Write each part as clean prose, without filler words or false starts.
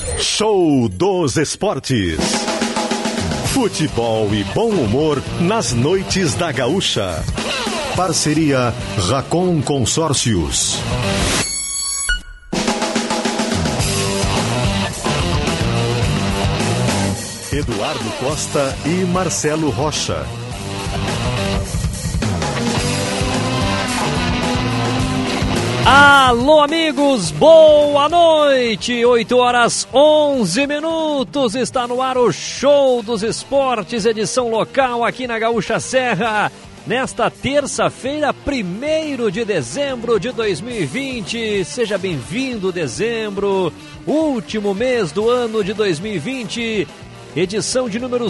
Show dos Esportes. Futebol e bom humor nas noites da Gaúcha. Parceria Racon Consórcios. Eduardo Costa e Marcelo Rocha. Alô, amigos, boa noite, 8h11, está no ar o Show dos Esportes, edição local aqui na Gaúcha Serra, nesta terça-feira, 1º de dezembro de 2020, seja bem-vindo dezembro, último mês do ano de 2020, edição de número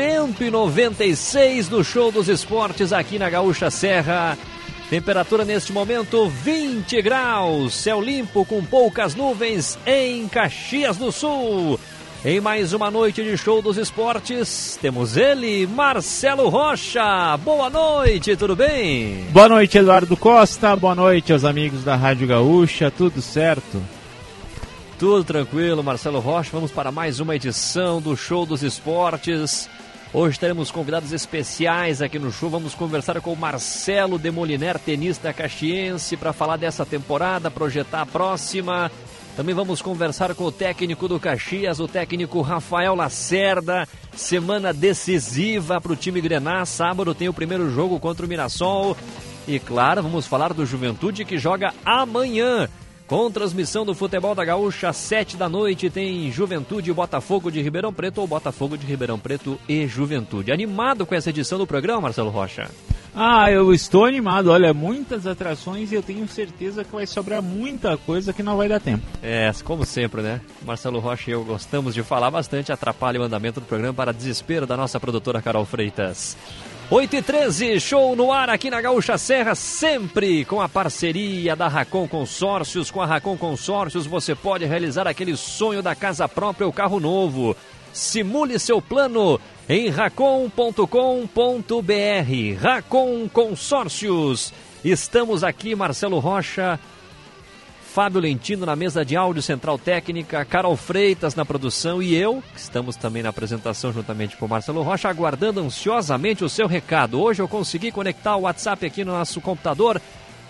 196 do Show dos Esportes aqui na Gaúcha Serra. Temperatura neste momento 20 graus, céu limpo com poucas nuvens em Caxias do Sul. Em mais uma noite de Show dos Esportes, temos ele, Marcelo Rocha. Boa noite, tudo bem? Boa noite, Eduardo Costa. Boa noite aos amigos da Rádio Gaúcha. Tudo certo? Tudo tranquilo, Marcelo Rocha. Vamos para mais uma edição do Show dos Esportes. Hoje teremos convidados especiais aqui no show. Vamos conversar com o Marcelo Demoliner, tenista caxiense, para falar dessa temporada, projetar a próxima. Também vamos conversar com o técnico do Caxias, o técnico Rafael Lacerda. Semana decisiva para o time Grená. Sábado tem o primeiro jogo contra o Mirassol. E claro, vamos falar do Juventude que joga amanhã. Com transmissão do Futebol da Gaúcha, às 7 da noite, tem Juventude e Botafogo de Ribeirão Preto, ou Botafogo de Ribeirão Preto e Juventude. Animado com essa edição do programa, Marcelo Rocha? Eu estou animado. Olha, muitas atrações e eu tenho certeza que vai sobrar muita coisa que não vai dar tempo. Como sempre, né? Marcelo Rocha e eu gostamos de falar bastante, atrapalha o andamento do programa para desespero da nossa produtora Carol Freitas. 8h13, show no ar aqui na Gaúcha Serra, sempre com a parceria da Racon Consórcios. Com a Racon Consórcios você pode realizar aquele sonho da casa própria ou carro novo. Simule seu plano em racon.com.br. Racon Consórcios. Estamos aqui, Marcelo Rocha, Fábio Lentino na mesa de áudio, central técnica, Carol Freitas na produção e eu, que estamos também na apresentação juntamente com o Marcelo Rocha, aguardando ansiosamente o seu recado. Hoje eu consegui conectar o WhatsApp aqui no nosso computador,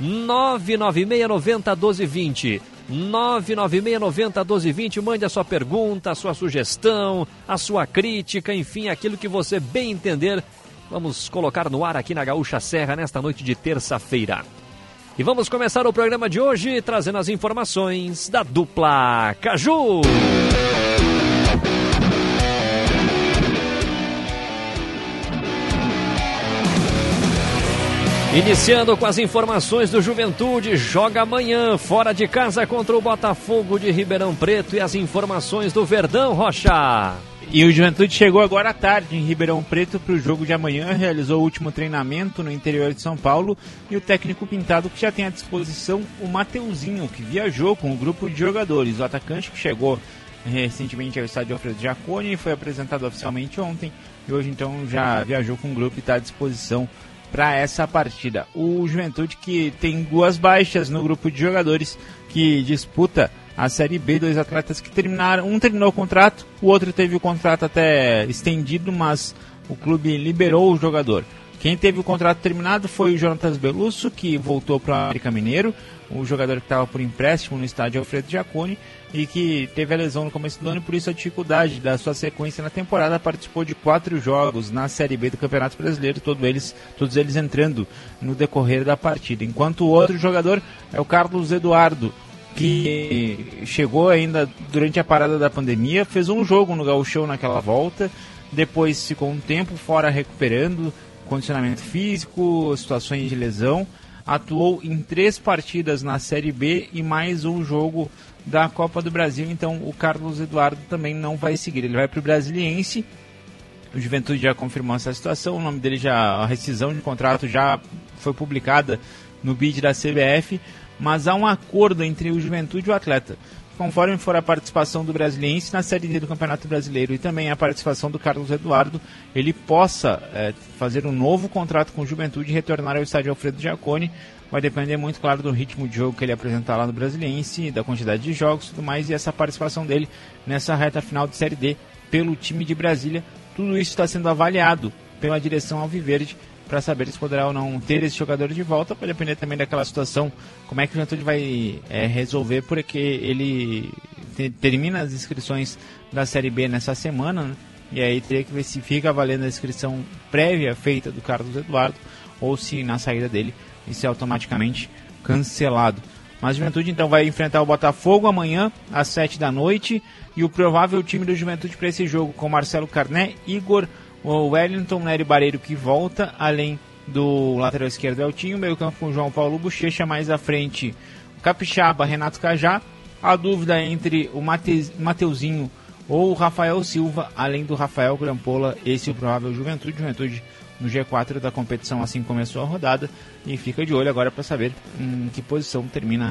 996901220. 996901220, mande a sua pergunta, a sua sugestão, a sua crítica, enfim, aquilo que você bem entender. Vamos colocar no ar aqui na Gaúcha Serra nesta noite de terça-feira. E vamos começar o programa de hoje trazendo as informações da dupla Caju. Iniciando com as informações do Juventude, joga amanhã fora de casa contra o Botafogo de Ribeirão Preto e as informações do Verdão, Rocha. E o Juventude chegou agora à tarde em Ribeirão Preto para o jogo de amanhã, realizou o último treinamento no interior de São Paulo e o técnico Pintado que já tem à disposição o Mateuzinho, que viajou com o grupo de jogadores. O atacante que chegou recentemente ao estádio Alfredo Jaconi foi apresentado oficialmente ontem e hoje então já viajou com o grupo e está à disposição para essa partida. O Juventude que tem duas baixas no grupo de jogadores que disputa a Série B, dois atletas que terminaram, um terminou o contrato, o outro teve o contrato até estendido, mas o clube liberou o jogador. Quem teve o contrato terminado foi o Jonatas Belusso, que voltou para o América Mineiro, o jogador que estava por empréstimo no estádio Alfredo Jaconi e que teve a lesão no começo do ano, por isso a dificuldade da sua sequência na temporada. Participou de 4 jogos na Série B do Campeonato Brasileiro, todos eles entrando no decorrer da partida. Enquanto o outro jogador é o Carlos Eduardo, que chegou ainda durante a parada da pandemia, fez um jogo no Gauchão naquela volta, depois ficou um tempo fora recuperando, condicionamento físico, situações de lesão, atuou em 3 partidas na Série B e mais um jogo da Copa do Brasil, então o Carlos Eduardo também não vai seguir, ele vai para o Brasiliense. O Juventude já confirmou essa situação, o nome dele a rescisão de contrato já foi publicada no bid da CBF, mas há um acordo entre o Juventude e o atleta. Conforme for a participação do Brasiliense na Série D do Campeonato Brasileiro e também a participação do Carlos Eduardo, ele possa fazer um novo contrato com o Juventude e retornar ao estádio Alfredo Jaconi. vai depender muito, claro, do ritmo de jogo que ele apresentar lá no Brasiliense, da quantidade de jogos e tudo mais, e essa participação dele nessa reta final de Série D pelo time de Brasília. Tudo isso está sendo avaliado pela direção alviverde para saber se poderá ou não ter esse jogador de volta. Vai depender também daquela situação, como é que o Juventude vai resolver, porque ele termina as inscrições da Série B nessa semana, né? E aí teria que ver se fica valendo a inscrição prévia feita do Carlos Eduardo ou se na saída dele isso é automaticamente cancelado. Mas a Juventude então vai enfrentar o Botafogo amanhã às 7 da noite, e o provável time do Juventude para esse jogo com Marcelo Carné, Igor, o Wellington, Nery Barreiro que volta, além do lateral esquerdo Eltinho, meio campo com João Paulo Bochecha, mais à frente Capixaba, Renato Cajá, a dúvida entre o Mateuzinho ou o Rafael Silva, além do Rafael Grampola. Esse é o provável Juventude no G4 da competição, assim começou a rodada, e fica de olho agora para saber em que posição termina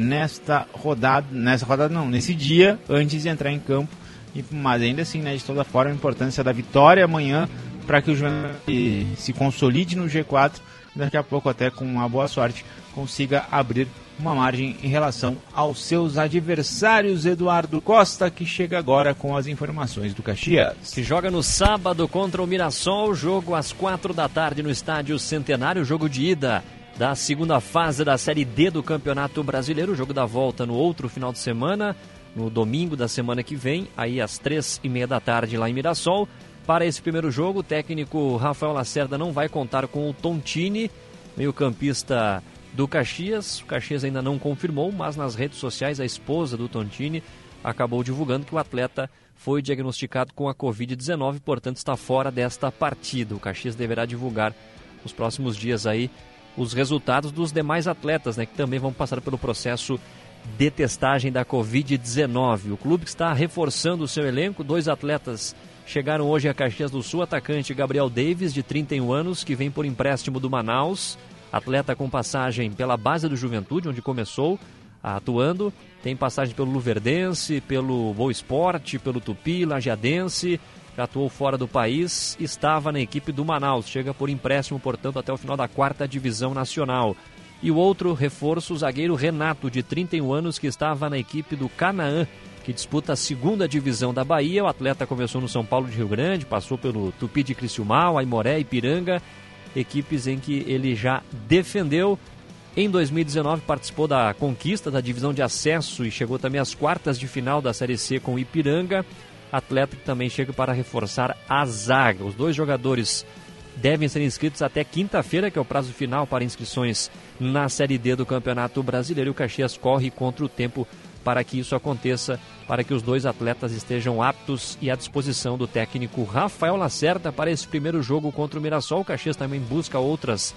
nesse dia, antes de entrar em campo. Mas ainda assim, né, de toda forma, a importância da vitória amanhã para que o Juventude se consolide no G4, daqui a pouco até com uma boa sorte consiga abrir uma margem em relação aos seus adversários. Eduardo Costa, que chega agora com as informações do Caxias. Que joga no sábado contra o Mirassol, jogo às 4 da tarde no Estádio Centenário, jogo de ida da segunda fase da Série D do Campeonato Brasileiro, jogo da volta no outro final de semana, no domingo da semana que vem, aí às 3h30 da tarde lá em Mirassol. Para esse primeiro jogo, o técnico Rafael Lacerda não vai contar com o Tontini, meio-campista do Caxias. O Caxias ainda não confirmou, mas nas redes sociais a esposa do Tontini acabou divulgando que o atleta foi diagnosticado com a Covid-19, portanto está fora desta partida. O Caxias deverá divulgar nos próximos dias aí os resultados dos demais atletas, né, que também vão passar pelo processo de testagem da Covid-19. O clube está reforçando o seu elenco. 2 atletas chegaram hoje a Caxias do Sul. Atacante Gabriel Davis, de 31 anos, que vem por empréstimo do Manaus. Atleta com passagem pela base do Juventude, onde começou atuando. Tem passagem pelo Luverdense, pelo Boa Esporte, pelo Tupi, Lajeadense. Já atuou fora do país, estava na equipe do Manaus. Chega por empréstimo, portanto, até o final da 4ª Divisão Nacional. E o outro reforço, o zagueiro Renato, de 31 anos, que estava na equipe do Canaã, que disputa a 2ª Divisão da Bahia. O atleta começou no São Paulo de Rio Grande, passou pelo Tupi de Criciúmal, Aimoré, Ipiranga, equipes em que ele já defendeu. Em 2019 participou da conquista da divisão de acesso e chegou também às 1/4 de final da Série C com o Ipiranga. Atleta que também chega para reforçar a zaga. Os 2 jogadores devem ser inscritos até quinta-feira, que é o prazo final para inscrições na Série D do Campeonato Brasileiro. E o Caxias corre contra o tempo para que isso aconteça, para que os 2 atletas estejam aptos e à disposição do técnico Rafael Lacerda para esse primeiro jogo contra o Mirassol. O Caxias também busca outras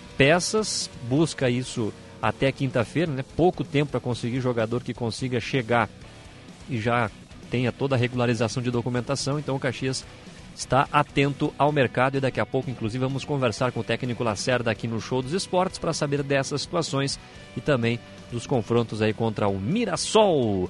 peças, busca isso até quinta-feira, né? Pouco tempo para conseguir jogador que consiga chegar e já tenha toda a regularização de documentação. Então o Caxias está atento ao mercado, e daqui a pouco, inclusive, vamos conversar com o técnico Lacerda aqui no Show dos Esportes para saber dessas situações e também dos confrontos aí contra o Mirassol.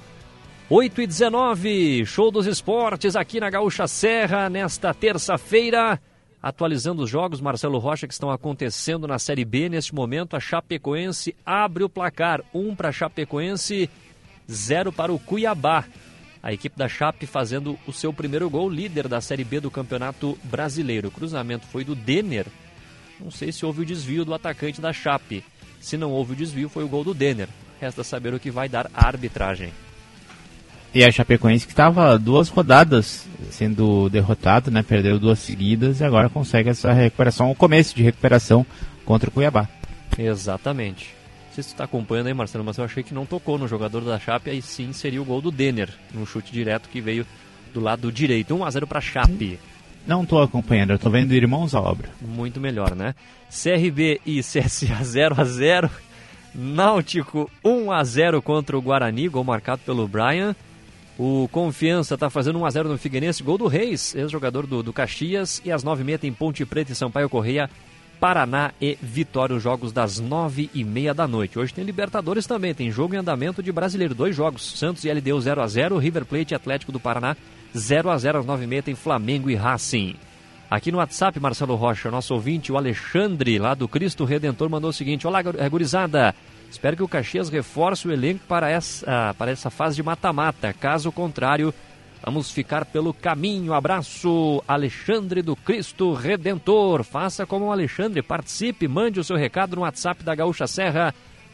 8h19, Show dos Esportes aqui na Gaúcha Serra, nesta terça-feira, atualizando os jogos, Marcelo Rocha, que estão acontecendo na Série B neste momento. A Chapecoense abre o placar, 1 para a Chapecoense, 0 para o Cuiabá. A equipe da Chape fazendo o seu primeiro gol, líder da Série B do Campeonato Brasileiro. O cruzamento foi do Denner. Não sei se houve o desvio do atacante da Chape. Se não houve o desvio, foi o gol do Denner. Resta saber o que vai dar a arbitragem. E a Chapecoense, que estava 2 rodadas sendo derrotado, né? Perdeu 2 seguidas e agora consegue essa recuperação, o começo de recuperação contra o Cuiabá. Exatamente. Não sei se você está acompanhando aí, Marcelo, mas eu achei que não tocou no jogador da Chape, aí sim seria o gol do Denner, um chute direto que veio do lado direito. 1-0 para a Chape. Não estou acompanhando, eu estou vendo Irmãos à Obra. Muito melhor, né? CRB e CSA 0-0. Náutico 1-0 contra o Guarani, gol marcado pelo Brian. O Confiança está fazendo 1-0 no Figueirense, gol do Reis, ex-jogador do Caxias. E às 9h30 tem Ponte Preta e Sampaio Correia, Paraná e Vitória, os jogos das 9h30 da noite. Hoje tem Libertadores também, tem jogo em andamento de Brasileiro, 2 jogos, Santos e LDU 0-0, River Plate e Atlético do Paraná 0-0. Às 9h30 tem Flamengo e Racing. Aqui no WhatsApp, Marcelo Rocha, nosso ouvinte, o Alexandre, lá do Cristo Redentor, mandou o seguinte: olá, gurizada, espero que o Caxias reforce o elenco para essa fase de mata-mata. Caso contrário, vamos ficar pelo caminho. Abraço, Alexandre do Cristo Redentor. Faça como o Alexandre, participe, mande o seu recado no WhatsApp da Gaúcha Serra,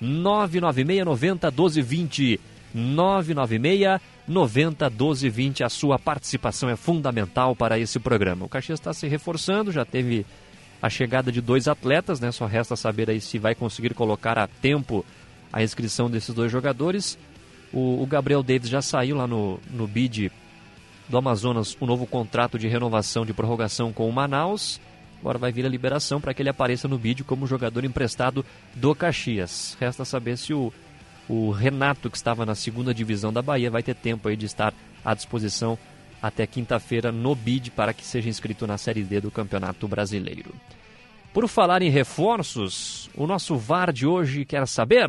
996901220. 996901220. A sua participação é fundamental para esse programa. O Caxias está se reforçando, já teve a chegada de 2 atletas, né? Só resta saber aí se vai conseguir colocar a tempo a inscrição desses 2 jogadores. O Gabriel Davis já saiu lá no bid do Amazonas, o novo contrato de renovação de prorrogação com o Manaus. Agora vai vir a liberação para que ele apareça no bid como jogador emprestado do Caxias. Resta saber se o Renato, que estava na 2ª divisão da Bahia, vai ter tempo aí de estar à disposição até quinta-feira no bid para que seja inscrito na Série D do Campeonato Brasileiro. Por falar em reforços, o nosso VAR de hoje quer saber...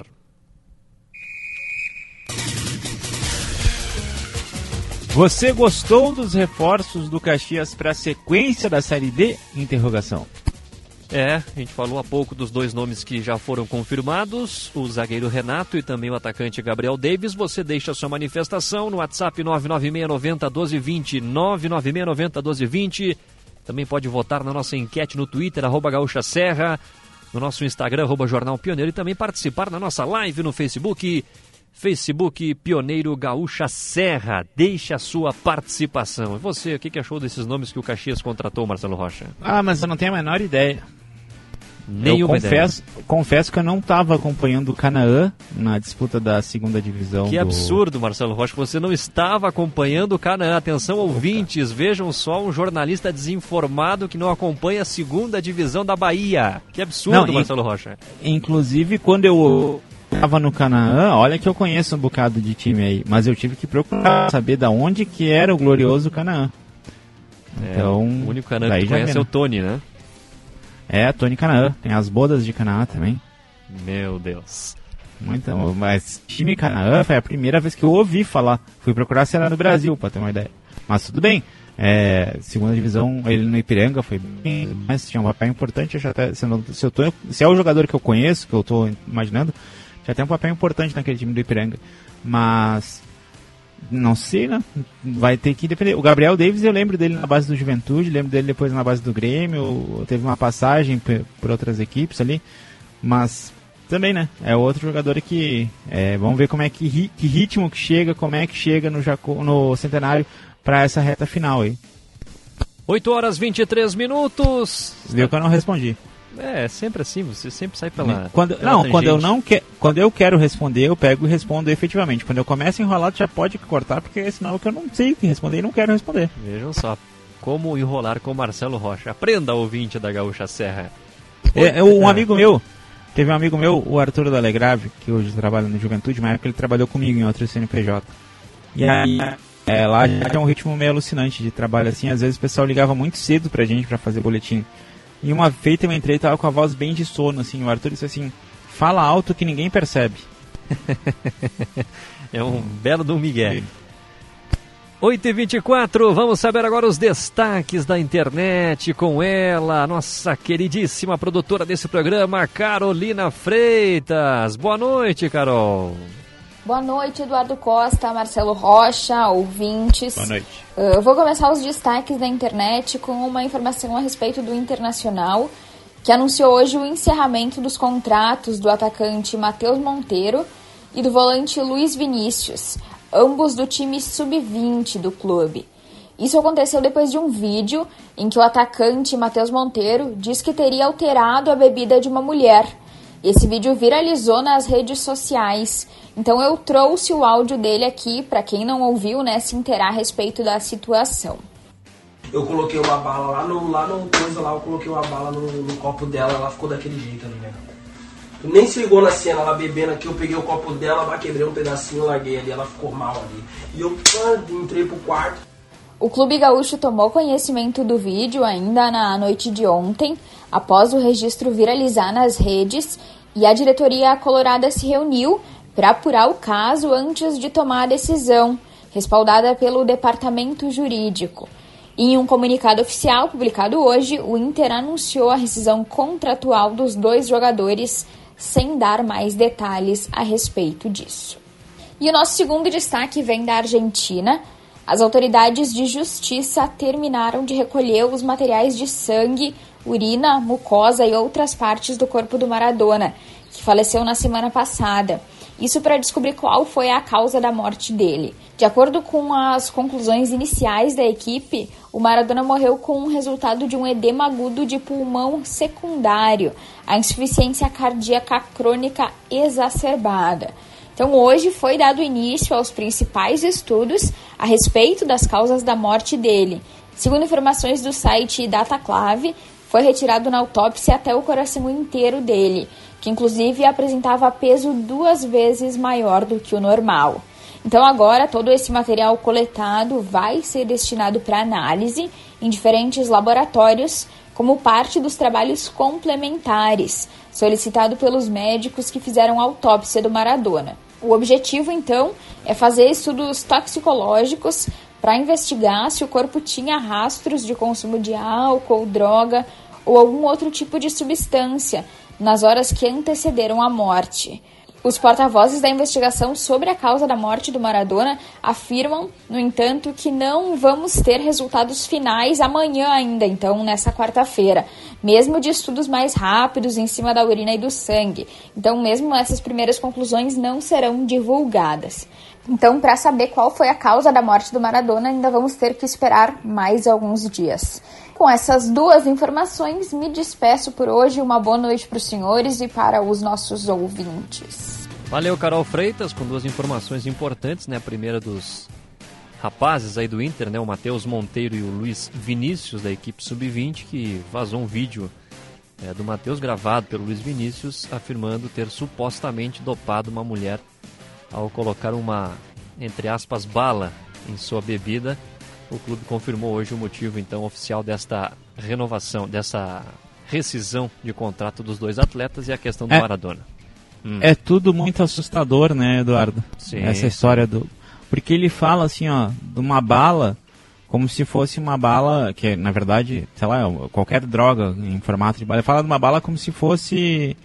Você gostou dos reforços do Caxias para a sequência da Série D? Interrogação. A gente falou há pouco dos 2 nomes que já foram confirmados, o zagueiro Renato e também o atacante Gabriel Davis. Você deixa sua manifestação no WhatsApp 996901220, 996901220. Também pode votar na nossa enquete no Twitter, @Gaúcha Serra, no nosso Instagram, @Jornal Pioneiro, e também participar na nossa live no Facebook Pioneiro Gaúcha Serra. Deixe a sua participação. E você, o que achou desses nomes que o Caxias contratou, Marcelo Rocha? Mas eu não tenho a menor ideia. Nenhuma ideia. Confesso que eu não estava acompanhando o Canaã na disputa da 2ª divisão. Que absurdo, Marcelo Rocha, você não estava acompanhando o Canaã. Atenção, ouvintes, vejam só, um jornalista desinformado que não acompanha a 2ª divisão da Bahia. Que absurdo, Marcelo Rocha. Inclusive, quando eu estava no Canaã, olha que eu conheço um bocado de time aí, mas eu tive que procurar saber de onde que era o glorioso Canaã. Então, o único Canaã que conhece é o Tony, né? Tony Canaã. Tem as bodas de Canaã também. Meu Deus. Mas time Canaã foi a primeira vez que eu ouvi falar. Fui procurar se era no Brasil, para ter uma ideia. Mas tudo bem. 2ª divisão, ele no Ipiranga foi bem, mas tinha um papel importante. Se é o jogador que eu conheço, que eu estou imaginando, já tem um papel importante naquele time do Ipiranga. Mas não sei, né? Vai ter que depender. O Gabriel Davis, eu lembro dele na base do Juventude, lembro dele depois na base do Grêmio, teve uma passagem por outras equipes ali, mas também, né? É outro jogador que vamos ver como é que ritmo que chega, como é que chega no Centenário para essa reta final aí. 8h23. Viu que eu não respondi. Sempre assim, você sempre sai pela... Quando eu quero responder, eu pego e respondo efetivamente. Quando eu começo a enrolar, tu já pode cortar, porque é sinal que eu não sei o que responder e não quero responder. Vejam só, como enrolar com Marcelo Rocha. Aprenda, ouvinte da Gaúcha Serra. Teve um amigo meu, o Arthur da Alegrave, que hoje trabalha no Juventude, mas ele trabalhou comigo em outro CNPJ. E aí, lá já tem um ritmo meio alucinante de trabalho, assim. Às vezes o pessoal ligava muito cedo pra gente pra fazer boletim. E uma feita eu entrei e tava com a voz bem de sono, assim. O Arthur disse assim: fala alto que ninguém percebe. É um belo do Miguel. 8h24, vamos saber agora os destaques da internet com ela, nossa queridíssima produtora desse programa, Carolina Freitas. Boa noite, Carol. Boa noite, Eduardo Costa, Marcelo Rocha, ouvintes. Boa noite. Eu vou começar os destaques da internet com uma informação a respeito do Internacional, que anunciou hoje o encerramento dos contratos do atacante Matheus Monteiro e do volante Luiz Vinícius, ambos do time sub-20 do clube. Isso aconteceu depois de um vídeo em que o atacante Matheus Monteiro diz que teria alterado a bebida de uma mulher. Esse vídeo viralizou nas redes sociais, então eu trouxe o áudio dele aqui para quem não ouviu, né, se inteirar a respeito da situação. Eu coloquei uma bala eu coloquei uma bala no copo dela, ela ficou daquele jeito ali, né? Nem se ligou na cena, ela bebendo aqui, eu peguei o copo dela, quebrei um pedacinho, larguei ali, ela ficou mal ali. E eu entrei pro quarto. O Clube Gaúcho tomou conhecimento do vídeo ainda na noite de ontem, após o registro viralizar nas redes, e a diretoria colorada se reuniu para apurar o caso antes de tomar a decisão, respaldada pelo departamento jurídico. Em um comunicado oficial publicado hoje, o Inter anunciou a rescisão contratual dos 2 jogadores, sem dar mais detalhes a respeito disso. E o nosso segundo destaque vem da Argentina. As autoridades de justiça terminaram de recolher os materiais de sangue, urina, mucosa e outras partes do corpo do Maradona, que faleceu na semana passada. Isso para descobrir qual foi a causa da morte dele. De acordo com as conclusões iniciais da equipe, o Maradona morreu com o resultado de um edema agudo de pulmão secundário, a insuficiência cardíaca crônica exacerbada. Então, hoje foi dado início aos principais estudos a respeito das causas da morte dele. Segundo informações do site Dataclave, foi retirado na autópsia até o coração inteiro dele, que inclusive apresentava peso 2 vezes maior do que o normal. Então agora todo esse material coletado vai ser destinado para análise em diferentes laboratórios como parte dos trabalhos complementares, solicitado pelos médicos que fizeram a autópsia do Maradona. O objetivo, então, é fazer estudos toxicológicos para investigar se o corpo tinha rastros de consumo de álcool, droga ou algum outro tipo de substância nas horas que antecederam a morte. Os porta-vozes da investigação sobre a causa da morte do Maradona afirmam, no entanto, que não vamos ter resultados finais amanhã ainda, então, nessa quarta-feira, mesmo de estudos mais rápidos em cima da urina e do sangue. Então, mesmo essas primeiras conclusões não serão divulgadas. Então, para saber qual foi a causa da morte do Maradona, ainda vamos ter que esperar mais alguns dias. Com essas 2 informações, me despeço por hoje. Uma boa noite para os senhores e para os nossos ouvintes. Valeu, Carol Freitas, com 2 informações importantes, né? A primeira dos rapazes aí do Inter, né? O Matheus Monteiro e o Luiz Vinícius, da equipe Sub-20, que vazou um vídeo do Matheus gravado pelo Luiz Vinícius, afirmando ter supostamente dopado uma mulher ao colocar uma, entre aspas, bala em sua bebida. O clube confirmou hoje o motivo, então, oficial desta renovação, dessa rescisão de contrato dos 2 atletas e a questão do Maradona. É tudo muito assustador, né, Eduardo? Sim. Essa história do... Porque ele fala, assim, ó, de uma bala como se fosse uma bala, que na verdade, sei lá, qualquer droga em formato de bala. Ele fala de uma bala como se fosse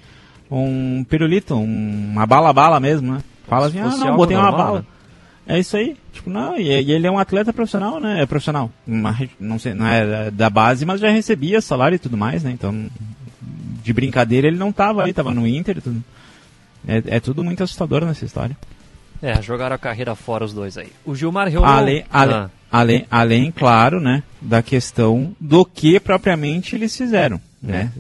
um pirulito, uma bala mesmo, né? Fala assim, não, botei uma bala. Né? É isso aí. Tipo, não, e ele é um atleta profissional, né? É profissional. Não sei, não é da base, mas já recebia salário e tudo mais, né? Então, de brincadeira, ele não tava aí, tava no Inter e tudo. É tudo muito assustador nessa história. Jogaram a carreira fora os 2 aí. O Gilmar Reolon... Além, claro, né? Da questão do que propriamente eles fizeram, né?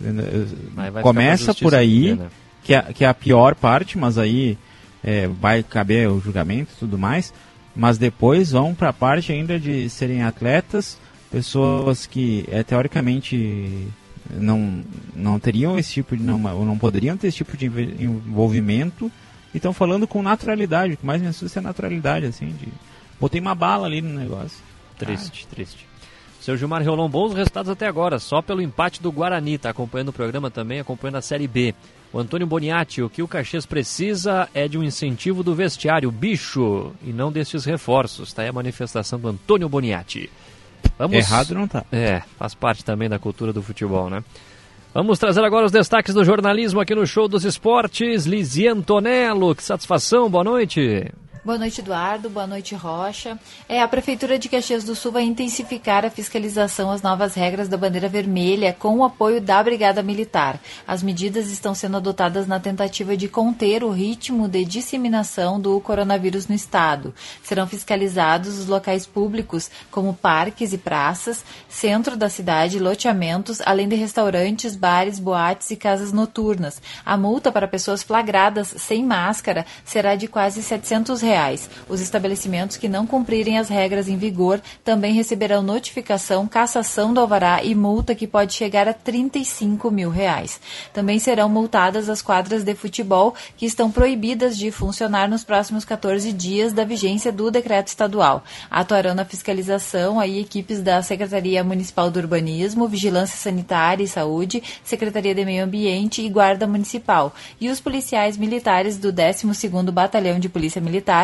Começa por aí, né? que é a pior parte, mas aí... vai caber o julgamento e tudo mais, mas depois vão para a parte ainda de serem atletas, pessoas que teoricamente não teriam esse tipo de, não poderiam ter esse tipo de envolvimento e estão falando com naturalidade. O que mais me assusta é a naturalidade, assim, de botei uma bala ali no negócio. Triste. Seu Gilmar Reolon, bons resultados até agora, só pelo empate do Guarani, está acompanhando o programa também, acompanhando a Série B. O Antônio Boniatti, o que o Caxias precisa é de um incentivo do vestiário, bicho, e não destes reforços. Está aí a manifestação do Antônio Boniatti. Errado não tá. Faz parte também da cultura do futebol, né? Vamos trazer agora os destaques do jornalismo aqui no Show dos Esportes. Lizzie Antonello, que satisfação, boa noite. Boa noite, Eduardo. Boa noite, Rocha. A Prefeitura de Caxias do Sul vai intensificar a fiscalização às novas regras da bandeira vermelha com o apoio da Brigada Militar. As medidas estão sendo adotadas na tentativa de conter o ritmo de disseminação do coronavírus no estado. Serão fiscalizados os locais públicos, como parques e praças, centro da cidade, loteamentos, além de restaurantes, bares, boates e casas noturnas. A multa para pessoas flagradas sem máscara será de quase R$700. Os estabelecimentos que não cumprirem as regras em vigor também receberão notificação, cassação do alvará e multa que pode chegar a R$35 mil. Também serão multadas as quadras de futebol que estão proibidas de funcionar nos próximos 14 dias da vigência do decreto estadual. Atuarão na fiscalização aí equipes da Secretaria Municipal do Urbanismo, Vigilância Sanitária e Saúde, Secretaria de Meio Ambiente e Guarda Municipal. E os policiais militares do 12º Batalhão de Polícia Militar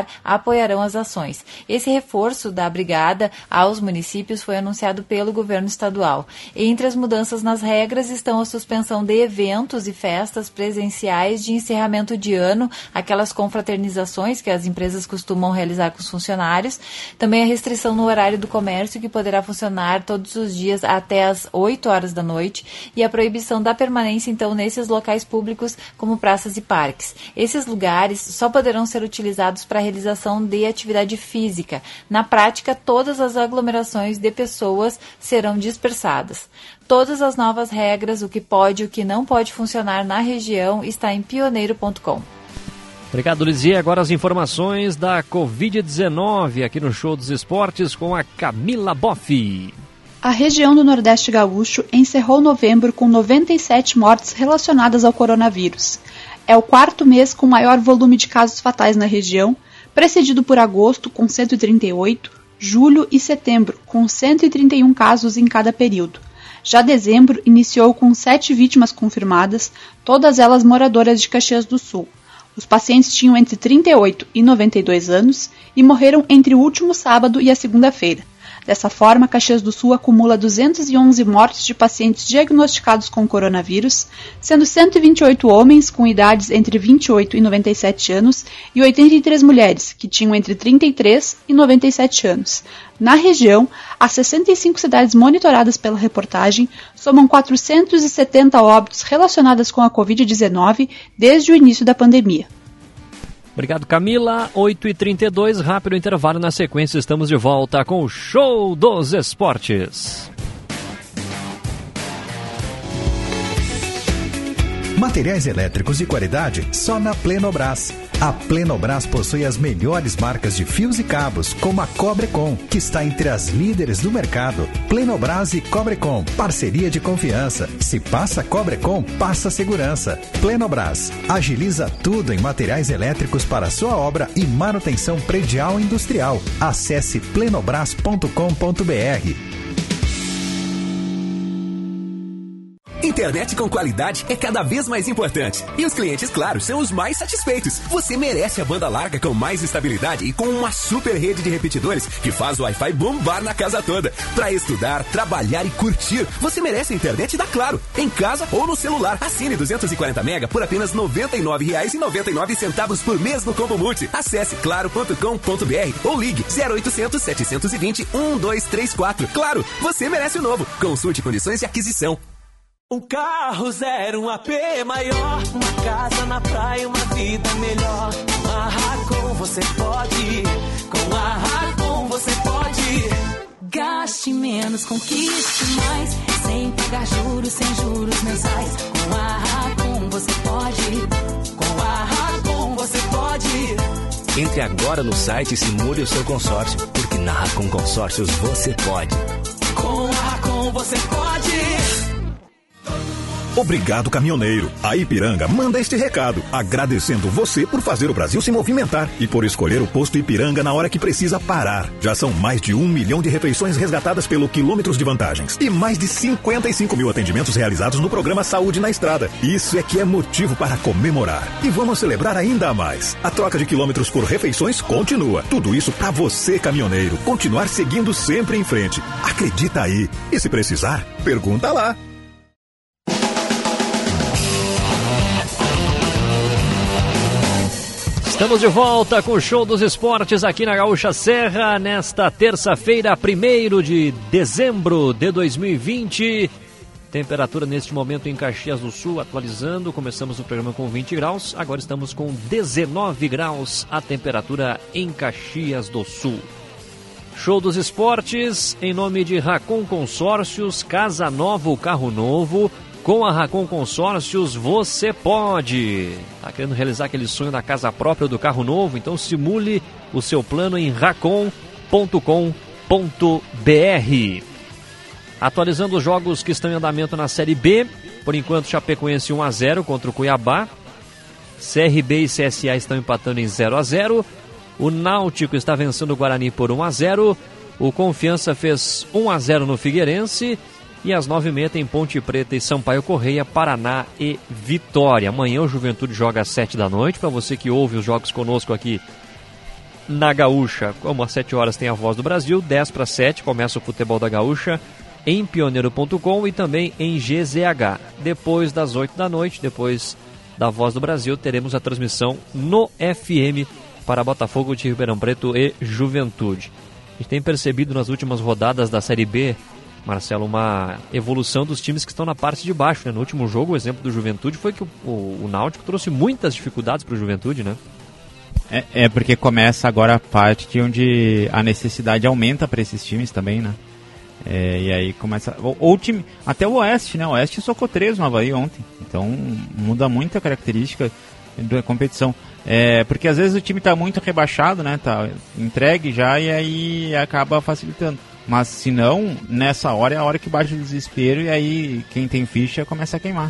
Militar apoiarão as ações. Esse reforço da brigada aos municípios foi anunciado pelo governo estadual. Entre as mudanças nas regras estão a suspensão de eventos e festas presenciais de encerramento de ano, aquelas confraternizações que as empresas costumam realizar com os funcionários, também a restrição no horário do comércio, que poderá funcionar todos os dias até às 8 horas da noite, e a proibição da permanência, então, nesses locais públicos como praças e parques. Esses lugares só poderão ser utilizados para a realização de atividade física. Na prática, todas as aglomerações de pessoas serão dispersadas. Todas as novas regras, o que pode e o que não pode funcionar na região, está em pioneiro.com. Obrigado, Lizzie. Agora as informações da Covid-19 aqui no Show dos Esportes com a Camila Boff. A região do Nordeste Gaúcho encerrou novembro com 97 mortes relacionadas ao coronavírus. É o quarto mês com maior volume de casos fatais na região, precedido por agosto, com 138, julho e setembro, com 131 casos em cada período. Já dezembro iniciou com 7 vítimas confirmadas, todas elas moradoras de Caxias do Sul. Os pacientes tinham entre 38 e 92 anos e morreram entre o último sábado e a segunda-feira. Dessa forma, Caxias do Sul acumula 211 mortes de pacientes diagnosticados com coronavírus, sendo 128 homens com idades entre 28 e 97 anos e 83 mulheres, que tinham entre 33 e 97 anos. Na região, as 65 cidades monitoradas pela reportagem somam 470 óbitos relacionados com a Covid-19 desde o início da pandemia. Obrigado, Camila. 8h32, rápido intervalo. Na sequência, estamos de volta com o Show dos Esportes. Materiais elétricos de qualidade só na Plenobras. A Plenobras possui as melhores marcas de fios e cabos, como a Cobrecon, que está entre as líderes do mercado. Plenobras e Cobrecon, parceria de confiança. Se passa Cobrecon, passa segurança. Plenobras, agiliza tudo em materiais elétricos para sua obra e manutenção predial e industrial. Acesse plenobras.com.br. Internet com qualidade é cada vez mais importante. E os clientes, claro, são os mais satisfeitos. Você merece a banda larga com mais estabilidade e com uma super rede de repetidores que faz o Wi-Fi bombar na casa toda. Para estudar, trabalhar e curtir, você merece a internet da Claro, em casa ou no celular. Assine 240 mega por apenas R$ 99,99 por mês no Combo Multi. Acesse claro.com.br ou ligue 0800 720 1234. Claro, você merece o novo. Consulte condições de aquisição. Um carro zero, um AP maior, uma casa na praia, uma vida melhor. Com a Racon você pode, com a Racon você pode. Gaste menos, conquiste mais, sem pagar juros, sem juros mensais. Com a Racon você pode, com a Racon você pode. Entre agora no site e simule o seu consórcio, porque na Racon Consórcios você pode. Com a Racon você pode. Obrigado, caminhoneiro. A Ipiranga manda este recado, agradecendo você por fazer o Brasil se movimentar e por escolher o posto Ipiranga na hora que precisa parar. Já são mais de 1 milhão de refeições resgatadas pelo Quilômetros de Vantagens e mais de 55 mil atendimentos realizados no programa Saúde na Estrada. Isso é que é motivo para comemorar. E vamos celebrar ainda mais. A troca de quilômetros por refeições continua. Tudo isso para você, caminhoneiro, continuar seguindo sempre em frente. Acredita aí. E se precisar, pergunta lá. Estamos de volta com o Show dos Esportes aqui na Gaúcha Serra, nesta terça-feira, 1º de dezembro de 2020. Temperatura neste momento em Caxias do Sul, atualizando. Começamos o programa com 20 graus, agora estamos com 19 graus a temperatura em Caxias do Sul. Show dos Esportes, em nome de Racon Consórcios, Casa Nova, o Carro Novo. Com a Racon Consórcios você pode. Está querendo realizar aquele sonho da casa própria ou do carro novo? Então simule o seu plano em racon.com.br. Atualizando os jogos que estão em andamento na Série B. Por enquanto, Chapecoense 1-0 contra o Cuiabá. CRB e CSA estão empatando em 0-0. O Náutico está vencendo o Guarani por 1-0. O Confiança fez 1-0 no Figueirense. E às 9h30 tem Ponte Preta e Sampaio Correia, Paraná e Vitória. Amanhã o Juventude joga às 7 da noite. Para você que ouve os jogos conosco aqui na Gaúcha. Como às 7 horas tem a Voz do Brasil, 10 para 7 começa o Futebol da Gaúcha em pioneiro.com e também em GZH. Depois das 8 da noite, depois da Voz do Brasil, teremos a transmissão no FM para Botafogo de Ribeirão Preto e Juventude. A gente tem percebido nas últimas rodadas da Série B, Marcelo, uma evolução dos times que estão na parte de baixo, né? No último jogo, o exemplo do Juventude foi que o Náutico trouxe muitas dificuldades para o Juventude, né? É porque começa agora a parte onde a necessidade aumenta para esses times também, né? E aí começa... Ou o time... Até o Oeste, né? O Oeste socou 3 no Avaí ontem. Então muda muito a característica da competição. Porque às vezes o time está muito rebaixado, né? Tá entregue já e aí acaba facilitando. Mas se não, nessa hora é a hora que bate o desespero e aí quem tem ficha começa a queimar.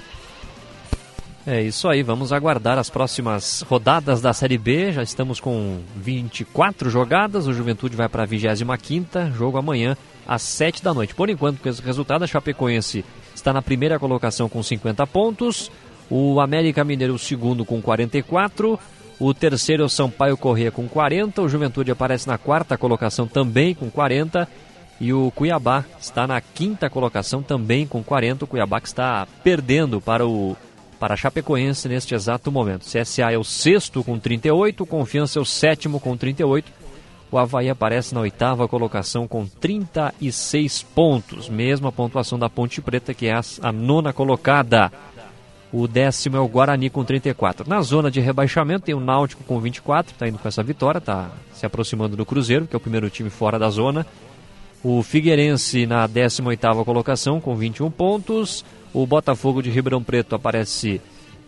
É isso aí, vamos aguardar as próximas rodadas da Série B. Já estamos com 24 jogadas, o Juventude vai para a 25ª, jogo amanhã às 7 da noite. Por enquanto, com esse resultado, a Chapecoense está na primeira colocação com 50 pontos, o América Mineiro o segundo com 44, o terceiro é o Sampaio Corrêa com 40, o Juventude aparece na 4ª colocação também com 40, e o Cuiabá está na 5ª colocação também com 40, o Cuiabá que está perdendo para a Chapecoense neste exato momento. CSA é o 6º com 38, Confiança é o 7º com 38, o Avaí aparece na 8ª colocação com 36 pontos, mesma pontuação da Ponte Preta, que é a 9ª colocada. O 10º é o Guarani com 34. Na zona de rebaixamento tem o Náutico com 24, está indo com essa vitória, está se aproximando do Cruzeiro, que é o primeiro time fora da zona. O Figueirense na 18ª colocação com 21 pontos. O Botafogo de Ribeirão Preto aparece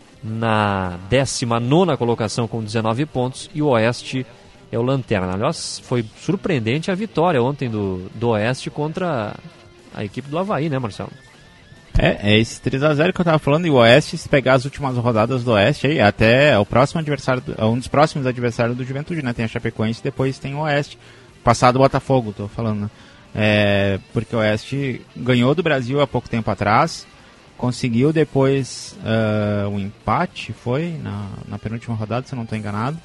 na 19ª colocação com 19 pontos. E o Oeste é o lanterna. Aliás, foi surpreendente a vitória ontem do Oeste contra a equipe do Avaí, né, Marcelo? É esse 3-0 que eu tava falando. E o Oeste, se pegar as últimas rodadas do Oeste, aí, até o próximo adversário, um dos próximos adversários do Juventude, né? Tem a Chapecoense, depois tem o Oeste. Passado o Botafogo, tô falando, né? Porque o Oeste ganhou do Brasil há pouco tempo atrás, conseguiu depois um empate, foi na penúltima rodada, se eu não estou enganado,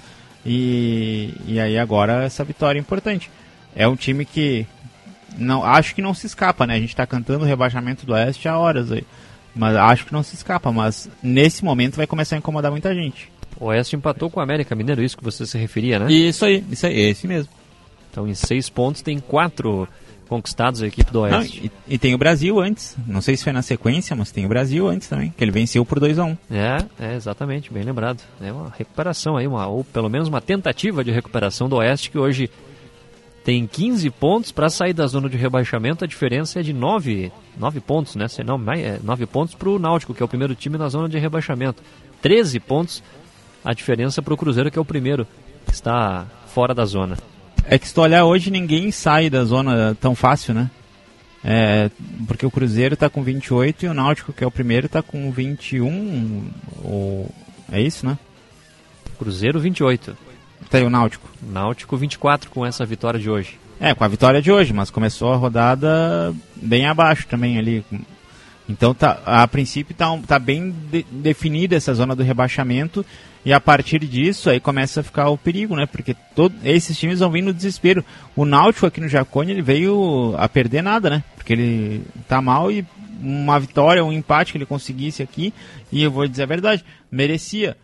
e aí agora essa vitória é importante. É um time que acho que não se escapa, né? A gente está cantando o rebaixamento do Oeste há horas aí, mas acho que não se escapa, mas nesse momento vai começar a incomodar muita gente. O Oeste empatou com o América Mineiro, isso que você se referia, né? Isso aí, esse mesmo. Então em 6 pontos tem 4 conquistados a equipe do Oeste. E tem o Brasil antes, não sei se foi na sequência, mas tem o Brasil antes também, que ele venceu por 2-1. Exatamente, bem lembrado. É uma recuperação aí, ou pelo menos uma tentativa de recuperação do Oeste, que hoje tem 15 pontos para sair da zona de rebaixamento. A diferença é de 9 pontos, né? 9 pontos para o Náutico, que é o primeiro time na zona de rebaixamento. 13 pontos a diferença para o Cruzeiro, que é o primeiro, que está fora da zona. É que se tu olhar hoje, ninguém sai da zona tão fácil, né? Porque o Cruzeiro está com 28 e o Náutico, que é o primeiro, está com 21. É isso, né? Cruzeiro 28. Tá aí o Náutico. Náutico 24 com essa vitória de hoje. Com a vitória de hoje, mas começou a rodada bem abaixo também ali. Então a princípio tá bem definida essa zona do rebaixamento. E a partir disso, aí começa a ficar o perigo, né? Porque esses times vão vir no desespero. O Náutico aqui no Jacone, ele veio a perder nada, né? Porque ele tá mal e uma vitória, um empate que ele conseguisse aqui, e eu vou dizer a verdade, merecia.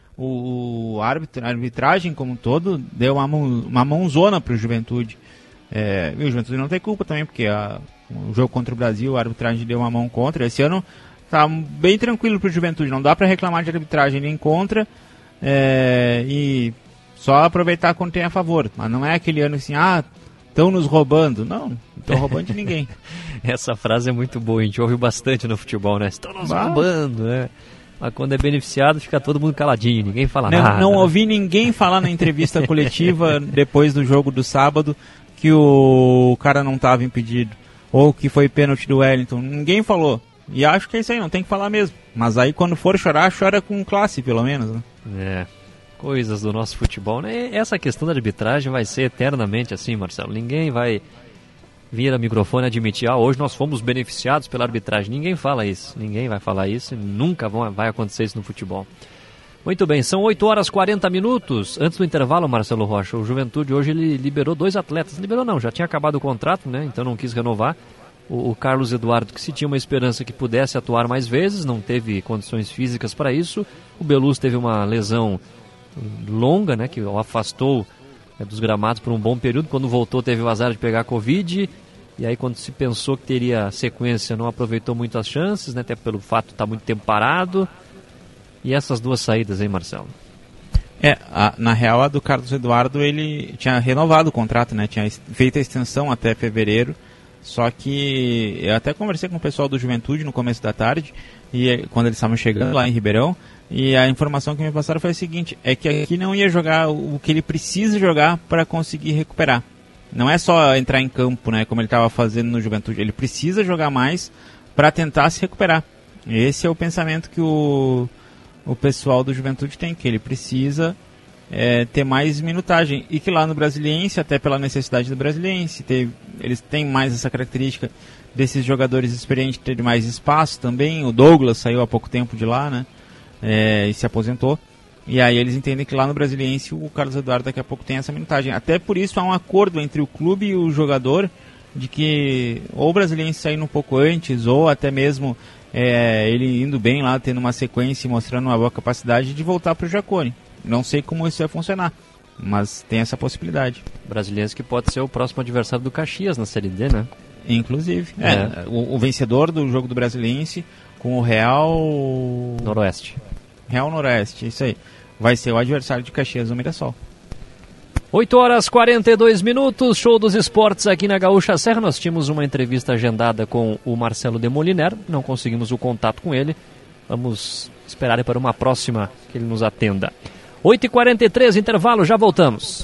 A arbitragem como um todo deu uma mãozona pro Juventude. E o Juventude não tem culpa também, porque o jogo contra o Brasil, a arbitragem deu uma mão contra. Esse ano tá bem tranquilo pro Juventude, não dá para reclamar de arbitragem nem contra. E só aproveitar quando tem a favor, mas não é aquele ano assim, estão nos roubando. Não estão roubando de ninguém. Essa frase é muito boa, a gente ouve bastante no futebol, né? Estão nos roubando, né? Mas quando é beneficiado fica todo mundo caladinho, ninguém fala nada. Não ouvi ninguém falar na entrevista coletiva depois do jogo do sábado que o cara não estava impedido, ou que foi pênalti do Wellington, ninguém falou. E acho que é isso aí, não tem que falar mesmo. Mas aí quando for chorar, chora com classe, pelo menos, né? Coisas do nosso futebol, né? Essa questão da arbitragem vai ser eternamente assim, Marcelo. Ninguém vai vir a microfone e admitir, hoje nós fomos beneficiados pela arbitragem. Ninguém fala isso, ninguém vai falar isso, e nunca vai acontecer isso no futebol. Muito bem, são 8 horas e 40 minutos. Antes do intervalo, Marcelo Rocha, o Juventude hoje ele liberou 2 atletas. Liberou não, já tinha acabado o contrato, né? Então não quis renovar. O Carlos Eduardo, que se tinha uma esperança que pudesse atuar mais vezes, não teve condições físicas para isso. O Belus teve uma lesão longa, né? Que o afastou dos gramados por um bom período. Quando voltou teve o azar de pegar Covid. E aí quando se pensou que teria sequência, não aproveitou muito as chances, né? Até pelo fato de estar muito tempo parado. E essas 2 saídas, hein, Marcelo? Na real, a do Carlos Eduardo, ele tinha renovado o contrato, né? Tinha feito a extensão até fevereiro. Só que eu até conversei com o pessoal do Juventude no começo da tarde, e quando eles estavam chegando lá em Ribeirão, e a informação que me passaram foi a seguinte, é que aqui não ia jogar o que ele precisa jogar para conseguir recuperar. Não é só entrar em campo, né, como ele estava fazendo no Juventude, ele precisa jogar mais para tentar se recuperar. Esse é o pensamento que o pessoal do Juventude tem, que ele precisa ter mais minutagem, e que lá no Brasiliense, até pela necessidade do Brasiliense, eles têm mais essa característica desses jogadores experientes ter mais espaço também. O Douglas saiu há pouco tempo de lá, né, e se aposentou, e aí eles entendem que lá no Brasiliense o Carlos Eduardo daqui a pouco tem essa minutagem. Até por isso há um acordo entre o clube e o jogador de que ou o Brasiliense saindo um pouco antes, ou até mesmo ele indo bem lá, tendo uma sequência e mostrando uma boa capacidade de voltar para o Jacone. Não sei como isso vai funcionar, mas tem essa possibilidade. Brasiliense que pode ser o próximo adversário do Caxias na Série D, né? Inclusive. O vencedor do jogo do Brasiliense com o Real Noroeste. Real Noroeste, isso aí. Vai ser o adversário de Caxias no Mirassol. 8 horas e 42 minutos, show dos esportes aqui na Gaúcha Serra. Nós tínhamos uma entrevista agendada com o Marcelo Demoliner, não conseguimos o contato com ele. Vamos esperar para uma próxima que ele nos atenda. 8h43, intervalo, já voltamos.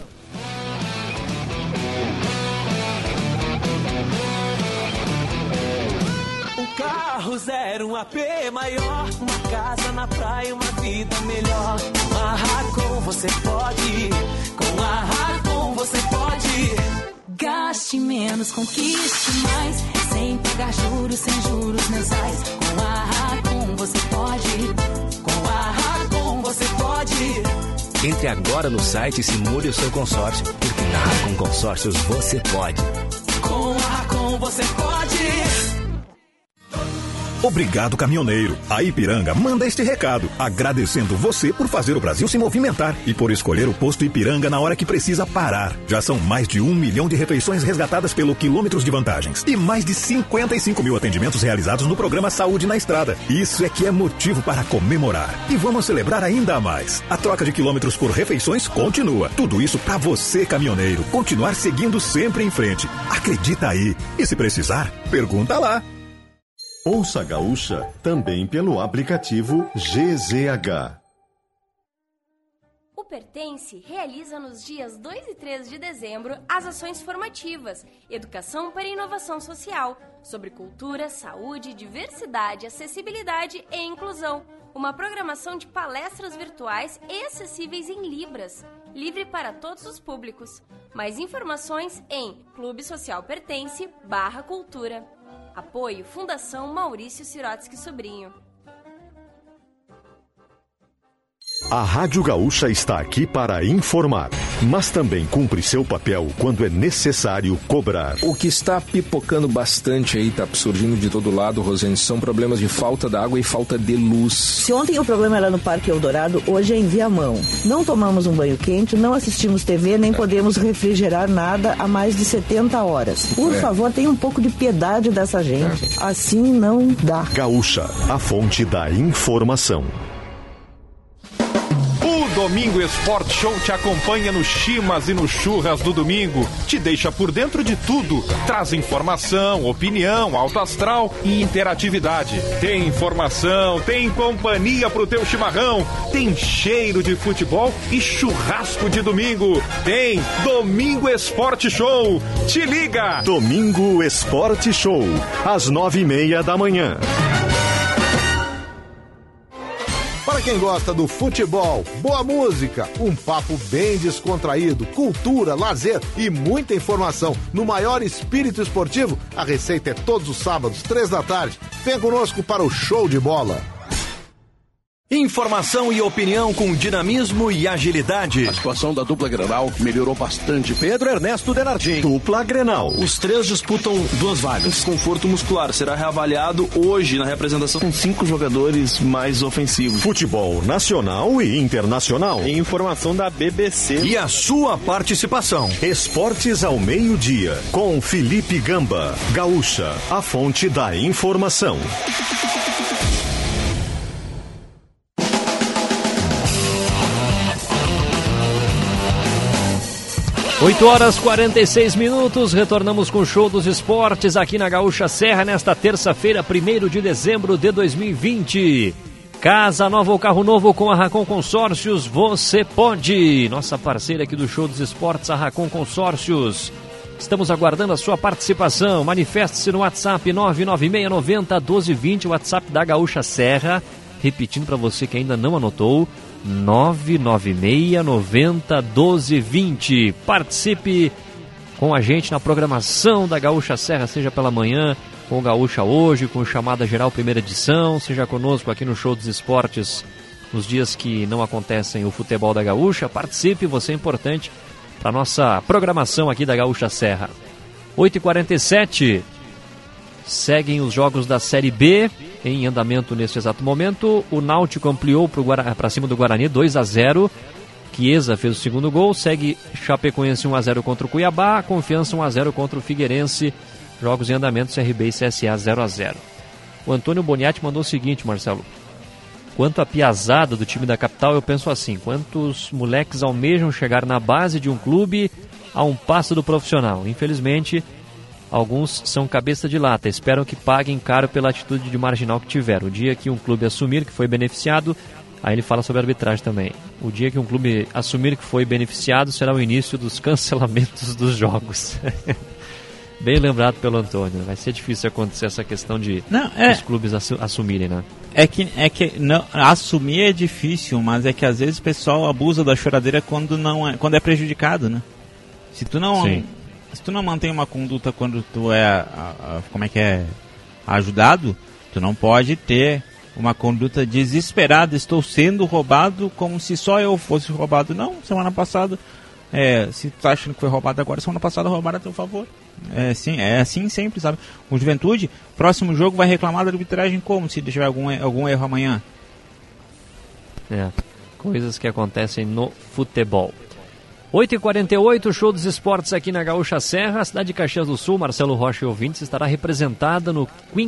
Um carro zero, um AP maior, uma casa na praia, uma vida melhor. Com a Racon você pode, com a Racon você pode. Gaste menos, conquiste mais, sem pagar juros, sem juros mensais. Com a Racon você pode, com a Racon você pode. Entre agora no site e simule o seu consórcio, porque na Racon Consórcios você pode. Com a Racon você pode. Obrigado, caminhoneiro. A Ipiranga manda este recado, agradecendo você por fazer o Brasil se movimentar e por escolher o posto Ipiranga na hora que precisa parar. Já são mais de 1 milhão de refeições resgatadas pelo quilômetros de vantagens e mais de 55 mil atendimentos realizados no programa Saúde na Estrada. Isso é que é motivo para comemorar. E vamos celebrar ainda mais. A troca de quilômetros por refeições continua. Tudo isso para você, caminhoneiro, continuar seguindo sempre em frente. Acredita aí. E se precisar, pergunta lá. Ouça a Gaúcha também pelo aplicativo GZH. O Pertence realiza nos dias 2 e 3 de dezembro as ações formativas Educação para Inovação Social, sobre cultura, saúde, diversidade, acessibilidade e inclusão. Uma programação de palestras virtuais e acessíveis em Libras, livre para todos os públicos. Mais informações em clubesocialpertence.com/cultura. Apoio Fundação Maurício Sirotsky Sobrinho. A Rádio Gaúcha está aqui para informar, mas também cumpre seu papel quando é necessário cobrar. O que está pipocando bastante aí, está surgindo de todo lado, Rosane, são problemas de falta d'água e falta de luz. Se ontem o problema era no Parque Eldorado, hoje é em Viamão. Não tomamos um banho quente, não assistimos TV, nem podemos refrigerar nada há mais de 70 horas. Por favor, tenha um pouco de piedade dessa gente. Assim não dá. Gaúcha, a fonte da informação. Domingo Esporte Show te acompanha no Chimas e no Churras do domingo. Te deixa por dentro de tudo. Traz informação, opinião, alto astral e interatividade. Tem informação, tem companhia pro teu chimarrão, tem cheiro de futebol e churrasco de domingo. Tem Domingo Esporte Show. Te liga! Domingo Esporte Show, às 9h30 da manhã. Para quem gosta do futebol, boa música, um papo bem descontraído, cultura, lazer e muita informação no maior espírito esportivo, a receita é todos os sábados, 3 da tarde. Vem conosco para o Show de Bola. Informação e opinião com dinamismo e agilidade. A situação da dupla Grenal melhorou bastante. Pedro Ernesto Denardim. Dupla Grenal. Os três disputam 2 vagas. Conforto muscular será reavaliado hoje na representação com 5 jogadores mais ofensivos. Futebol nacional e internacional. Informação da BBC. E a sua participação. Esportes ao meio-dia. Com Felipe Gamba. Gaúcha, a fonte da informação. 8h46, retornamos com o Show dos Esportes aqui na Gaúcha Serra nesta terça-feira, 1º de dezembro de 2020. Casa nova ou carro novo com a Racon Consórcios, você pode. Nossa parceira aqui do Show dos Esportes, a Racon Consórcios. Estamos aguardando a sua participação. Manifeste-se no WhatsApp 996901220, o WhatsApp da Gaúcha Serra. Repetindo para você que ainda não anotou, 996901220. Participe com a gente na programação da Gaúcha Serra, seja pela manhã, com o Gaúcha Hoje, com Chamada Geral primeira edição, seja conosco aqui no Show dos Esportes nos dias que não acontecem o futebol da Gaúcha. Participe, você é importante para a nossa programação aqui da Gaúcha Serra. 8h47, seguem os jogos da Série B em andamento neste exato momento. O Náutico ampliou para cima do Guarani 2-0. Chiesa fez o segundo gol. Segue Chapecoense 1-0 contra o Cuiabá. Confiança 1-0 contra o Figueirense. Jogos em andamento, CRB e CSA 0-0. O Antônio Boniatti mandou o seguinte, Marcelo. Quanto à piazada do time da capital, eu penso assim: quantos moleques almejam chegar na base de um clube a um passo do profissional? Infelizmente, alguns são cabeça de lata, esperam que paguem caro pela atitude de marginal que tiveram. O dia que um clube assumir que foi beneficiado, aí ele fala sobre a arbitragem também. O dia que um clube assumir que foi beneficiado será o início dos cancelamentos dos jogos. Bem lembrado pelo Antônio. Vai ser difícil acontecer essa questão de os clubes assumirem, né? É que não, assumir é difícil, mas é que às vezes o pessoal abusa da choradeira quando é prejudicado, né? Se tu não mantém uma conduta quando tu é ajudado, tu não pode ter uma conduta desesperada. Estou sendo roubado como se só eu fosse roubado. Não, semana passada, se tu tá achando que foi roubado agora, semana passada roubaram a teu favor. É assim sempre, sabe? O Juventude, próximo jogo vai reclamar da arbitragem como? Se tiver algum erro amanhã. Coisas que acontecem no futebol. 8h48, Show dos Esportes aqui na Gaúcha Serra. A cidade de Caxias do Sul, Marcelo Rocha e ouvintes, estará representada no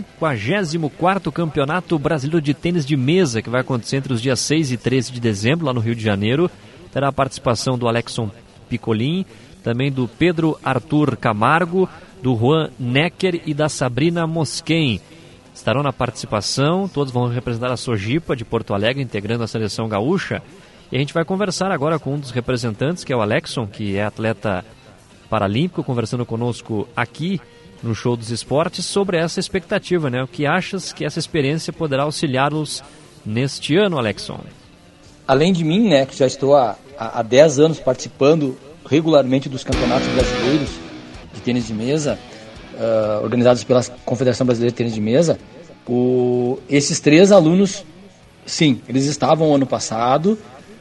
54º Campeonato Brasileiro de Tênis de Mesa, que vai acontecer entre os dias 6 e 13 de dezembro, lá no Rio de Janeiro. Terá a participação do Alexson Picolin, também do Pedro Arthur Camargo, do Juan Necker e da Sabrina Mosquen. Estarão na participação, todos vão representar a Sojipa de Porto Alegre, integrando a seleção gaúcha. E a gente vai conversar agora com um dos representantes, que é o Alexson, que é atleta paralímpico, conversando conosco aqui no Show dos Esportes sobre essa expectativa, né? O que achas que essa experiência poderá auxiliá-los neste ano, Alexson? Além de mim, né, que já estou há 10 anos participando regularmente dos campeonatos brasileiros de tênis de mesa, organizados pela Confederação Brasileira de Tênis de Mesa, esses 3 alunos, sim, eles estavam ano passado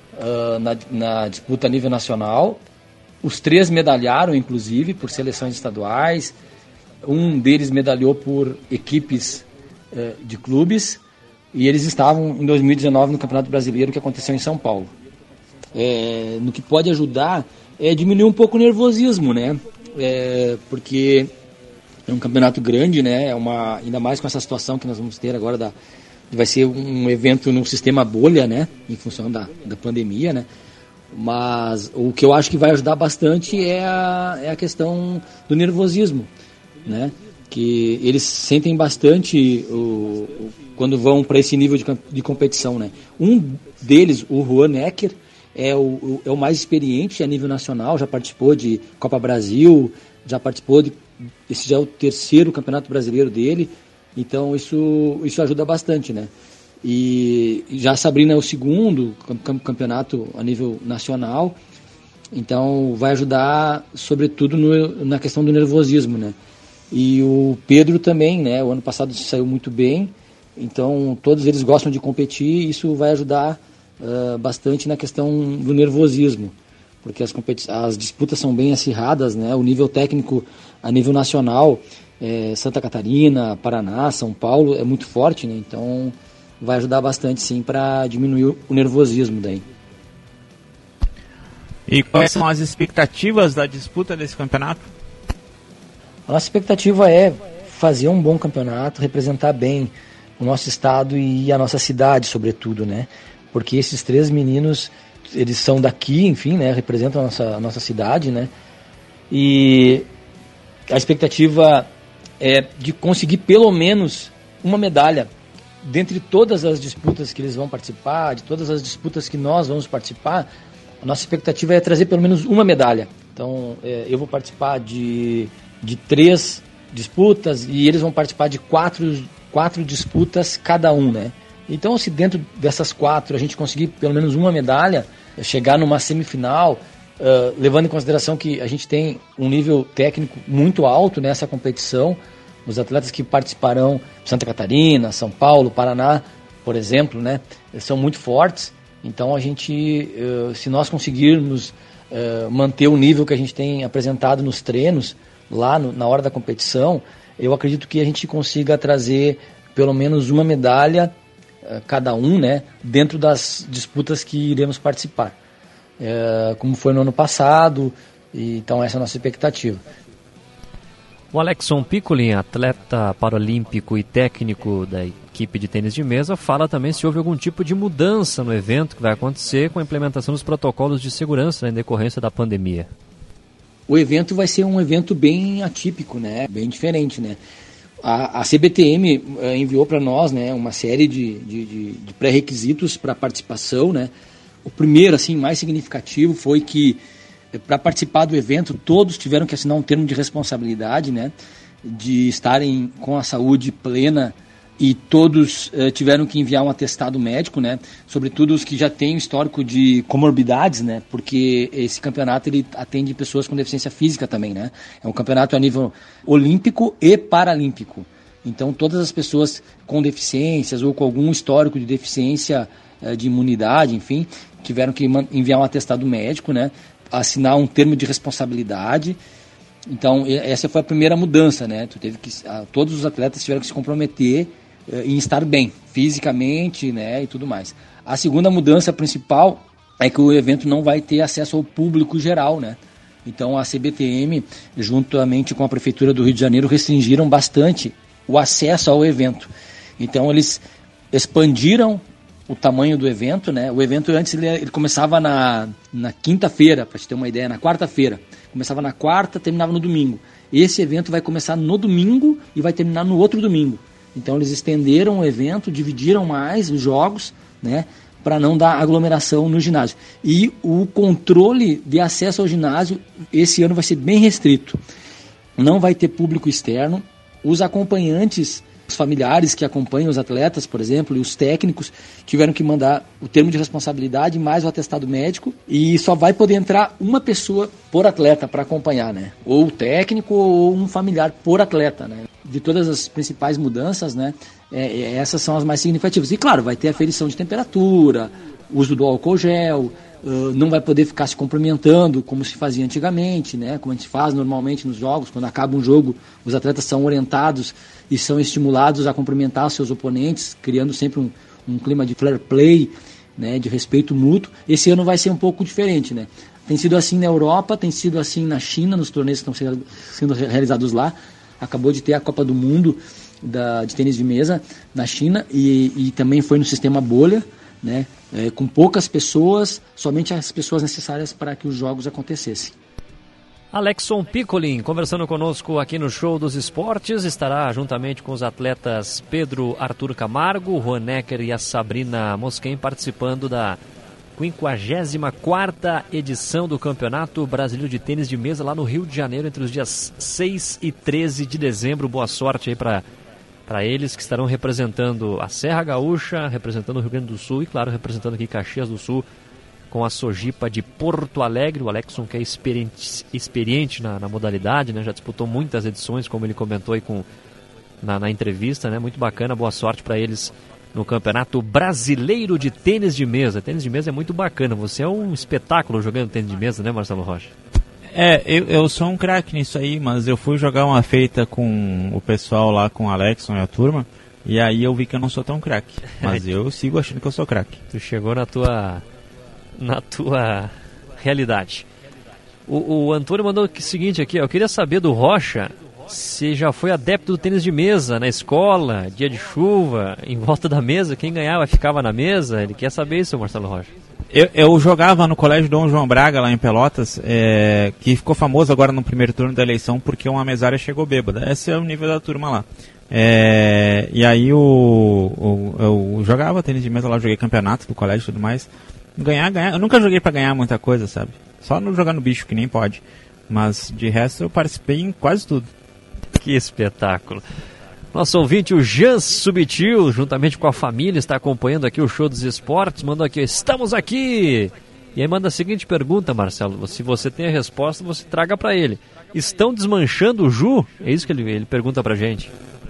na disputa a nível nacional. Os 3 medalharam, inclusive, por seleções estaduais. Um deles medalhou por equipes de clubes, e eles estavam em 2019 no Campeonato Brasileiro, que aconteceu em São Paulo. No que pode ajudar é diminuir um pouco o nervosismo, né? Porque é um campeonato grande, né? Ainda mais com essa situação que nós vamos ter agora vai ser um evento no sistema bolha, né? Em função da pandemia, né? Mas o que eu acho que vai ajudar bastante é a questão do nervosismo, né? Que eles sentem bastante quando vão para esse nível de competição, né? Um deles, o Juan Necker, é o mais experiente a nível nacional, já participou de Copa Brasil, já participou esse já é o 3º campeonato brasileiro dele, então isso ajuda bastante, né? E já a Sabrina é o 2º campeonato a nível nacional, então vai ajudar sobretudo na questão do nervosismo, né? E o Pedro também, né? O ano passado saiu muito bem, Então todos eles gostam de competir e isso vai ajudar bastante na questão do nervosismo, porque as disputas são bem acirradas, né? O nível técnico a nível nacional, Santa Catarina, Paraná, São Paulo, é muito forte, né? Então vai ajudar bastante sim para diminuir o nervosismo daí. E quais são as expectativas da disputa desse campeonato? A nossa expectativa é fazer um bom campeonato, representar bem o nosso estado e a nossa cidade, sobretudo, né? Porque esses 3 meninos, eles são daqui, enfim, né? Representam a nossa cidade, né? E a expectativa é de conseguir pelo menos uma medalha dentre todas as disputas que eles vão participar, de todas as disputas que nós vamos participar. A nossa expectativa é trazer pelo menos uma medalha. Então, eu vou participar de 3 disputas e eles vão participar de 4 disputas cada um, né? Então, se dentro dessas 4 a gente conseguir pelo menos uma medalha, chegar numa semifinal, levando em consideração que a gente tem um nível técnico muito alto nessa competição, os atletas que participarão de Santa Catarina, São Paulo, Paraná, por exemplo, né, são muito fortes. Então, a gente, se nós conseguirmos manter o nível que a gente tem apresentado nos treinos, lá na hora da competição, eu acredito que a gente consiga trazer pelo menos uma medalha cada um, né, dentro das disputas que iremos participar, como foi no ano passado. Então essa é a nossa expectativa. O Alexson Piccolin, atleta paralímpico e técnico da equipe de tênis de mesa, fala também se houve algum tipo de mudança no evento que vai acontecer com a implementação dos protocolos de segurança em decorrência da pandemia. O evento vai ser um evento bem atípico, né? Bem diferente, né? A CBTM enviou para nós, né, uma série de pré-requisitos para participação, né? O primeiro, assim, mais significativo foi que para participar do evento todos tiveram que assinar um termo de responsabilidade, né? De estarem com a saúde plena e todos tiveram que enviar um atestado médico, né? Sobretudo os que já têm histórico de comorbidades, né? Porque esse campeonato ele atende pessoas com deficiência física também, né? É um campeonato a nível olímpico e paralímpico. Então todas as pessoas com deficiências ou com algum histórico de deficiência de imunidade, enfim, tiveram que enviar um atestado médico, né? Assinar um termo de responsabilidade. Então essa foi a primeira mudança, né? Todos os atletas tiveram que se comprometer em estar bem, fisicamente, né, e tudo mais. A segunda mudança principal é que o evento não vai ter acesso ao público geral, né? Então a CBTM, juntamente com a Prefeitura do Rio de Janeiro, restringiram bastante o acesso ao evento. Então eles expandiram o tamanho do evento, né? O evento antes ele começava na quinta-feira, para te ter uma ideia, na quarta-feira. Começava na quarta, terminava no domingo. Esse evento vai começar no domingo e vai terminar no outro domingo. Então eles estenderam o evento, dividiram mais os jogos, né, para não dar aglomeração no ginásio. E o controle de acesso ao ginásio esse ano vai ser bem restrito. Não vai ter público externo. Os acompanhantes, os familiares que acompanham os atletas, por exemplo, e os técnicos tiveram que mandar o termo de responsabilidade mais o atestado médico e só vai poder entrar uma pessoa por atleta para acompanhar, né? Ou o técnico ou um familiar por atleta, né? De todas as principais mudanças, né? Essas são as mais significativas. E claro, vai ter aferição de temperatura, uso do álcool gel, não vai poder ficar se cumprimentando como se fazia antigamente, né? Como a gente faz normalmente nos jogos. Quando acaba um jogo, os atletas são orientados e são estimulados a cumprimentar seus oponentes, criando sempre um clima de fair play, né? De respeito mútuo. Esse ano vai ser um pouco diferente, né? Tem sido assim na Europa, tem sido assim na China, nos torneios que estão sendo realizados lá. Acabou de ter a Copa do Mundo de tênis de mesa na China e também foi no sistema bolha, né? Com poucas pessoas, somente as pessoas necessárias para que os jogos acontecessem. Alexson Piccolin, conversando conosco aqui no Show dos Esportes, estará juntamente com os atletas Pedro Arthur Camargo, Juan Necker e a Sabrina Mosquen participando da 54ª edição do Campeonato Brasileiro de Tênis de Mesa lá no Rio de Janeiro entre os dias 6 e 13 de dezembro. Boa sorte aí para eles que estarão representando a Serra Gaúcha, representando o Rio Grande do Sul e, claro, representando aqui Caxias do Sul com a Sojipa de Porto Alegre. O Alexson, que é experiente na modalidade, né? Já disputou muitas edições, como ele comentou aí na entrevista, né? Muito bacana, boa sorte para eles no Campeonato Brasileiro de Tênis de Mesa. Tênis de mesa é muito bacana, você é um espetáculo jogando tênis de mesa, né, Marcelo Rocha? Eu sou um craque nisso aí, mas eu fui jogar uma feita com o pessoal lá, com o Alexson e a turma, e aí eu vi que eu não sou tão craque, mas eu sigo achando que eu sou craque. Tu chegou na tua realidade. O Antônio mandou o seguinte aqui, eu queria saber do Rocha se já foi adepto do tênis de mesa na escola, dia de chuva, em volta da mesa, quem ganhava ficava na mesa. Ele quer saber isso, Marcelo Rocha. Eu jogava no Colégio Dom João Braga, lá em Pelotas, que ficou famoso agora no primeiro turno da eleição porque uma mesária chegou bêbada. Esse é o nível da turma lá. E aí eu jogava tênis de mesa lá, joguei campeonato do colégio e tudo mais. Ganhar, eu nunca joguei pra ganhar muita coisa, sabe? Só no jogar no bicho, que nem pode. Mas de resto eu participei em quase tudo. Que espetáculo. Nosso ouvinte, o Jans Subtil, juntamente com a família, está acompanhando aqui o Show dos Esportes. Mandou aqui, estamos aqui! E aí manda a seguinte pergunta, Marcelo. Se você tem a resposta, você traga para ele. Estão desmanchando o Ju? É isso que ele pergunta pra gente.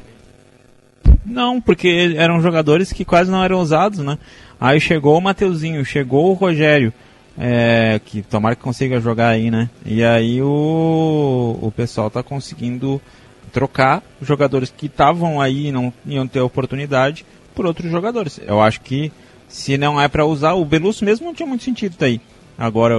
Não, porque eram jogadores que quase não eram usados, né? Aí chegou o Mateuzinho, chegou o Rogério, que tomara que consiga jogar aí, né? E aí o pessoal tá conseguindo trocar jogadores que estavam aí e não iam ter oportunidade por outros jogadores. Eu acho que se não é para usar, o Belusso mesmo não tinha muito sentido tá aí. Agora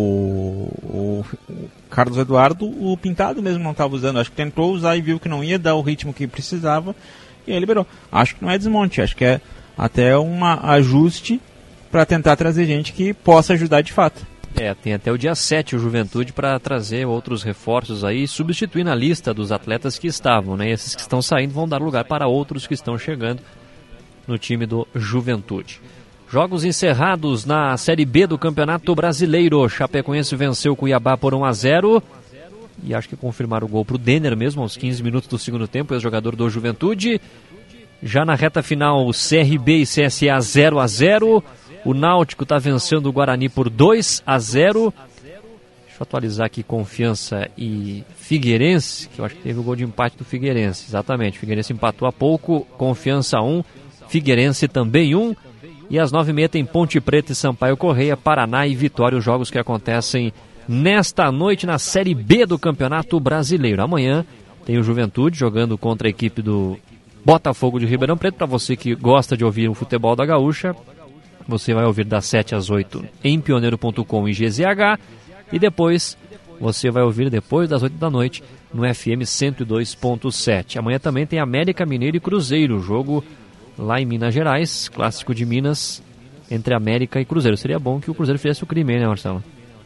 o Carlos Eduardo, o Pintado mesmo não estava usando. Acho que tentou usar e viu que não ia dar o ritmo que precisava e aí liberou. Acho que não é desmonte, acho que é até um ajuste para tentar trazer gente que possa ajudar de fato. Tem até o dia 7 o Juventude para trazer outros reforços aí, substituir na lista dos atletas que estavam, né? Esses que estão saindo vão dar lugar para outros que estão chegando no time do Juventude. Jogos encerrados na Série B do Campeonato Brasileiro. Chapecoense venceu o Cuiabá por 1-0. E acho que confirmaram o gol para o Denner mesmo, aos 15 minutos do segundo tempo, ex-jogador do Juventude. Já na reta final, o CRB e CSA 0-0. O Náutico está vencendo o Guarani por 2-0. Deixa eu atualizar aqui Confiança e Figueirense, que eu acho que teve o gol de empate do Figueirense. Exatamente, Figueirense empatou há pouco. Confiança 1, Figueirense também 1. E às 9h30 tem Ponte Preta e Sampaio Correia, Paraná e Vitória, os jogos que acontecem nesta noite na Série B do Campeonato Brasileiro. Amanhã tem o Juventude jogando contra a equipe do Botafogo de Ribeirão Preto. Para você que gosta de ouvir o futebol da Gaúcha, você vai ouvir das 7 às 8 em pioneiro.com e GZH. E depois você vai ouvir depois das 8 da noite no FM 102.7. Amanhã também tem América Mineiro e Cruzeiro, jogo lá em Minas Gerais, clássico de Minas, entre América e Cruzeiro. Seria bom que o Cruzeiro fizesse o crime, né, Marcelo?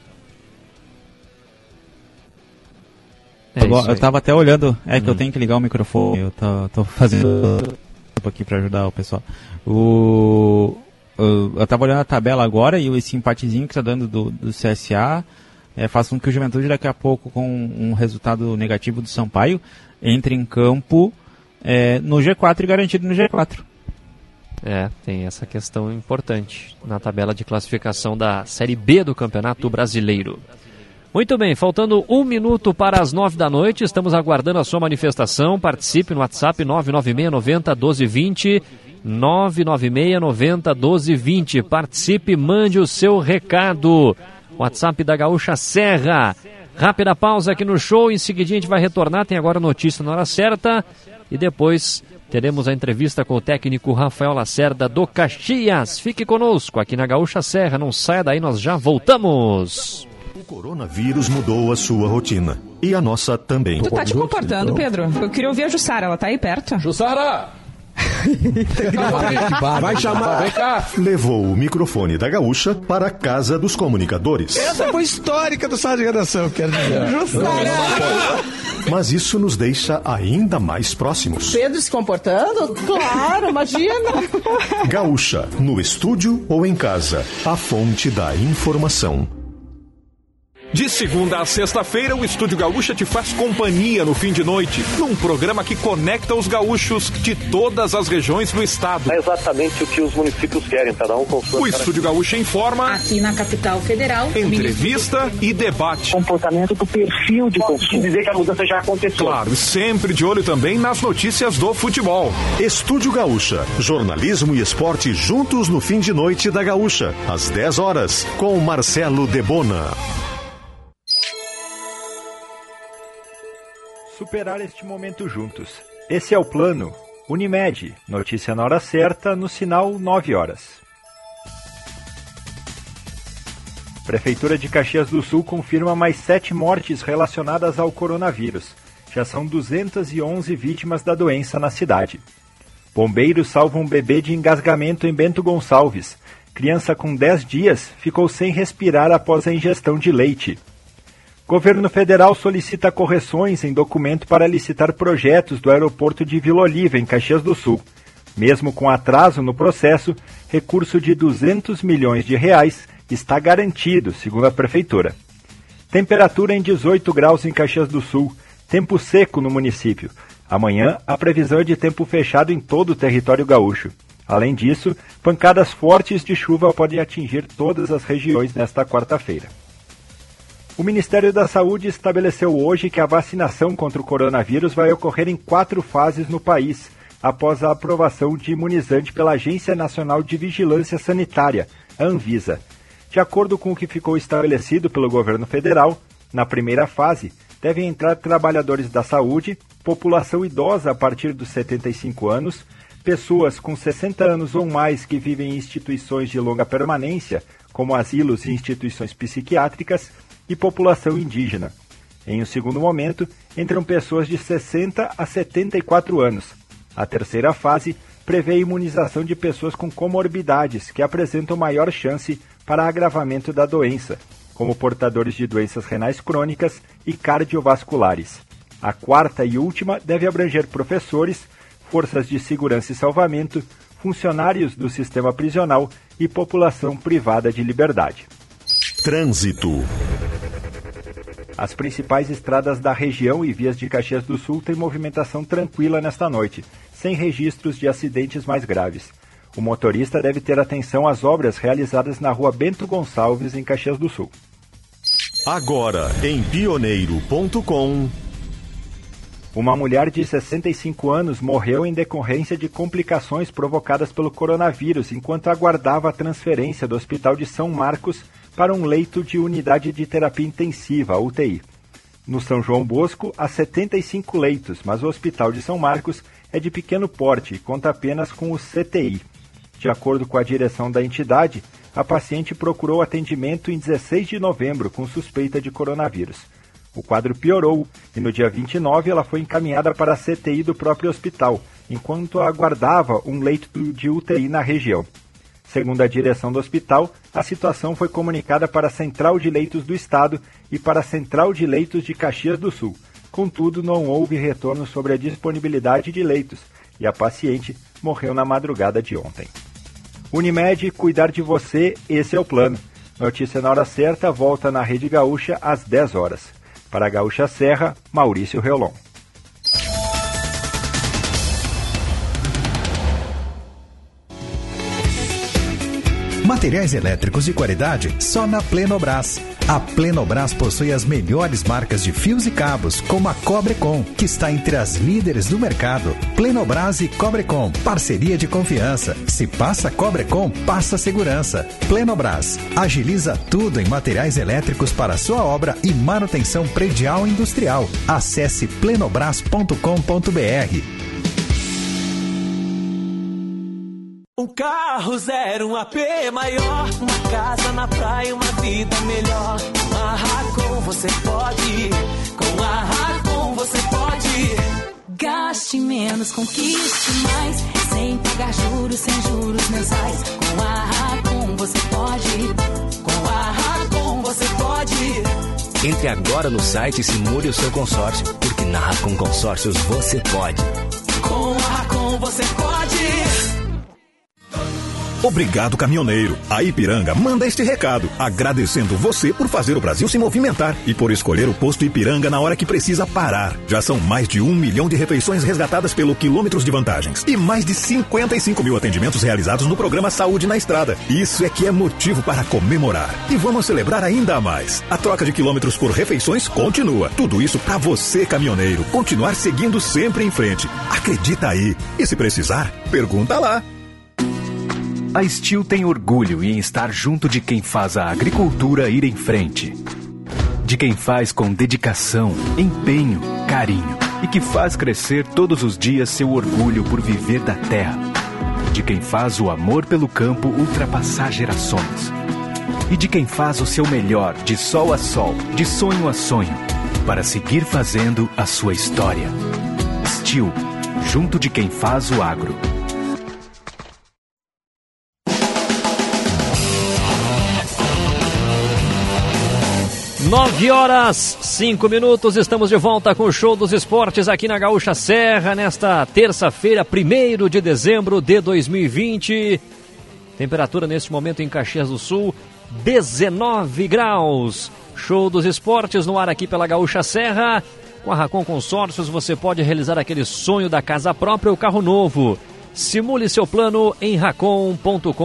Eu tava até olhando, que eu tenho que ligar o microfone, eu tô fazendo aqui pra ajudar o pessoal. Eu tava olhando a tabela agora e esse empatezinho que tá dando do CSA faz com que o Juventude daqui a pouco, com um resultado negativo do Sampaio, entre em campo no G4 e garantido no G4. Tem essa questão importante na tabela de classificação da Série B do Campeonato Brasileiro. Muito bem, faltando 1 minuto para as 9 da noite, estamos aguardando a sua manifestação. Participe no WhatsApp 996901220, 996901220. Participe, mande o seu recado. WhatsApp da Gaúcha Serra. Rápida pausa aqui no show, em seguida a gente vai retornar, tem agora notícia na hora certa e depois teremos a entrevista com o técnico Rafael Lacerda do Caxias. Fique conosco aqui na Gaúcha Serra, não saia daí, nós já voltamos. O coronavírus mudou a sua rotina e a nossa também. Tu tá te comportando, Pedro? Eu queria ouvir a Jussara, ela tá aí perto? Jussara! Vai chamar. Vem cá. Levou o microfone da Gaúcha para a Casa dos Comunicadores. Essa foi histórica do Sala de Redação, quero dizer. Jussara! Mas isso nos deixa ainda mais próximos. Pedro se comportando? Claro, imagina! Gaúcha, no estúdio ou em casa, a fonte da informação. De segunda a sexta-feira, o Estúdio Gaúcha te faz companhia no fim de noite, num programa que conecta os gaúchos de todas as regiões do estado. É exatamente o que os municípios querem, cada um com sua. O Estúdio Gaúcha informa, aqui na capital federal, entrevista e debate. Comportamento do perfil de consumo. Dizer que a mudança já aconteceu. Claro, sempre de olho também nas notícias do futebol. Estúdio Gaúcha, jornalismo e esporte juntos no fim de noite da Gaúcha, às 10 horas, com Marcelo Debona. Superar este momento juntos. Esse é o plano. Unimed. Notícia na hora certa, no sinal 9 horas. Prefeitura de Caxias do Sul confirma mais 7 mortes relacionadas ao coronavírus. Já são 211 vítimas da doença na cidade. Bombeiros salvam um bebê de engasgamento em Bento Gonçalves. Criança com 10 dias ficou sem respirar após a ingestão de leite. Governo federal solicita correções em documento para licitar projetos do aeroporto de Vila Oliva, em Caxias do Sul. Mesmo com atraso no processo, recurso de R$200 milhões está garantido, segundo a Prefeitura. Temperatura em 18 graus em Caxias do Sul. Tempo seco no município. Amanhã, a previsão é de tempo fechado em todo o território gaúcho. Além disso, pancadas fortes de chuva podem atingir todas as regiões nesta quarta-feira. O Ministério da Saúde estabeleceu hoje que a vacinação contra o coronavírus vai ocorrer em 4 fases no país, após a aprovação de imunizante pela Agência Nacional de Vigilância Sanitária, a Anvisa. De acordo com o que ficou estabelecido pelo governo federal, na primeira fase, devem entrar trabalhadores da saúde, população idosa a partir dos 75 anos, pessoas com 60 anos ou mais que vivem em instituições de longa permanência, como asilos e instituições psiquiátricas, e população indígena. Em um segundo momento, entram pessoas de 60 a 74 anos. A terceira fase prevê a imunização de pessoas com comorbidades que apresentam maior chance para agravamento da doença, como portadores de doenças renais crônicas e cardiovasculares. A quarta e última deve abranger professores, forças de segurança e salvamento, funcionários do sistema prisional e população privada de liberdade. Trânsito. As principais estradas da região e vias de Caxias do Sul têm movimentação tranquila nesta noite, sem registros de acidentes mais graves. O motorista deve ter atenção às obras realizadas na rua Bento Gonçalves, em Caxias do Sul. Agora, em pioneiro.com... Uma mulher de 65 anos morreu em decorrência de complicações provocadas pelo coronavírus enquanto aguardava a transferência do Hospital de São Marcos para um leito de unidade de terapia intensiva, UTI. No São João Bosco, há 75 leitos, mas o Hospital de São Marcos é de pequeno porte e conta apenas com o CTI. De acordo com a direção da entidade, a paciente procurou atendimento em 16 de novembro com suspeita de coronavírus. O quadro piorou e no dia 29 ela foi encaminhada para a CTI do próprio hospital, enquanto aguardava um leito de UTI na região. Segundo a direção do hospital, a situação foi comunicada para a Central de Leitos do Estado e para a Central de Leitos de Caxias do Sul. Contudo, não houve retorno sobre a disponibilidade de leitos e a paciente morreu na madrugada de ontem. Unimed, cuidar de você, esse é o plano. Notícia na hora certa volta na Rede Gaúcha às 10 horas. Para a Gaúcha Serra, Maurício Reolon. Materiais elétricos de qualidade só na Plenobras. A Plenobras possui as melhores marcas de fios e cabos, como a Cobrecon, que está entre as líderes do mercado. Plenobras e Cobrecon, parceria de confiança. Se passa Cobrecon, passa segurança. Plenobras, agiliza tudo em materiais elétricos para sua obra e manutenção predial e industrial. Acesse plenobras.com.br. Um carro zero, um AP maior, uma casa na praia, uma vida melhor. Com a Racon você pode, com a Racon você pode. Gaste menos, conquiste mais, sem pagar juros, sem juros mensais. Com a Racon você pode, com a Racon você pode. Entre agora no site e simule o seu consórcio, porque na Racon Consórcios você pode. Com a Racon você pode. Obrigado, caminhoneiro. A Ipiranga manda este recado, agradecendo você por fazer o Brasil se movimentar e por escolher o posto Ipiranga na hora que precisa parar. Já são mais de 1 milhão de refeições resgatadas pelo Quilômetros de Vantagens e mais de 55 mil atendimentos realizados no programa Saúde na Estrada. Isso é que é motivo para comemorar. E vamos celebrar ainda mais. A troca de quilômetros por refeições continua. Tudo isso para você, caminhoneiro, continuar seguindo sempre em frente. Acredita aí. E se precisar, pergunta lá. A Steel tem orgulho em estar junto de quem faz a agricultura ir em frente. De quem faz com dedicação, empenho, carinho e que faz crescer todos os dias seu orgulho por viver da terra. De quem faz o amor pelo campo ultrapassar gerações. E de quem faz o seu melhor de sol a sol, de sonho a sonho, para seguir fazendo a sua história. Steel, junto de quem faz o agro. 9h05, estamos de volta com o Show dos Esportes aqui na Gaúcha Serra, nesta terça-feira, 1º de dezembro de 2020. Temperatura neste momento em Caxias do Sul, 19 graus. Show dos Esportes no ar aqui pela Gaúcha Serra. Com a Racon Consórcios você pode realizar aquele sonho da casa própria ou carro novo. Simule seu plano em racon.com.br.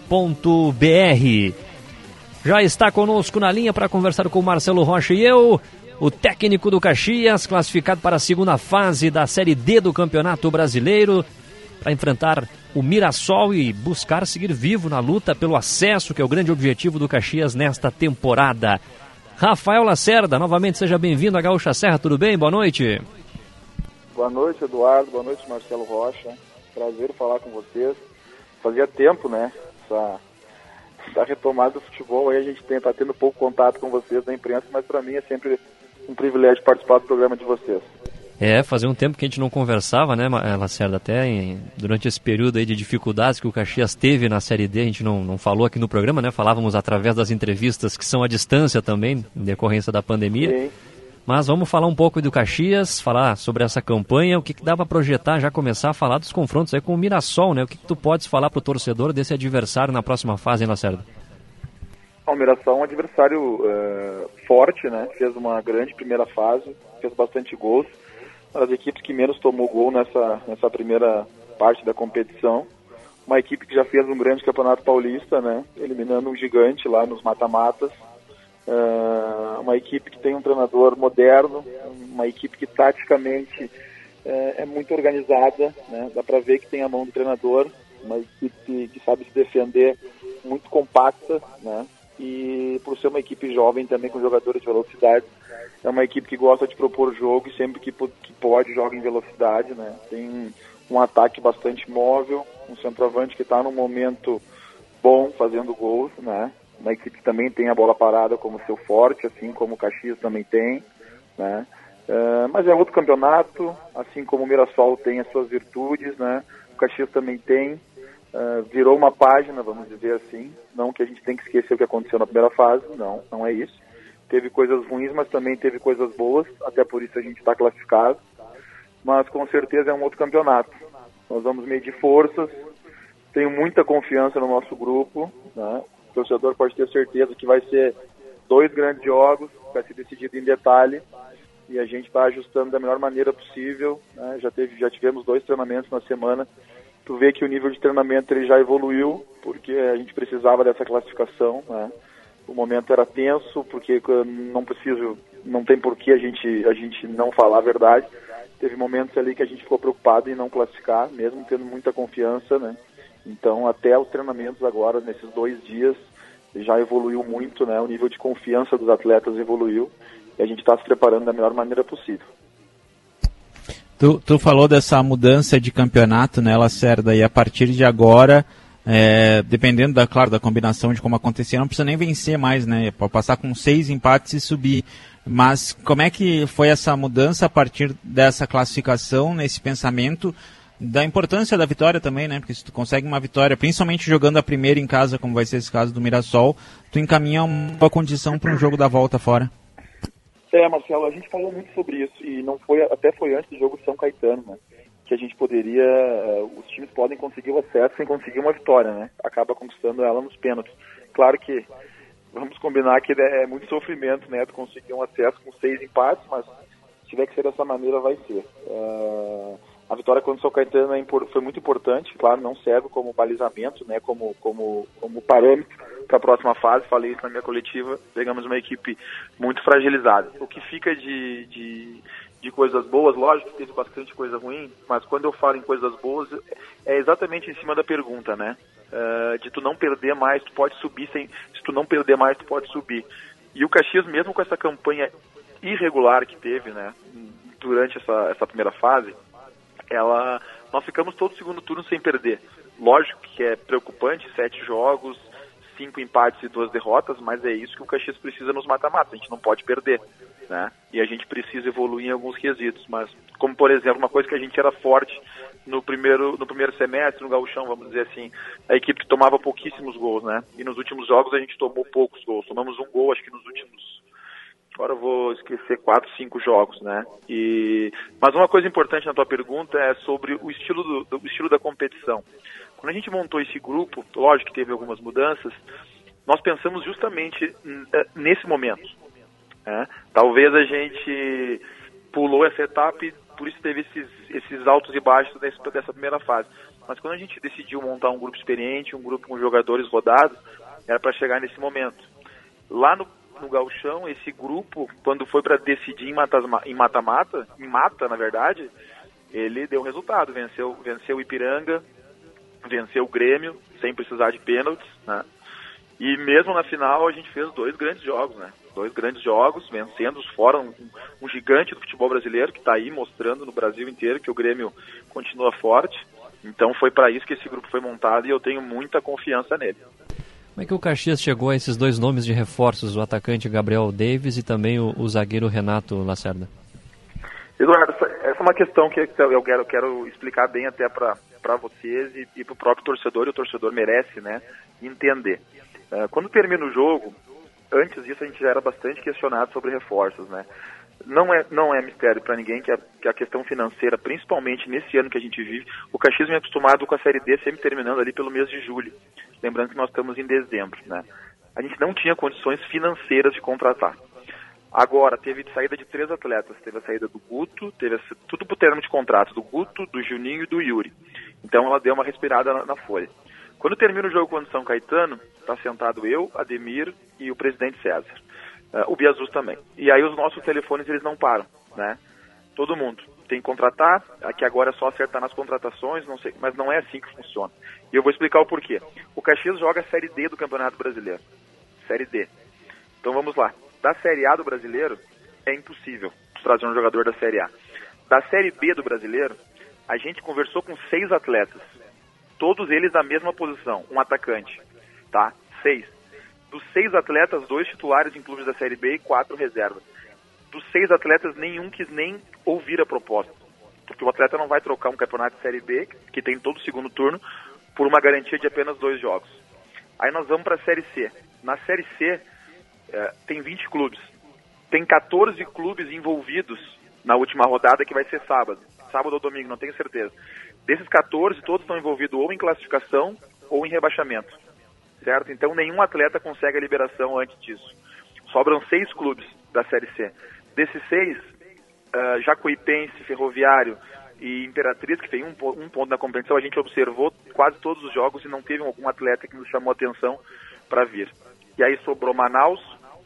Já está conosco na linha para conversar com o Marcelo Rocha e eu, o técnico do Caxias, classificado para a segunda fase da Série D do Campeonato Brasileiro, para enfrentar o Mirassol e buscar seguir vivo na luta pelo acesso, que é o grande objetivo do Caxias nesta temporada. Rafael Lacerda, novamente seja bem-vindo à Gaúcha Serra, tudo bem? Boa noite. Boa noite, Eduardo, boa noite, Marcelo Rocha. Prazer falar com vocês. Fazia tempo, né, da retomada do futebol, aí a gente está tendo pouco contato com vocês da imprensa, mas para mim é sempre um privilégio participar do programa de vocês. Fazia um tempo que a gente não conversava, né, Lacerda, até durante esse período aí de dificuldades que o Caxias teve na Série D, a gente não falou aqui no programa, né, falávamos através das entrevistas que são à distância também, em decorrência da pandemia. Sim. Mas vamos falar um pouco do Caxias, falar sobre essa campanha, o que dá para projetar, já começar a falar dos confrontos aí com o Mirassol, né? O que tu podes falar para o torcedor desse adversário na próxima fase, hein, Lacerda? O Mirassol é um adversário forte, né? Fez uma grande primeira fase, fez bastante gols. Uma das equipes que menos tomou gol nessa primeira parte da competição. Uma equipe que já fez um grande campeonato paulista, né? Eliminando um gigante lá nos mata-matas. Uma equipe que tem um treinador moderno, uma equipe que taticamente é muito organizada, né? Dá para ver que tem a mão do treinador, uma equipe que sabe se defender, muito compacta, né? E por ser uma equipe jovem também com jogadores de velocidade, é uma equipe que gosta de propor jogo e sempre que pode joga em velocidade, né? Tem um ataque bastante móvel, um centroavante que está num momento bom fazendo gols, né? Uma equipe que também tem a bola parada como seu forte, assim como o Caxias também tem, né? Mas é outro campeonato, assim como o Mirassol tem as suas virtudes, né? O Caxias também tem, virou uma página, vamos dizer assim, não que a gente tem que esquecer o que aconteceu na primeira fase, não é isso. Teve coisas ruins, mas também teve coisas boas, até por isso a gente está classificado, mas com certeza é um outro campeonato. Nós vamos medir forças, tenho muita confiança no nosso grupo, né? O torcedor pode ter certeza que vai ser 2 grandes jogos, vai ser decidido em detalhe, e a gente está ajustando da melhor maneira possível, né? Já tivemos 2 treinamentos na semana. Tu vê que o nível de treinamento ele já evoluiu, porque a gente precisava dessa classificação, né? O momento era tenso, porque não tem por que a gente não falar a verdade. Teve momentos ali que a gente ficou preocupado em não classificar, mesmo tendo muita confiança, né? Então, até os treinamentos agora, nesses 2 dias, já evoluiu muito, né? O nível de confiança dos atletas evoluiu e a gente está se preparando da melhor maneira possível. Tu falou dessa mudança de campeonato, né, Lacerda, e a partir de agora, dependendo, da combinação de como acontecer, não precisa nem vencer mais, né? Pode passar com 6 empates e subir. Mas como é que foi essa mudança a partir dessa classificação, nesse pensamento da importância da vitória também, né? Porque se tu consegue uma vitória, principalmente jogando a primeira em casa, como vai ser esse caso do Mirassol, tu encaminha uma condição para um jogo da volta fora. Marcelo, a gente falou muito sobre isso, e até foi antes do jogo de São Caetano, né? que a gente poderia, os times podem conseguir o acesso sem conseguir uma vitória, né? Acaba conquistando ela nos pênaltis. Claro que vamos combinar que é muito sofrimento, né, de conseguir um acesso com 6 empates, mas se tiver que ser dessa maneira, vai ser. A vitória contra o São Caetano foi muito importante, claro, não serve como balizamento, né, como parâmetro para a próxima fase. Falei isso na minha coletiva, pegamos uma equipe muito fragilizada. O que fica de coisas boas, lógico que teve bastante coisa ruim, mas quando eu falo em coisas boas, é exatamente em cima da pergunta, né? De tu não perder mais, tu pode subir, se tu não perder mais, tu pode subir. E o Caxias, mesmo com essa campanha irregular que teve, né, durante essa primeira fase, nós ficamos todo o segundo turno sem perder. Lógico que é preocupante, 7 jogos, 5 empates e 2 derrotas, mas é isso que o Caxias precisa nos mata-mata, a gente não pode perder, né? E a gente precisa evoluir em alguns quesitos, mas como, por exemplo, uma coisa que a gente era forte no primeiro semestre, no Gauchão, vamos dizer assim, a equipe que tomava pouquíssimos gols, né? E nos últimos jogos a gente tomou poucos gols, tomamos um gol, acho que nos últimos... Agora eu vou esquecer 4, 5 jogos, né? Mas uma coisa importante na tua pergunta é sobre o estilo da competição. Quando a gente montou esse grupo, lógico que teve algumas mudanças, nós pensamos justamente nesse momento, né? Talvez a gente pulou essa etapa e por isso teve esses altos e baixos dessa primeira fase. Mas quando a gente decidiu montar um grupo experiente, um grupo com jogadores rodados, era para chegar nesse momento. Lá no Gauchão, esse grupo, quando foi para decidir em mata, na verdade, ele deu resultado, venceu o Ipiranga, venceu o Grêmio, sem precisar de pênaltis, né? E mesmo na final a gente fez 2 grandes jogos, né? 2 grandes jogos, vencendo fora um gigante do futebol brasileiro, que está aí mostrando no Brasil inteiro que o Grêmio continua forte. Então foi para isso que esse grupo foi montado e eu tenho muita confiança nele. Como é que o Caxias chegou a esses 2 nomes de reforços, o atacante Gabriel Davis e também o zagueiro Renato Lacerda? Eduardo, essa é uma questão que eu quero explicar bem até para vocês e para o próprio torcedor, e o torcedor merece, né, entender. Quando termina o jogo, antes disso a gente já era bastante questionado sobre reforços, né? Não é mistério para ninguém que a questão financeira, principalmente nesse ano que a gente vive, o Caxias vem acostumado com a Série D sempre terminando ali pelo mês de julho. Lembrando que nós estamos em dezembro, né? A gente não tinha condições financeiras de contratar. Agora, teve saída de 3 atletas. Teve a saída do Guto, tudo por termo de contrato, do Guto, do Juninho e do Yuri. Então ela deu uma respirada na folha. Quando termina o jogo contra o São Caetano, está sentado eu, Ademir e o presidente César. O Biazus também. E aí os nossos telefones, eles não param, né? Todo mundo tem que contratar, aqui agora é só acertar nas contratações, não sei, mas não é assim que funciona. E eu vou explicar o porquê. O Caxias joga a Série D do Campeonato Brasileiro. Série D. Então vamos lá. Da Série A do Brasileiro, é impossível trazer um jogador da Série A. Da Série B do Brasileiro, a gente conversou com 6 atletas. Todos eles da mesma posição, um atacante. Tá? 6. Dos 6 atletas, 2 titulares em clubes da Série B e 4 reservas. Dos 6 atletas, nenhum quis nem ouvir a proposta. Porque o atleta não vai trocar um campeonato de Série B, que tem todo o segundo turno, por uma garantia de apenas 2 jogos. Aí nós vamos para a Série C. Na Série C, tem 20 clubes. Tem 14 clubes envolvidos na última rodada, que vai ser sábado. Sábado ou domingo, não tenho certeza. Desses 14, todos estão envolvidos ou em classificação ou em rebaixamento. Certo? Então nenhum atleta consegue a liberação antes disso. Sobram 6 clubes da Série C. Desses 6, Jacuipense, Ferroviário e Imperatriz, que tem um ponto na competição, a gente observou quase todos os jogos e não teve algum atleta que nos chamou a atenção para vir. E aí sobrou Manaus,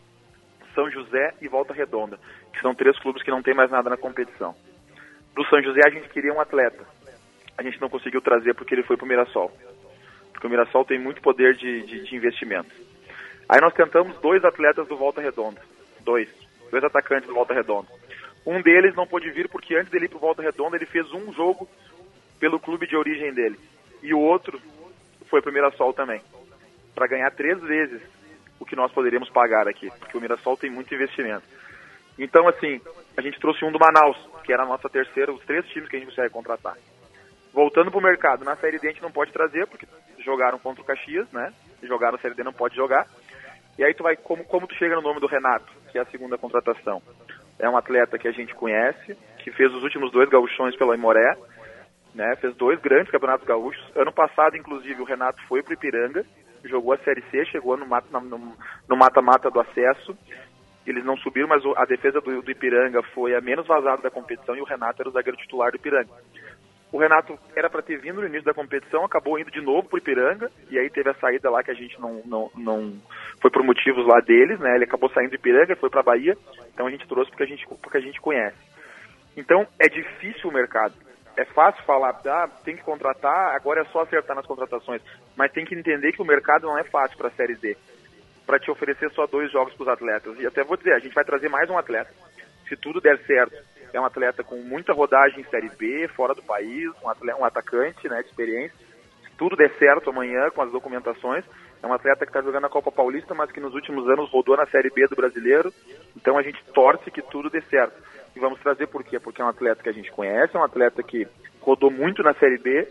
São José e Volta Redonda, que são 3 clubes que não tem mais nada na competição. Do São José a gente queria um atleta. A gente não conseguiu trazer porque ele foi para o Mirassol. Porque o Mirassol tem muito poder de investimento. Aí nós tentamos 2 atletas do Volta Redonda. 2 atacantes do Volta Redonda. Um deles não pôde vir porque antes dele ir pro Volta Redonda ele fez um jogo pelo clube de origem dele. E o outro foi pro Mirassol também. Para ganhar 3 vezes o que nós poderíamos pagar aqui. Porque o Mirassol tem muito investimento. Então, assim, a gente trouxe um do Manaus, que era a nossa terceira, os 3 times que a gente consegue contratar. Voltando pro mercado, na Série D a gente não pode trazer, porque jogaram contra o Caxias, né? Jogaram a Série D, não pode jogar. E aí tu vai, como tu chega no nome do Renato, que é a segunda contratação? É um atleta que a gente conhece, que fez os últimos 2 gauchões pela Imoré, né? Fez 2 grandes campeonatos gaúchos. Ano passado, inclusive, o Renato foi pro Ipiranga, jogou a Série C, chegou no mata-mata do acesso. Eles não subiram, mas a defesa do Ipiranga foi a menos vazada da competição e o Renato era o zagueiro titular do Ipiranga. O Renato era para ter vindo no início da competição, acabou indo de novo pro Ipiranga, e aí teve a saída lá que a gente não foi por motivos lá deles, né? Ele acabou saindo do Ipiranga, foi pra Bahia, então a gente trouxe porque a gente conhece. Então é difícil o mercado. É fácil falar, tem que contratar, agora é só acertar nas contratações, mas tem que entender que o mercado não é fácil para a Série D, para te oferecer só 2 jogos para os atletas. E até vou dizer, a gente vai trazer mais um atleta. Se tudo der certo, é um atleta com muita rodagem em Série B, fora do país, um atacante, né, de experiência. Se tudo der certo amanhã com as documentações, é um atleta que está jogando na Copa Paulista, mas que nos últimos anos rodou na Série B do Brasileiro. Então a gente torce que tudo dê certo. E vamos trazer por quê? Porque é um atleta que a gente conhece, é um atleta que rodou muito na Série B.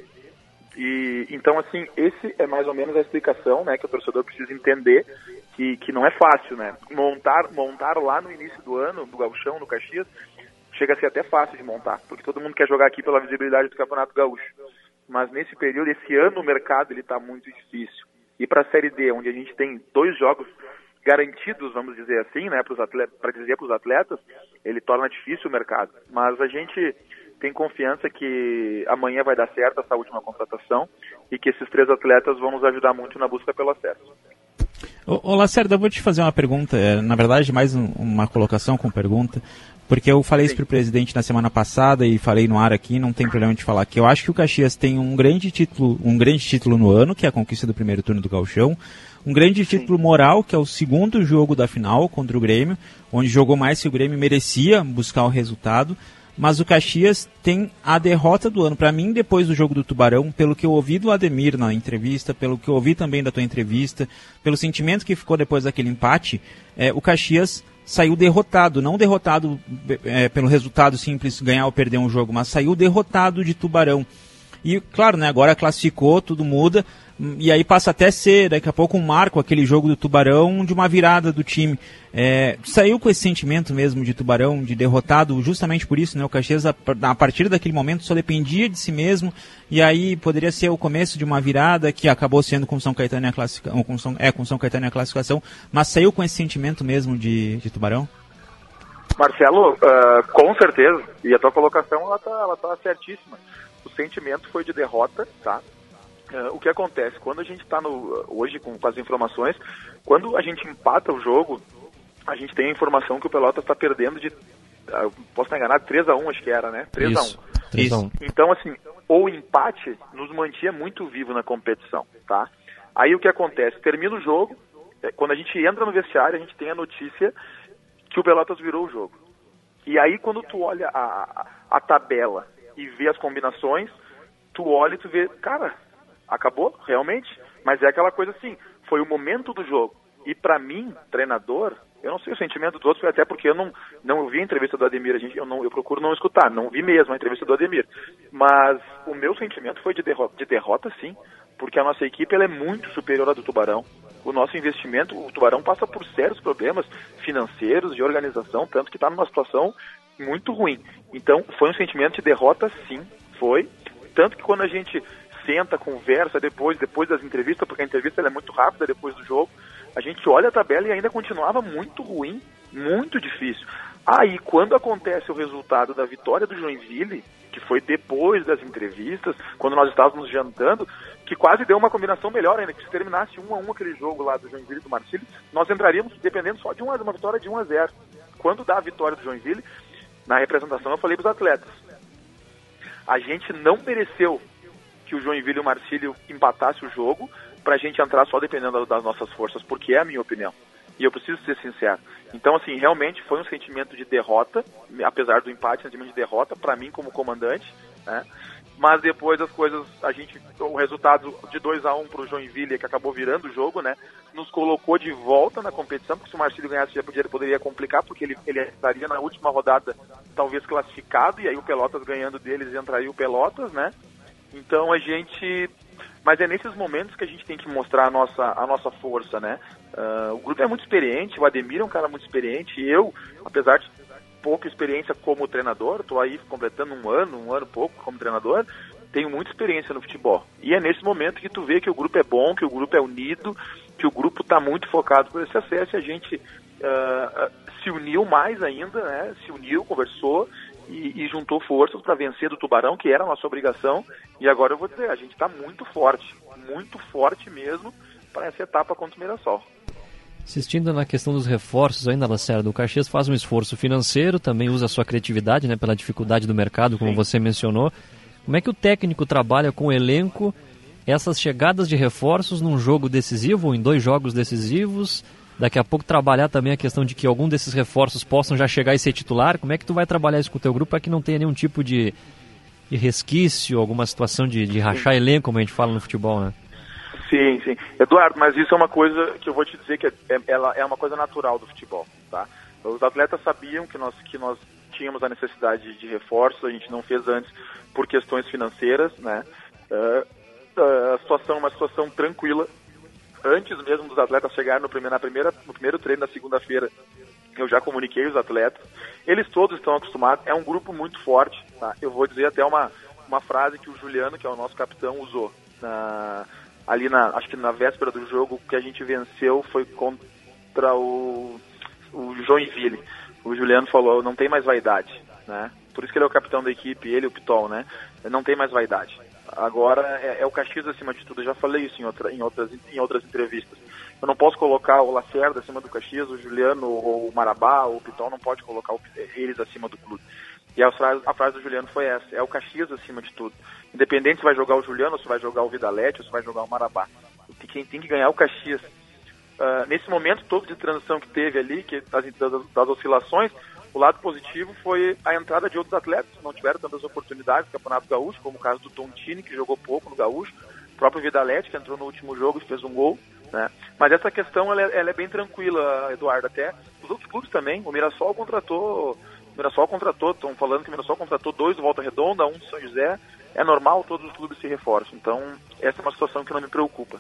E então, assim, esse é mais ou menos a explicação, né, que o torcedor precisa entender que não é fácil, né? Montar lá no início do ano, no Gauchão, no Caxias, chega a ser até fácil de montar, porque todo mundo quer jogar aqui pela visibilidade do Campeonato Gaúcho. Mas nesse período, esse ano, o mercado ele está muito difícil. E para a Série D, onde a gente tem 2 jogos garantidos, vamos dizer assim, né, para dizer para os atletas, ele torna difícil o mercado. Mas a gente tem confiança que amanhã vai dar certo essa última contratação e que esses 3 atletas vão nos ajudar muito na busca pelo acesso. Ô Lacerda, eu vou te fazer uma pergunta, na verdade mais uma colocação com pergunta, porque eu falei isso para o presidente na semana passada e falei no ar aqui, não tem problema de falar, que eu acho que o Caxias tem um grande título no ano, que é a conquista do primeiro turno do Gauchão, um grande título moral, que é o 2º jogo da final contra o Grêmio, onde jogou mais que o Grêmio merecia buscar o resultado, mas o Caxias tem a derrota do ano. Para mim, depois do jogo do Tubarão, pelo que eu ouvi do Ademir na entrevista, pelo que eu ouvi também da tua entrevista, pelo sentimento que ficou depois daquele empate, o Caxias saiu derrotado, não derrotado pelo resultado simples, ganhar ou perder um jogo, mas saiu derrotado de Tubarão. E, claro, né, agora classificou, tudo muda, e aí passa até ser, daqui a pouco, um marco, aquele jogo do Tubarão, de uma virada do time. Saiu com esse sentimento mesmo de Tubarão, de derrotado, justamente por isso, né, o Caxias, a partir daquele momento, só dependia de si mesmo, e aí poderia ser o começo de uma virada, que acabou sendo com São Caetano com São Caetano a classificação, mas saiu com esse sentimento mesmo de Tubarão? Marcelo, com certeza, e a tua colocação, ela tá certíssima. O sentimento foi de derrota, tá? O que acontece? Quando a gente está hoje com as informações, quando a gente empata o jogo, a gente tem a informação que o Pelotas está perdendo posso estar enganado, 3-1 acho que era, né? 3-1. 3-1. Então, assim, o empate nos mantinha muito vivo na competição, tá? Aí o que acontece? Termina o jogo, quando a gente entra no vestiário, a gente tem a notícia que o Pelotas virou o jogo. E aí quando tu olha a tabela e vê as combinações, tu olha e tu vê, cara, acabou, realmente, mas é aquela coisa assim, foi o momento do jogo. E pra mim, treinador, eu não sei o sentimento dos outros, até porque eu não vi a entrevista do Ademir, eu procuro não escutar, não vi mesmo a entrevista do Ademir, mas o meu sentimento foi de derrota sim, porque a nossa equipe ela é muito superior à do Tubarão. O nosso investimento, o Tubarão passa por sérios problemas financeiros, de organização, tanto que está numa situação muito ruim. Então, foi um sentimento de derrota, sim, foi. Tanto que quando a gente senta, conversa depois das entrevistas, porque a entrevista ela é muito rápida depois do jogo, a gente olha a tabela e ainda continuava muito ruim, muito difícil. Aí, quando acontece o resultado da vitória do Joinville, que foi depois das entrevistas, quando nós estávamos jantando, que quase deu uma combinação melhor ainda, que se terminasse 1-1 aquele jogo lá do Joinville e do Marcílio, nós entraríamos dependendo só de uma vitória de 1-0. Quando dá a vitória do Joinville, na representação eu falei para os atletas, a gente não mereceu que o Joinville e o Marcílio empatasse o jogo pra gente entrar só dependendo das nossas forças, porque é a minha opinião. E eu preciso ser sincero. Então, assim, realmente foi um sentimento de derrota, apesar do empate, um sentimento de derrota pra mim como comandante, né? Mas depois as coisas, o resultado de 2-1 pro Joinville, que acabou virando o jogo, né? Nos colocou de volta na competição, porque se o Marcílio ganhasse já poderia complicar, porque ele estaria na última rodada talvez classificado, e aí o Pelotas ganhando deles entraria o Pelotas, né? Então mas é nesses momentos que a gente tem que mostrar a nossa força, né? O grupo é muito experiente, o Ademir é um cara muito experiente, e eu, apesar de pouca experiência como treinador, estou aí completando um ano e pouco como treinador, tenho muita experiência no futebol. E é nesse momento que tu vê que o grupo é bom, que o grupo é unido, que o grupo está muito focado por esse acesso, e a gente se uniu mais ainda, né? Se uniu, conversou e juntou forças para vencer do Tubarão, que era a nossa obrigação. E agora eu vou dizer, a gente está muito forte mesmo para essa etapa contra o Mirassol. Insistindo na questão dos reforços ainda, Lacerda, o Caxias faz um esforço financeiro, também usa a sua criatividade, né, pela dificuldade do mercado, como você mencionou. Como é que o técnico trabalha com o elenco essas chegadas de reforços num jogo decisivo, ou em 2 jogos decisivos? Daqui a pouco trabalhar também a questão de que algum desses reforços possam já chegar e ser titular. Como é que tu vai trabalhar isso com o teu grupo para que não tenha nenhum tipo de resquício, alguma situação de rachar elenco, como a gente fala no futebol, né? Sim. Eduardo, mas isso é uma coisa que eu vou te dizer que ela é uma coisa natural do futebol, tá? Os atletas sabiam que nós tínhamos a necessidade de reforços, a gente não fez antes por questões financeiras, né? A situação é uma situação tranquila. Antes mesmo dos atletas chegarem no primeiro treino da segunda-feira, eu já comuniquei os atletas. Eles todos estão acostumados, é um grupo muito forte, tá? Eu vou dizer até uma frase que o Juliano, que é o nosso capitão, usou acho que na véspera do jogo que a gente venceu foi contra o Joinville. O Juliano falou, não tem mais vaidade, né? Por isso que ele é o capitão da equipe, ele e o Pitol, né? Não tem mais vaidade. Agora é o Caxias acima de tudo. Eu já falei isso em outras entrevistas. Eu não posso colocar o Lacerda acima do Caxias, o Juliano ou o Marabá ou o Pitol não pode colocar eles acima do clube. E a frase do Juliano foi essa, é o Caxias acima de tudo. Independente se vai jogar o Juliano, ou se vai jogar o Vidalete, ou se vai jogar o Marabá. Quem tem que ganhar é o Caxias. Nesse momento todo de transição que teve ali, das oscilações, o lado positivo foi a entrada de outros atletas que não tiveram tantas oportunidades no Campeonato Gaúcho, como o caso do Tontini, que jogou pouco no Gaúcho, o próprio Vidalete, que entrou no último jogo e fez um gol, né? Mas essa questão ela é bem tranquila, Eduardo, até os outros clubes também. O Mirassol contratou, estão falando que o Mirassol contratou 2 do Volta Redonda, 1 do São José. É normal, todos os clubes se reforçam. Então, essa é uma situação que não me preocupa.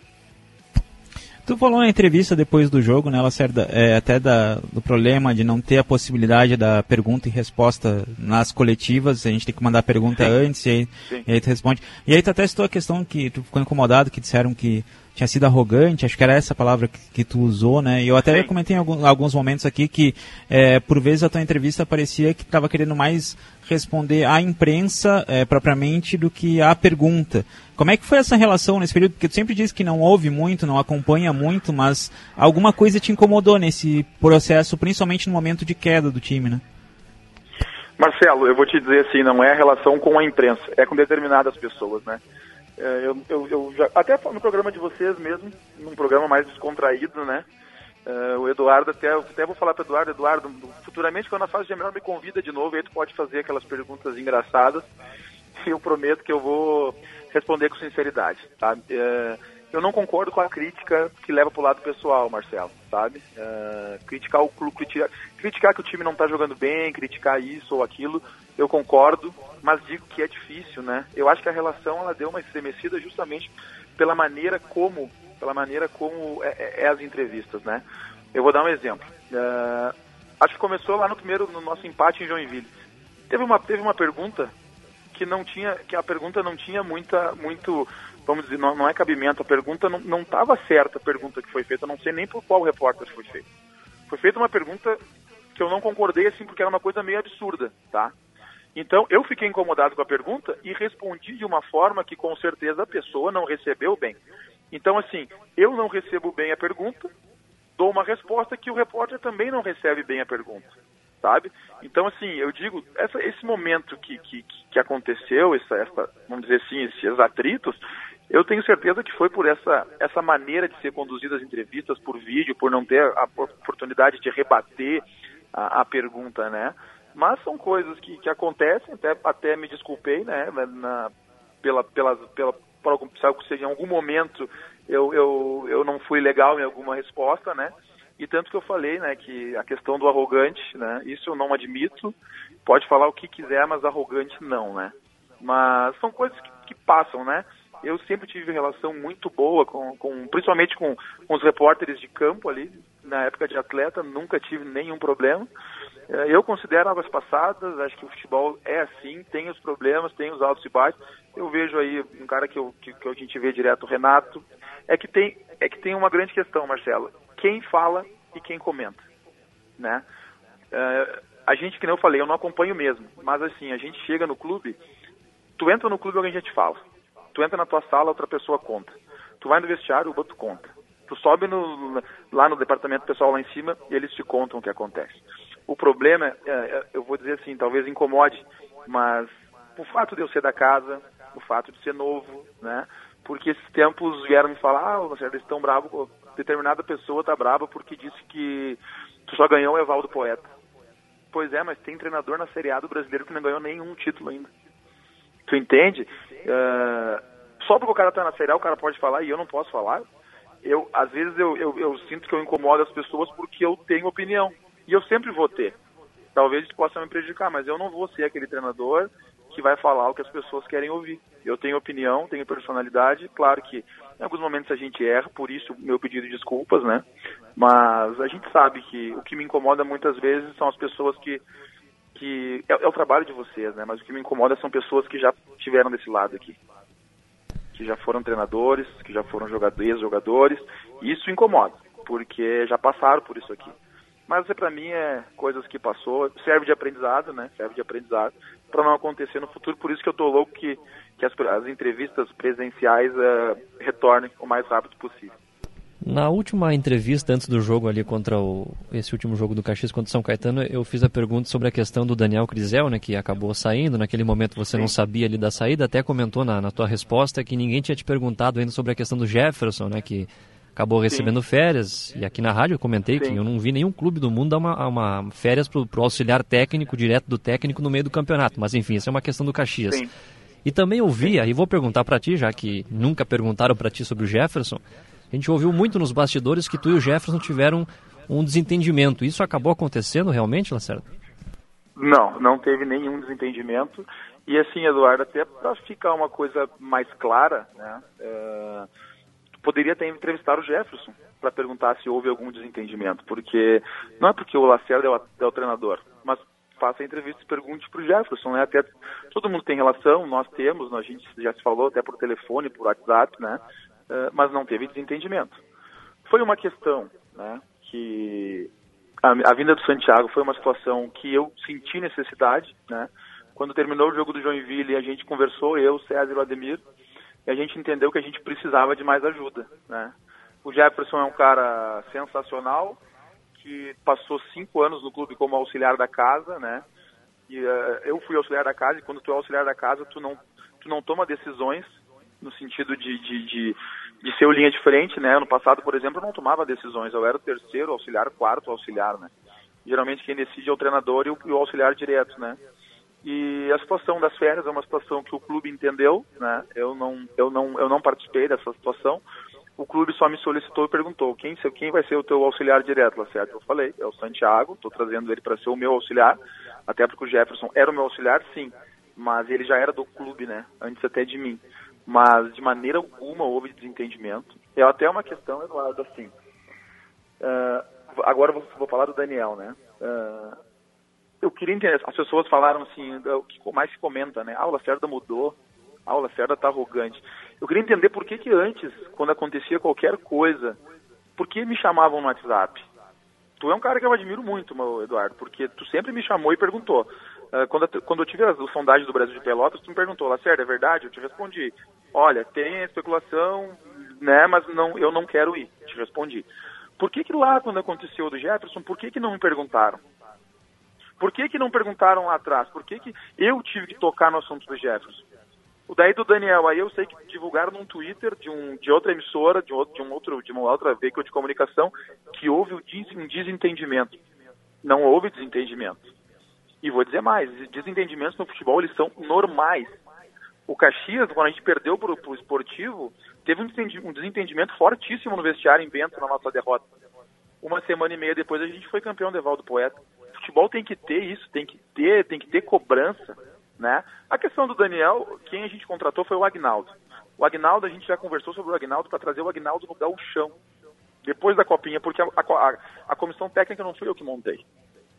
Tu falou na entrevista depois do jogo, né, Lacerda, até do problema de não ter a possibilidade da pergunta e resposta nas coletivas, a gente tem que mandar a pergunta antes e aí tu responde. E aí tu até citou a questão que tu ficou incomodado, que disseram que tinha sido arrogante, acho que era essa palavra que tu usou, né? E eu até comentei em alguns momentos aqui que, por vezes, a tua entrevista parecia que estava querendo mais responder à imprensa propriamente do que à pergunta. Como é que foi essa relação nesse período? Porque tu sempre disse que não ouve muito, não acompanha muito, mas alguma coisa te incomodou nesse processo, principalmente no momento de queda do time, né? Marcelo, eu vou te dizer assim, não é a relação com a imprensa, é com determinadas pessoas, né? Eu já, até no programa de vocês mesmo, num programa mais descontraído, né? O Eduardo, até vou falar para o Eduardo, futuramente quando a fase geral me convida de novo, aí tu pode fazer aquelas perguntas engraçadas, e eu prometo que eu vou responder com sinceridade, tá? Eu não concordo com a crítica que leva pro lado pessoal, Marcelo, sabe? Criticar o clube, criticar que o time não tá jogando bem, criticar isso ou aquilo, eu concordo, mas digo que é difícil, né? Eu acho que a relação ela deu uma estremecida justamente pela maneira como as entrevistas, né? Eu vou dar um exemplo. Acho que começou lá no nosso empate em Joinville. Teve uma pergunta que a pergunta não tinha muito, vamos dizer, não é cabimento, a pergunta não estava certa, a pergunta que foi feita, eu não sei nem por qual repórter foi feita. Foi feita uma pergunta que eu não concordei, assim, porque era uma coisa meio absurda, tá? Então, eu fiquei incomodado com a pergunta e respondi de uma forma que, com certeza, a pessoa não recebeu bem. Então, assim, eu não recebo bem a pergunta, dou uma resposta que o repórter também não recebe bem a pergunta, sabe? Então, assim, eu digo, esse momento que aconteceu, vamos dizer assim, esses atritos, eu tenho certeza que foi por essa maneira de ser conduzidas as entrevistas por vídeo, por não ter a oportunidade de rebater a pergunta, né? Mas são coisas que acontecem, até me desculpei, né? Se em algum momento eu não fui legal em alguma resposta, né? E tanto que eu falei, né, que a questão do arrogante, né, isso eu não admito, pode falar o que quiser, mas arrogante não, né? Mas são coisas que passam, né? Eu sempre tive relação muito boa, principalmente com os repórteres de campo ali, na época de atleta, nunca tive nenhum problema. Eu considero águas passadas, acho que o futebol é assim, tem os problemas, tem os altos e baixos. Eu vejo aí um cara que a gente vê direto, o Renato, é que tem uma grande questão, Marcelo, quem fala e quem comenta, né? A gente, que nem eu falei, eu não acompanho mesmo, mas assim, a gente chega no clube, tu entra no clube, alguém já te fala. Tu entra na tua sala, outra pessoa conta. Tu vai no vestiário, o outro conta. Tu sobe lá no departamento pessoal lá em cima e eles te contam o que acontece. O problema, eu vou dizer assim, talvez incomode, mas o fato de eu ser da casa, o fato de ser novo, né? Porque esses tempos vieram me falar, Lacerda, eles estão bravos, determinada pessoa tá brava porque disse que tu só ganhou o Evaldo Poeta. Pois é, mas tem treinador na Série A do brasileiro que não ganhou nenhum título ainda. Tu entende? Só porque o cara tá na Série A, o cara pode falar e eu não posso falar. Às vezes eu sinto que eu incomodo as pessoas porque eu tenho opinião. E eu sempre vou ter. Talvez isso possa me prejudicar, mas eu não vou ser aquele treinador que vai falar o que as pessoas querem ouvir. Eu tenho opinião, tenho personalidade. Claro que em alguns momentos a gente erra, por isso meu pedido de desculpas, né? Mas a gente sabe que o que me incomoda muitas vezes são as pessoas que é o trabalho de vocês, né? Mas o que me incomoda são pessoas que já estiveram desse lado aqui. Que já foram treinadores, que já foram jogadores. Isso incomoda, porque já passaram por isso aqui. Mas para mim é coisas que passou, serve de aprendizado, né? Serve de aprendizado para não acontecer no futuro. Por isso que eu tô louco que as entrevistas presenciais retornem o mais rápido possível. Na última entrevista antes do jogo ali contra esse último jogo do Caxias contra o São Caetano, eu fiz a pergunta sobre a questão do Daniel Crisel, né, que acabou saindo. Naquele momento você não sabia ali da saída, até comentou na tua resposta que ninguém tinha te perguntado ainda sobre a questão do Jefferson, né, que acabou recebendo férias. E aqui na rádio eu comentei que eu não vi nenhum clube do mundo dar uma férias pro auxiliar técnico, direto do técnico no meio do campeonato. Mas enfim, isso é uma questão do Caxias. Sim. E também ouvi, aí vou perguntar para ti, já que nunca perguntaram para ti sobre o Jefferson. A gente ouviu muito nos bastidores que tu e o Jefferson tiveram um desentendimento. Isso acabou acontecendo realmente, Lacerda? Não teve nenhum desentendimento. E assim, Eduardo, até para ficar uma coisa mais clara, né, tu poderia até entrevistar o Jefferson para perguntar se houve algum desentendimento. Porque não é porque o Lacerda é o treinador, mas faça a entrevista e pergunte para o Jefferson, né? Até todo mundo tem relação, nós temos, a gente já se falou até por telefone, por WhatsApp, né? Mas não teve desentendimento. Foi uma questão, né, que a vinda do Santiago foi uma situação que eu senti necessidade, né? Quando terminou o jogo do Joinville, a gente conversou, eu, César e o Ademir, e a gente entendeu que a gente precisava de mais ajuda, né? O Jefferson é um cara sensacional, que passou 5 anos no clube como auxiliar da casa, né? E eu fui auxiliar da casa, e quando tu é auxiliar da casa, tu não toma decisões no sentido de ser o linha de frente, né? No passado, por exemplo, eu não tomava decisões, eu era o terceiro auxiliar, quarto auxiliar, né? Geralmente quem decide é o treinador e o auxiliar direto, né? E a situação das férias é uma situação que o clube entendeu, né? Eu não participei dessa situação. O clube só me solicitou e perguntou quem vai ser o teu auxiliar direto, Lacerda? Eu falei, é o Santiago, estou trazendo ele para ser o meu auxiliar, até porque o Jefferson era o meu auxiliar, sim, mas ele já era do clube, né? Antes até de mim. Mas de maneira alguma houve desentendimento. É até uma questão, Eduardo, assim. Agora eu vou falar do Daniel, né? Eu queria entender, as pessoas falaram assim, o que mais se comenta, né? O Lacerda mudou, o Lacerda tá arrogante. Eu queria entender por que antes, quando acontecia qualquer coisa, por que me chamavam no WhatsApp? Tu é um cara que eu admiro muito, meu Eduardo, porque tu sempre me chamou e perguntou. Quando eu tive a sondagem do Brasil de Pelotas, tu me perguntou, Lacerda, é verdade? Eu te respondi, olha, tem especulação, né, mas eu não quero ir. Te respondi. Por que lá, quando aconteceu do Jefferson, por que não me perguntaram? Por que não perguntaram lá atrás? Por que eu tive que tocar no assunto do Jefferson? O daí do Daniel, aí eu sei que divulgaram num Twitter de outra emissora, de uma outra veículo de comunicação, que houve um desentendimento. Não houve desentendimento. E vou dizer mais, desentendimentos no futebol, eles são normais. O Caxias, quando a gente perdeu pro Esportivo, teve um desentendimento fortíssimo no vestiário em Bento, na nossa derrota. 1 semana e meia depois a gente foi campeão do Evaldo Poeta. O futebol tem que ter isso, tem que ter cobrança, né? A questão do Daniel, quem a gente contratou foi o Aguinaldo. O Aguinaldo, a gente já conversou sobre o Aguinaldo para trazer o Aguinaldo no gauchão, depois da Copinha, porque a comissão técnica não fui eu que montei.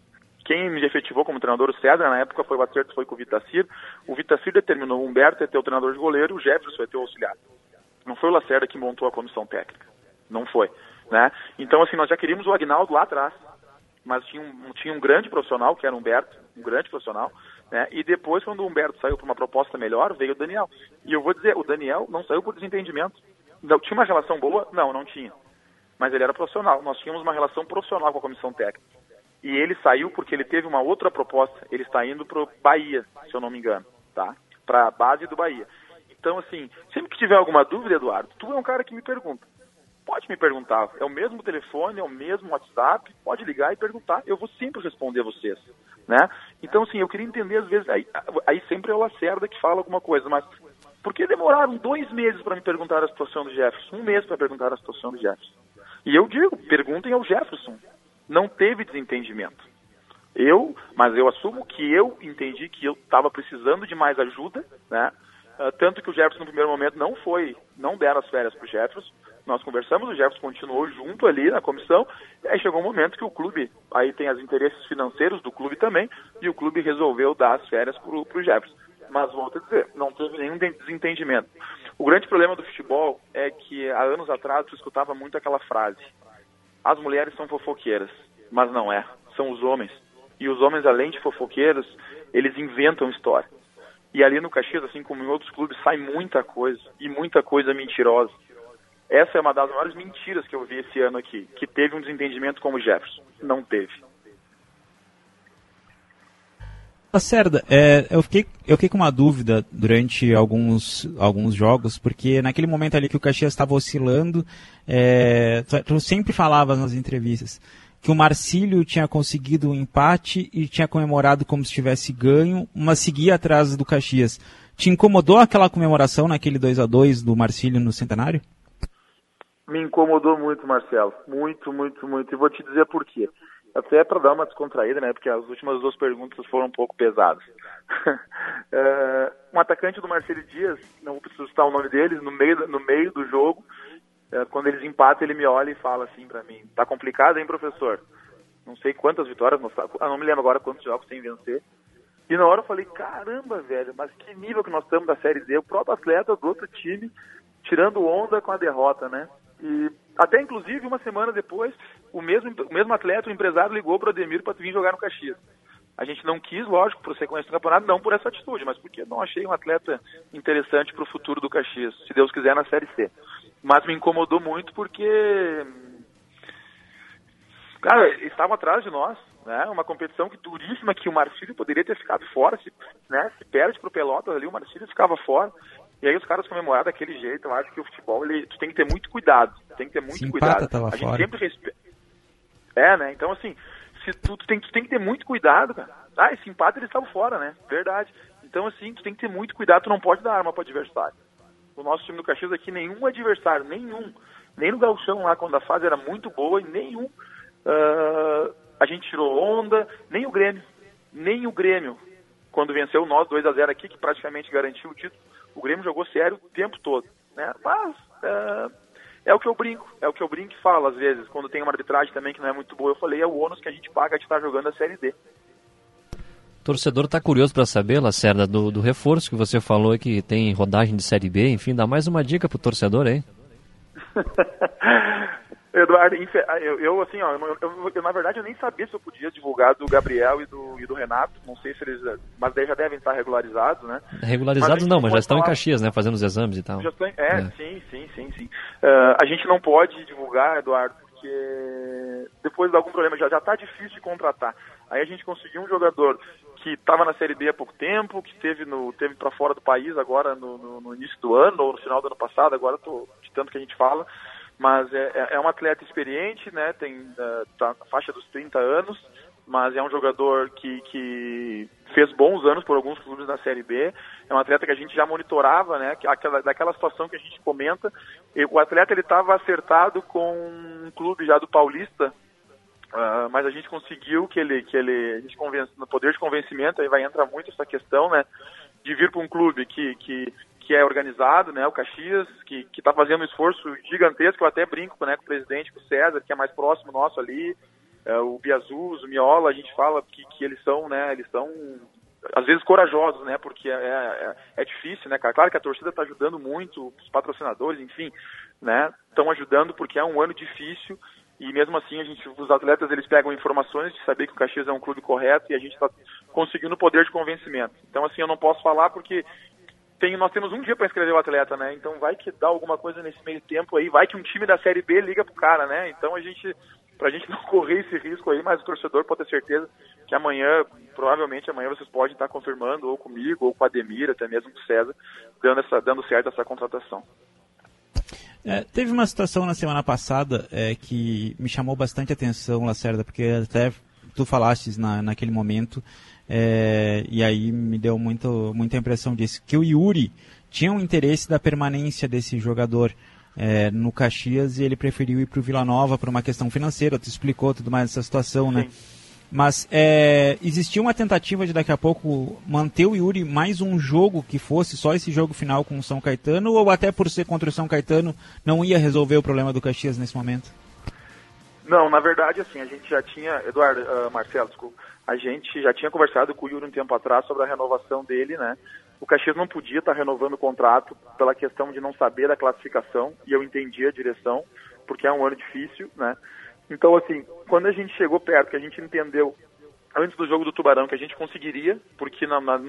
quem me efetivou como treinador, o César, na época foi o acerto, foi com o Vitacir. O Vitacir determinou o Humberto ia ter o treinador de goleiro, o Jefferson ia ter o auxiliar. Não foi o Lacerda que montou a comissão técnica. Não foi. Né? Então, assim, nós já queríamos o Aguinaldo lá atrás, mas tinha um grande profissional, que era o Humberto, um grande profissional, né? E depois, quando o Humberto saiu para uma proposta melhor, veio o Daniel. E eu vou dizer, o Daniel não saiu por desentendimento. Não, tinha uma relação boa? Não tinha. Mas ele era profissional. Nós tínhamos uma relação profissional com a comissão técnica. E ele saiu porque ele teve uma outra proposta. Ele está indo para o Bahia, se eu não me engano, tá? Para a base do Bahia. Então, assim, sempre que tiver alguma dúvida, Eduardo, tu é um cara que me pergunta. Pode me perguntar. É o mesmo telefone, é o mesmo WhatsApp. Pode ligar e perguntar. Eu vou sempre responder a vocês, né? Então, assim, eu queria entender, às vezes, aí sempre é o Lacerda que fala alguma coisa, mas por que demoraram 2 meses para me perguntar a situação do Jefferson? 1 mês para perguntar a situação do Jefferson. E eu digo, perguntem ao Jefferson. Não teve desentendimento. Mas eu assumo que eu entendi que eu estava precisando de mais ajuda, né? Tanto que o Jefferson no primeiro momento não deram as férias para o Jefferson. Nós conversamos, o Jefferson continuou junto ali na comissão, e aí chegou um momento que o clube, aí tem os interesses financeiros do clube também, e o clube resolveu dar as férias para o Jefferson. Mas volto a dizer, não teve nenhum desentendimento. O grande problema do futebol é que há anos atrás tu escutava muito aquela frase: as mulheres são fofoqueiras, mas não é, são os homens. E os homens, além de fofoqueiros, eles inventam história. E ali no Caxias, assim como em outros clubes, sai muita coisa, e muita coisa mentirosa. Essa é uma das maiores mentiras que eu vi esse ano aqui, que teve um desentendimento com o Jefferson. Não teve. Lacerda, eu fiquei com uma dúvida durante alguns jogos, porque naquele momento ali que o Caxias estava oscilando, tu sempre falava nas entrevistas que o Marcílio tinha conseguido um empate e tinha comemorado como se tivesse ganho, mas seguia atrás do Caxias. Te incomodou aquela comemoração naquele 2-2 do Marcílio no Centenário? Me incomodou muito, Marcelo. Muito, muito, muito. E vou te dizer por quê. Até para dar uma descontraída, né? Porque as últimas 2 perguntas foram um pouco pesadas. Um atacante do Marcílio Dias, não preciso citar o nome dele, no meio do jogo, quando eles empatam, ele me olha e fala assim para mim: tá complicado, hein, professor? Não sei quantas vitórias, não me lembro agora quantos jogos sem vencer. E na hora eu falei: caramba, velho, mas que nível que nós estamos da Série D. O próprio atleta do outro time tirando onda com a derrota, né? E até, inclusive, uma semana depois, o mesmo atleta, o empresário, ligou para o Ademir para vir jogar no Caxias. A gente não quis, lógico, por sequência do campeonato, não por essa atitude, mas porque não achei um atleta interessante para o futuro do Caxias, se Deus quiser, na Série C. Mas me incomodou muito porque, cara, eles estavam atrás de nós, né? Uma competição duríssima, que o Marcílio poderia ter ficado fora, se perde para o Pelotas ali, o Marcílio ficava fora. E aí os caras comemoraram daquele jeito. Eu acho que o futebol, tu tem que ter muito cuidado. Tem que ter muito cuidado. A gente sempre respeita. Né? Então, assim, tu tem que ter muito cuidado, cara. Esse empate eles estavam fora, né? Verdade. Então, assim, tu tem que ter muito cuidado. Tu não pode dar arma pro adversário. O nosso time do Caxias aqui, nenhum adversário, nenhum. Nem no Gauchão lá, quando a fase era muito boa, e nenhum. A gente tirou onda. Nem o Grêmio. Quando venceu nós 2-0 aqui, que praticamente garantiu o título. O Grêmio jogou sério o tempo todo, né? Mas é o que eu brinco e falo às vezes, quando tem uma arbitragem também que não é muito boa. Eu falei, é o ônus que a gente paga de estar jogando a Série D. O torcedor está curioso para saber, Lacerda, do reforço que você falou, que tem rodagem de Série B, enfim, dá mais uma dica pro torcedor aí. Eduardo, eu assim, eu na verdade eu nem sabia se eu podia divulgar do Gabriel e do Renato, não sei se eles, mas daí já devem estar regularizados, né? Regularizados mas já estão em Caxias, né, fazendo os exames e tal. Já estão, sim. A gente não pode divulgar, Eduardo, porque depois de algum problema, já está difícil de contratar. Aí a gente conseguiu um jogador que estava na Série B há pouco tempo, que teve para fora do país agora no início do ano, ou no final do ano passado, agora de tanto que a gente fala. Mas é um atleta experiente, né? Tá na faixa dos 30 anos, mas é um jogador que fez bons anos por alguns clubes na Série B. É um atleta que a gente já monitorava, né? Daquela situação que a gente comenta. O atleta estava acertado com um clube já do Paulista, mas a gente conseguiu a gente no poder de convencimento, aí vai entrar muito essa questão, né? De vir para um clube que é organizado, né, o Caxias, que está fazendo um esforço gigantesco. Eu até brinco, né, com o presidente, com o César, que é mais próximo nosso ali, O Biazuz, o Miola, a gente fala que eles são, né, às vezes corajosos, né, porque é difícil, né, cara? Claro que a torcida está ajudando muito, os patrocinadores, enfim, né, estão ajudando porque é um ano difícil e mesmo assim os atletas eles pegam informações de saber que o Caxias é um clube correto e a gente está conseguindo o poder de convencimento. Então, assim, eu não posso falar porque nós temos um dia para inscrever o atleta, né, então vai que dá alguma coisa nesse meio tempo aí, vai que um time da Série B liga pro cara, né, então pra gente não correr esse risco aí, mas o torcedor pode ter certeza que provavelmente amanhã vocês podem estar confirmando, ou comigo, ou com a Ademir, até mesmo com o César, dando certo essa contratação. Teve uma situação na semana passada que me chamou bastante atenção, Lacerda, porque até tu falastes naquele momento, e aí me deu muita impressão disso, que o Yuri tinha um interesse da permanência desse jogador no Caxias e ele preferiu ir para o Vila Nova por uma questão financeira. Tu explicou tudo mais essa situação, né? Mas existia uma tentativa de daqui a pouco manter o Yuri mais um jogo que fosse só esse jogo final com o São Caetano, ou até por ser contra o São Caetano não ia resolver o problema do Caxias nesse momento? Não, na verdade, assim, a gente já tinha, Marcelo, desculpa, a gente já tinha conversado com o Yuri um tempo atrás sobre a renovação dele, né? O Caxias não podia estar renovando o contrato pela questão de não saber da classificação, e eu entendi a direção, porque é um ano difícil, né? Então, assim, quando a gente chegou perto, que a gente entendeu, antes do jogo do Tubarão, que a gente conseguiria, porque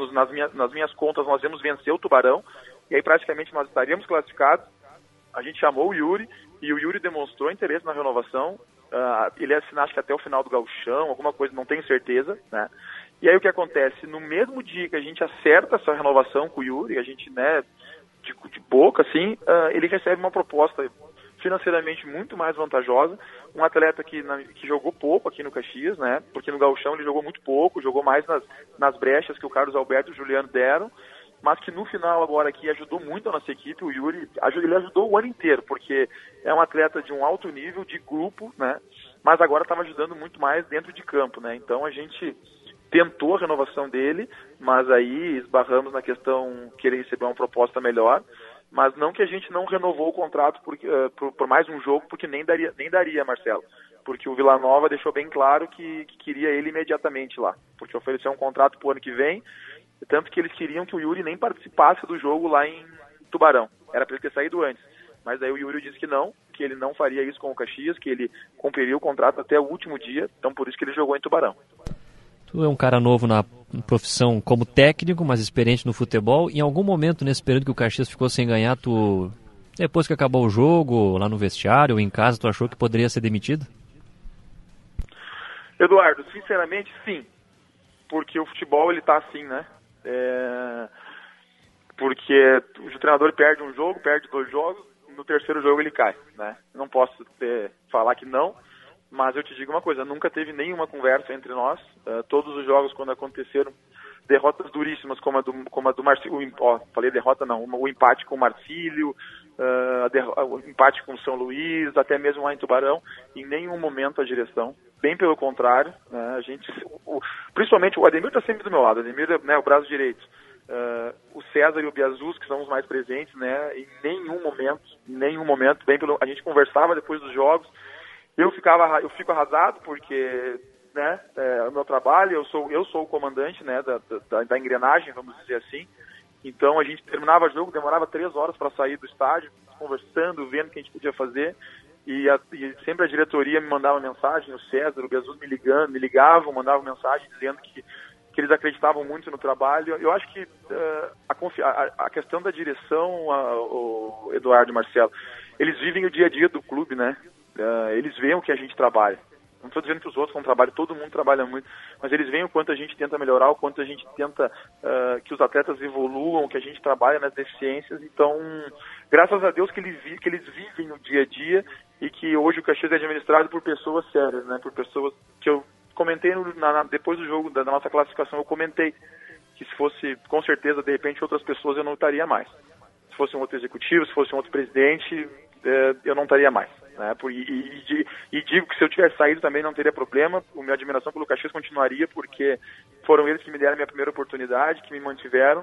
nas minhas contas nós íamos vencer o Tubarão, e aí praticamente nós estaríamos classificados, a gente chamou o Yuri, e o Yuri demonstrou interesse na renovação. Ele ia assinar, acho que até o final do Gauchão, alguma coisa, não tenho certeza, né? E aí o que acontece? No mesmo dia que a gente acerta essa renovação com o Yuri, a gente, né, de boca, assim, ele recebe uma proposta financeiramente muito mais vantajosa, um atleta que jogou pouco aqui no Caxias, né, porque no Gauchão ele jogou muito pouco, jogou mais nas brechas que o Carlos Alberto e o Juliano deram, mas que no final agora aqui ajudou muito a nossa equipe. O Yuri, ele ajudou o ano inteiro, porque é um atleta de um alto nível, de grupo, né, mas agora estava ajudando muito mais dentro de campo, né, então a gente tentou a renovação dele, mas aí esbarramos na questão que ele recebeu uma proposta melhor, mas não que a gente não renovou o contrato por mais um jogo, porque nem daria, Marcelo, porque o Vila Nova deixou bem claro que queria ele imediatamente lá, porque ofereceu um contrato para o ano que vem, tanto que eles queriam que o Yuri nem participasse do jogo lá em Tubarão, era para ele ter saído antes, mas aí o Yuri disse que ele não faria isso com o Caxias, que ele cumpriria o contrato até o último dia, então por isso que ele jogou em Tubarão. Tu é um cara novo na profissão como técnico, mas experiente no futebol. Em algum momento, nesse período que o Caxias ficou sem ganhar, depois que acabou o jogo, lá no vestiário ou em casa, tu achou que poderia ser demitido? Eduardo, sinceramente, sim. Porque o futebol, ele tá assim, né? Porque o treinador perde um jogo, perde 2 jogos, no terceiro jogo ele cai, né? Não posso falar que não. Mas eu te digo uma coisa, nunca teve nenhuma conversa entre nós. Todos os jogos, quando aconteceram, derrotas duríssimas, como a do Marcílio, falei derrota não, o empate com o Marcílio, o empate com o São Luís, até mesmo lá em Tubarão, em nenhum momento a direção, bem pelo contrário, né, principalmente o Ademir está sempre do meu lado, o Ademir é, né, o braço direito. O César e o Biazuz, que são os mais presentes, né, em nenhum momento, a gente conversava depois dos jogos. Eu fico arrasado porque, né, é o meu trabalho, eu sou o comandante, né, da engrenagem, vamos dizer assim. Então a gente terminava o jogo, demorava 3 horas para sair do estádio, conversando, vendo o que a gente podia fazer. E sempre a diretoria me mandava mensagem, o César, o Biazuz me ligavam, mandavam mensagem dizendo que eles acreditavam muito no trabalho. Eu acho que a questão da direção, o Eduardo e Marcelo, eles vivem o dia a dia do clube, né? Eles veem o que a gente trabalha. Não estou dizendo que os outros não trabalham, todo mundo trabalha muito, mas eles veem o quanto a gente tenta melhorar, o quanto a gente tenta que os atletas evoluam, que a gente trabalha nas deficiências. Então, graças a Deus que eles vivem o dia a dia e que hoje o Caxias é administrado por pessoas sérias, né? Por pessoas que eu comentei depois do jogo da nossa classificação, eu comentei que se fosse, com certeza, de repente, outras pessoas eu não estaria mais. Se fosse um outro executivo, se fosse um outro presidente, eu não estaria mais. Né? E digo que se eu tivesse saído também não teria problema, a minha admiração pelo Caxias continuaria, porque foram eles que me deram a minha primeira oportunidade, que me mantiveram,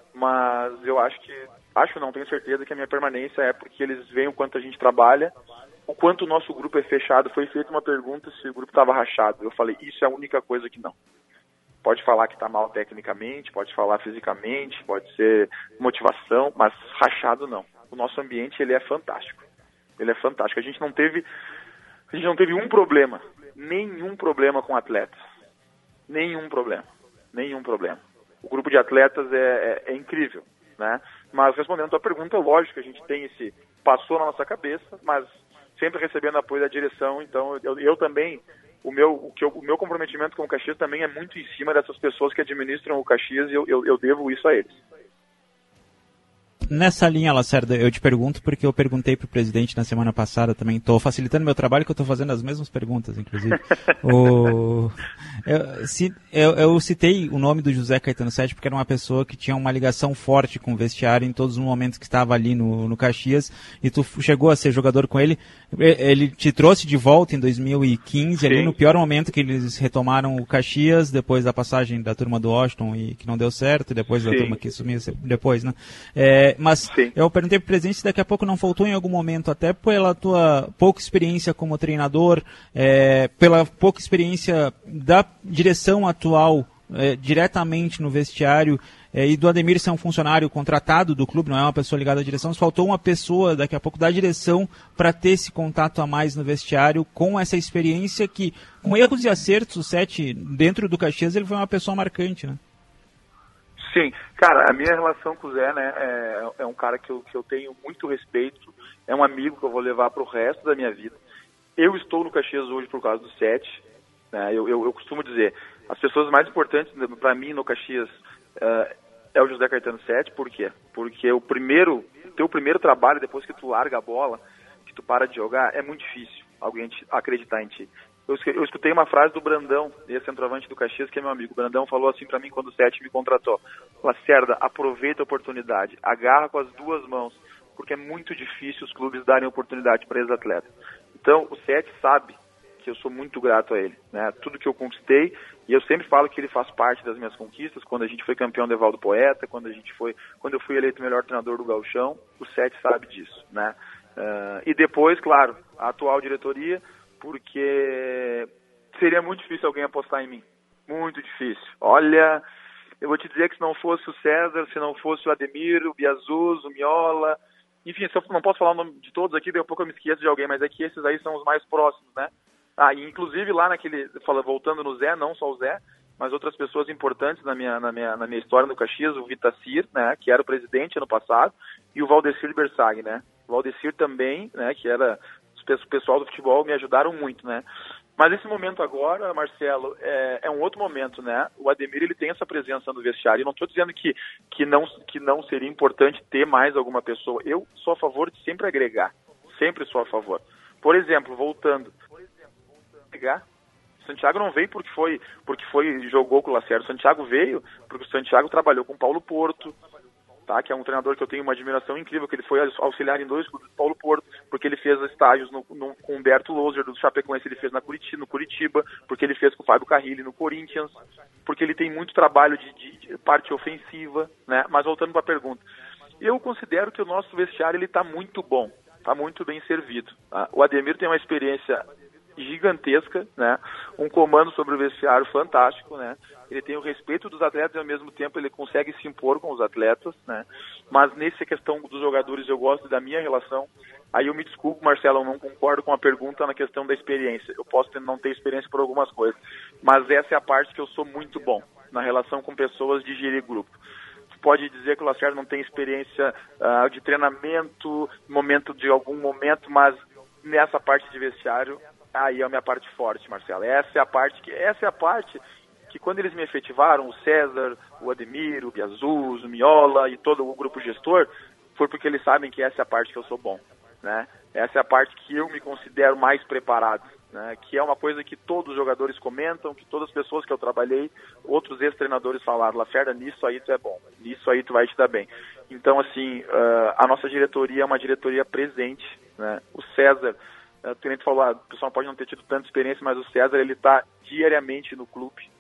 mas eu tenho certeza que a minha permanência é porque eles veem o quanto a gente trabalha, o quanto o nosso grupo é fechado. Foi feita uma pergunta se o grupo estava rachado. Eu falei, isso é a única coisa que não. Pode falar que está mal tecnicamente, pode falar fisicamente, pode ser motivação, mas rachado não. O nosso ambiente, ele é fantástico. Ele é fantástico. A gente não teve um problema, nenhum problema com atletas. Nenhum problema. O grupo de atletas é incrível, né? Mas respondendo a tua pergunta, lógico que a gente tem passou na nossa cabeça, mas sempre recebendo apoio da direção. Então eu também, o meu comprometimento com o Caxias também é muito em cima dessas pessoas que administram o Caxias, e eu devo isso a eles. Nessa linha, Lacerda, eu te pergunto porque eu perguntei para o presidente na semana passada também. Estou facilitando meu trabalho, que eu estou fazendo as mesmas perguntas, inclusive. Eu citei o nome do José Caetano Sete porque era uma pessoa que tinha uma ligação forte com o vestiário em todos os momentos que estava ali no Caxias, e tu chegou a ser jogador com ele. Ele te trouxe de volta em 2015, ali no pior momento que eles retomaram o Caxias, depois da passagem da turma do Washington, e que não deu certo, e depois da turma que sumiu depois, né? Mas eu perguntei pro presidente se daqui a pouco não faltou em algum momento, até pela tua pouca experiência como treinador, pela pouca experiência da direção atual diretamente no vestiário, e do Ademir ser um funcionário contratado do clube, não é uma pessoa ligada à direção, se faltou uma pessoa daqui a pouco da direção para ter esse contato a mais no vestiário, com essa experiência que, com erros e acertos, o Sete, dentro do Caxias, ele foi uma pessoa marcante, né? Sim, cara, a minha relação com o Zé, né, é um cara que eu tenho muito respeito, é um amigo que eu vou levar para o resto da minha vida. Eu estou no Caxias hoje por causa do Sete, né, eu costumo dizer, as pessoas mais importantes para mim no Caxias é o José Caetano Sete. Por quê? Porque o teu primeiro trabalho, depois que tu larga a bola, que tu para de jogar, é muito difícil alguém acreditar em ti. Eu escutei uma frase do Brandão, ex-centroavante do Caxias, que é meu amigo. O Brandão falou assim para mim quando o Sete me contratou: Lacerda, aproveita a oportunidade, agarra com as duas mãos, porque é muito difícil os clubes darem oportunidade para ex-atletas. Então, o Sete sabe que eu sou muito grato a ele, né? Tudo que eu conquistei, e eu sempre falo que ele faz parte das minhas conquistas. Quando a gente foi campeão do Evaldo Poeta, quando eu fui eleito o melhor treinador do Gauchão, o Sete sabe disso, né? E depois, claro, a atual diretoria, porque seria muito difícil alguém apostar em mim. Muito difícil. Olha, eu vou te dizer que se não fosse o César, se não fosse o Ademir, o Biazuz, o Miola, enfim, se eu não posso falar o nome de todos aqui, daqui a pouco eu me esqueço de alguém, mas é que esses aí são os mais próximos, né? E inclusive lá voltando no Zé, não só o Zé, mas outras pessoas importantes na minha história no Caxias, o Vitacir, né, que era o presidente ano passado, e o Valdecir Bersag, né? O Valdecir também, né, que era o pessoal do futebol, me ajudaram muito, né? Mas esse momento agora, Marcelo, é um outro momento, né? O Ademir, ele tem essa presença no vestiário. Eu não estou dizendo que não seria importante ter mais alguma pessoa. Eu sou a favor de sempre agregar. Sempre sou a favor. Por exemplo, voltando. O Santiago não veio porque jogou com o Lacerda. O Santiago veio porque o Santiago trabalhou com o Paulo Porto, tá? Que é um treinador que eu tenho uma admiração incrível, que ele foi auxiliar em 2 clubes do Paulo Porto, porque ele fez estágios com o Humberto Loser do Chapecoense, ele fez no Curitiba, porque ele fez com o Fábio Carrilli no Corinthians, porque ele tem muito trabalho de parte ofensiva, né? Mas voltando para a pergunta, eu considero que o nosso vestiário ele está muito bom, está muito bem servido, tá? O Ademir tem uma experiência gigantesca, né? Um comando sobre o vestiário fantástico, né? Ele tem o respeito dos atletas e ao mesmo tempo ele consegue se impor com os atletas, né? Mas nessa questão dos jogadores eu gosto da minha relação. Aí eu me desculpo, Marcelo, eu não concordo com a pergunta na questão da experiência. Eu posso não ter experiência por algumas coisas, mas essa é a parte que eu sou muito bom, na relação com pessoas, de gerir grupo. Pode dizer que o Lacerda não tem experiência de treinamento, de algum momento, mas nessa parte de vestiário, aí é a minha parte forte, Marcelo. Essa é a parte que quando eles me efetivaram, o César, o Ademir, o Biazuz, o Miola e todo o grupo gestor, foi porque eles sabem que essa é a parte que eu sou bom, né? Essa é a parte que eu me considero mais preparado, né? Que é uma coisa que todos os jogadores comentam, que todas as pessoas que eu trabalhei, outros ex-treinadores falaram: Lacerda, nisso aí tu é bom, nisso aí tu vai te dar bem. Então, assim, a nossa diretoria é uma diretoria presente, né? O César, o tenente falou, o pessoal pode não ter tido tanta experiência, mas o César, ele está diariamente no clube,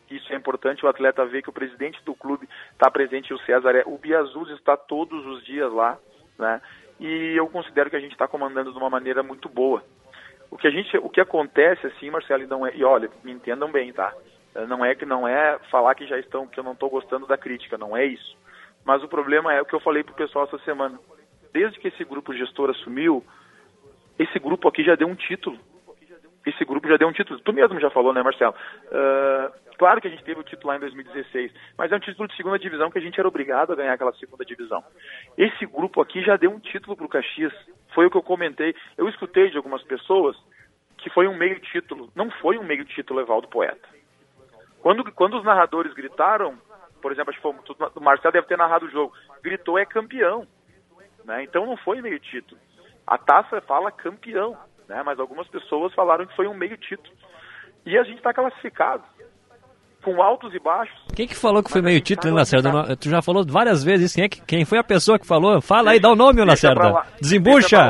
Isso é importante, o atleta vê que o presidente do clube está presente, o César o Biazuz está todos os dias lá, né? E eu considero que a gente está comandando de uma maneira muito boa. O que acontece assim, Marcelo, e olha, me entendam bem, tá? Não é falar que que eu não estou gostando da crítica, não é isso. Mas o problema é o que eu falei pro pessoal essa semana. Desde que esse grupo gestor assumiu, esse grupo aqui já deu um título. Esse grupo já deu um título. Tu mesmo já falou, né, Marcelo? Claro que a gente teve o título lá em 2016, mas é um título de segunda divisão que a gente era obrigado a ganhar aquela segunda divisão. Esse grupo aqui já deu um título pro Caxias. Foi o que eu comentei. Eu escutei de algumas pessoas que foi um meio título. Não foi um meio título, Evaldo Poeta. Quando os narradores gritaram, por exemplo, acho que o Marcelo deve ter narrado o jogo, gritou é campeão, né? Então não foi meio título. A taça fala campeão, né? Mas algumas pessoas falaram que foi um meio título. E a gente está classificado, com altos e baixos. Quem que falou que foi meio título, Lacerda? Tu já falou várias vezes isso. Quem foi a pessoa que falou? Fala aí, dá o nome, Lacerda. Desembucha!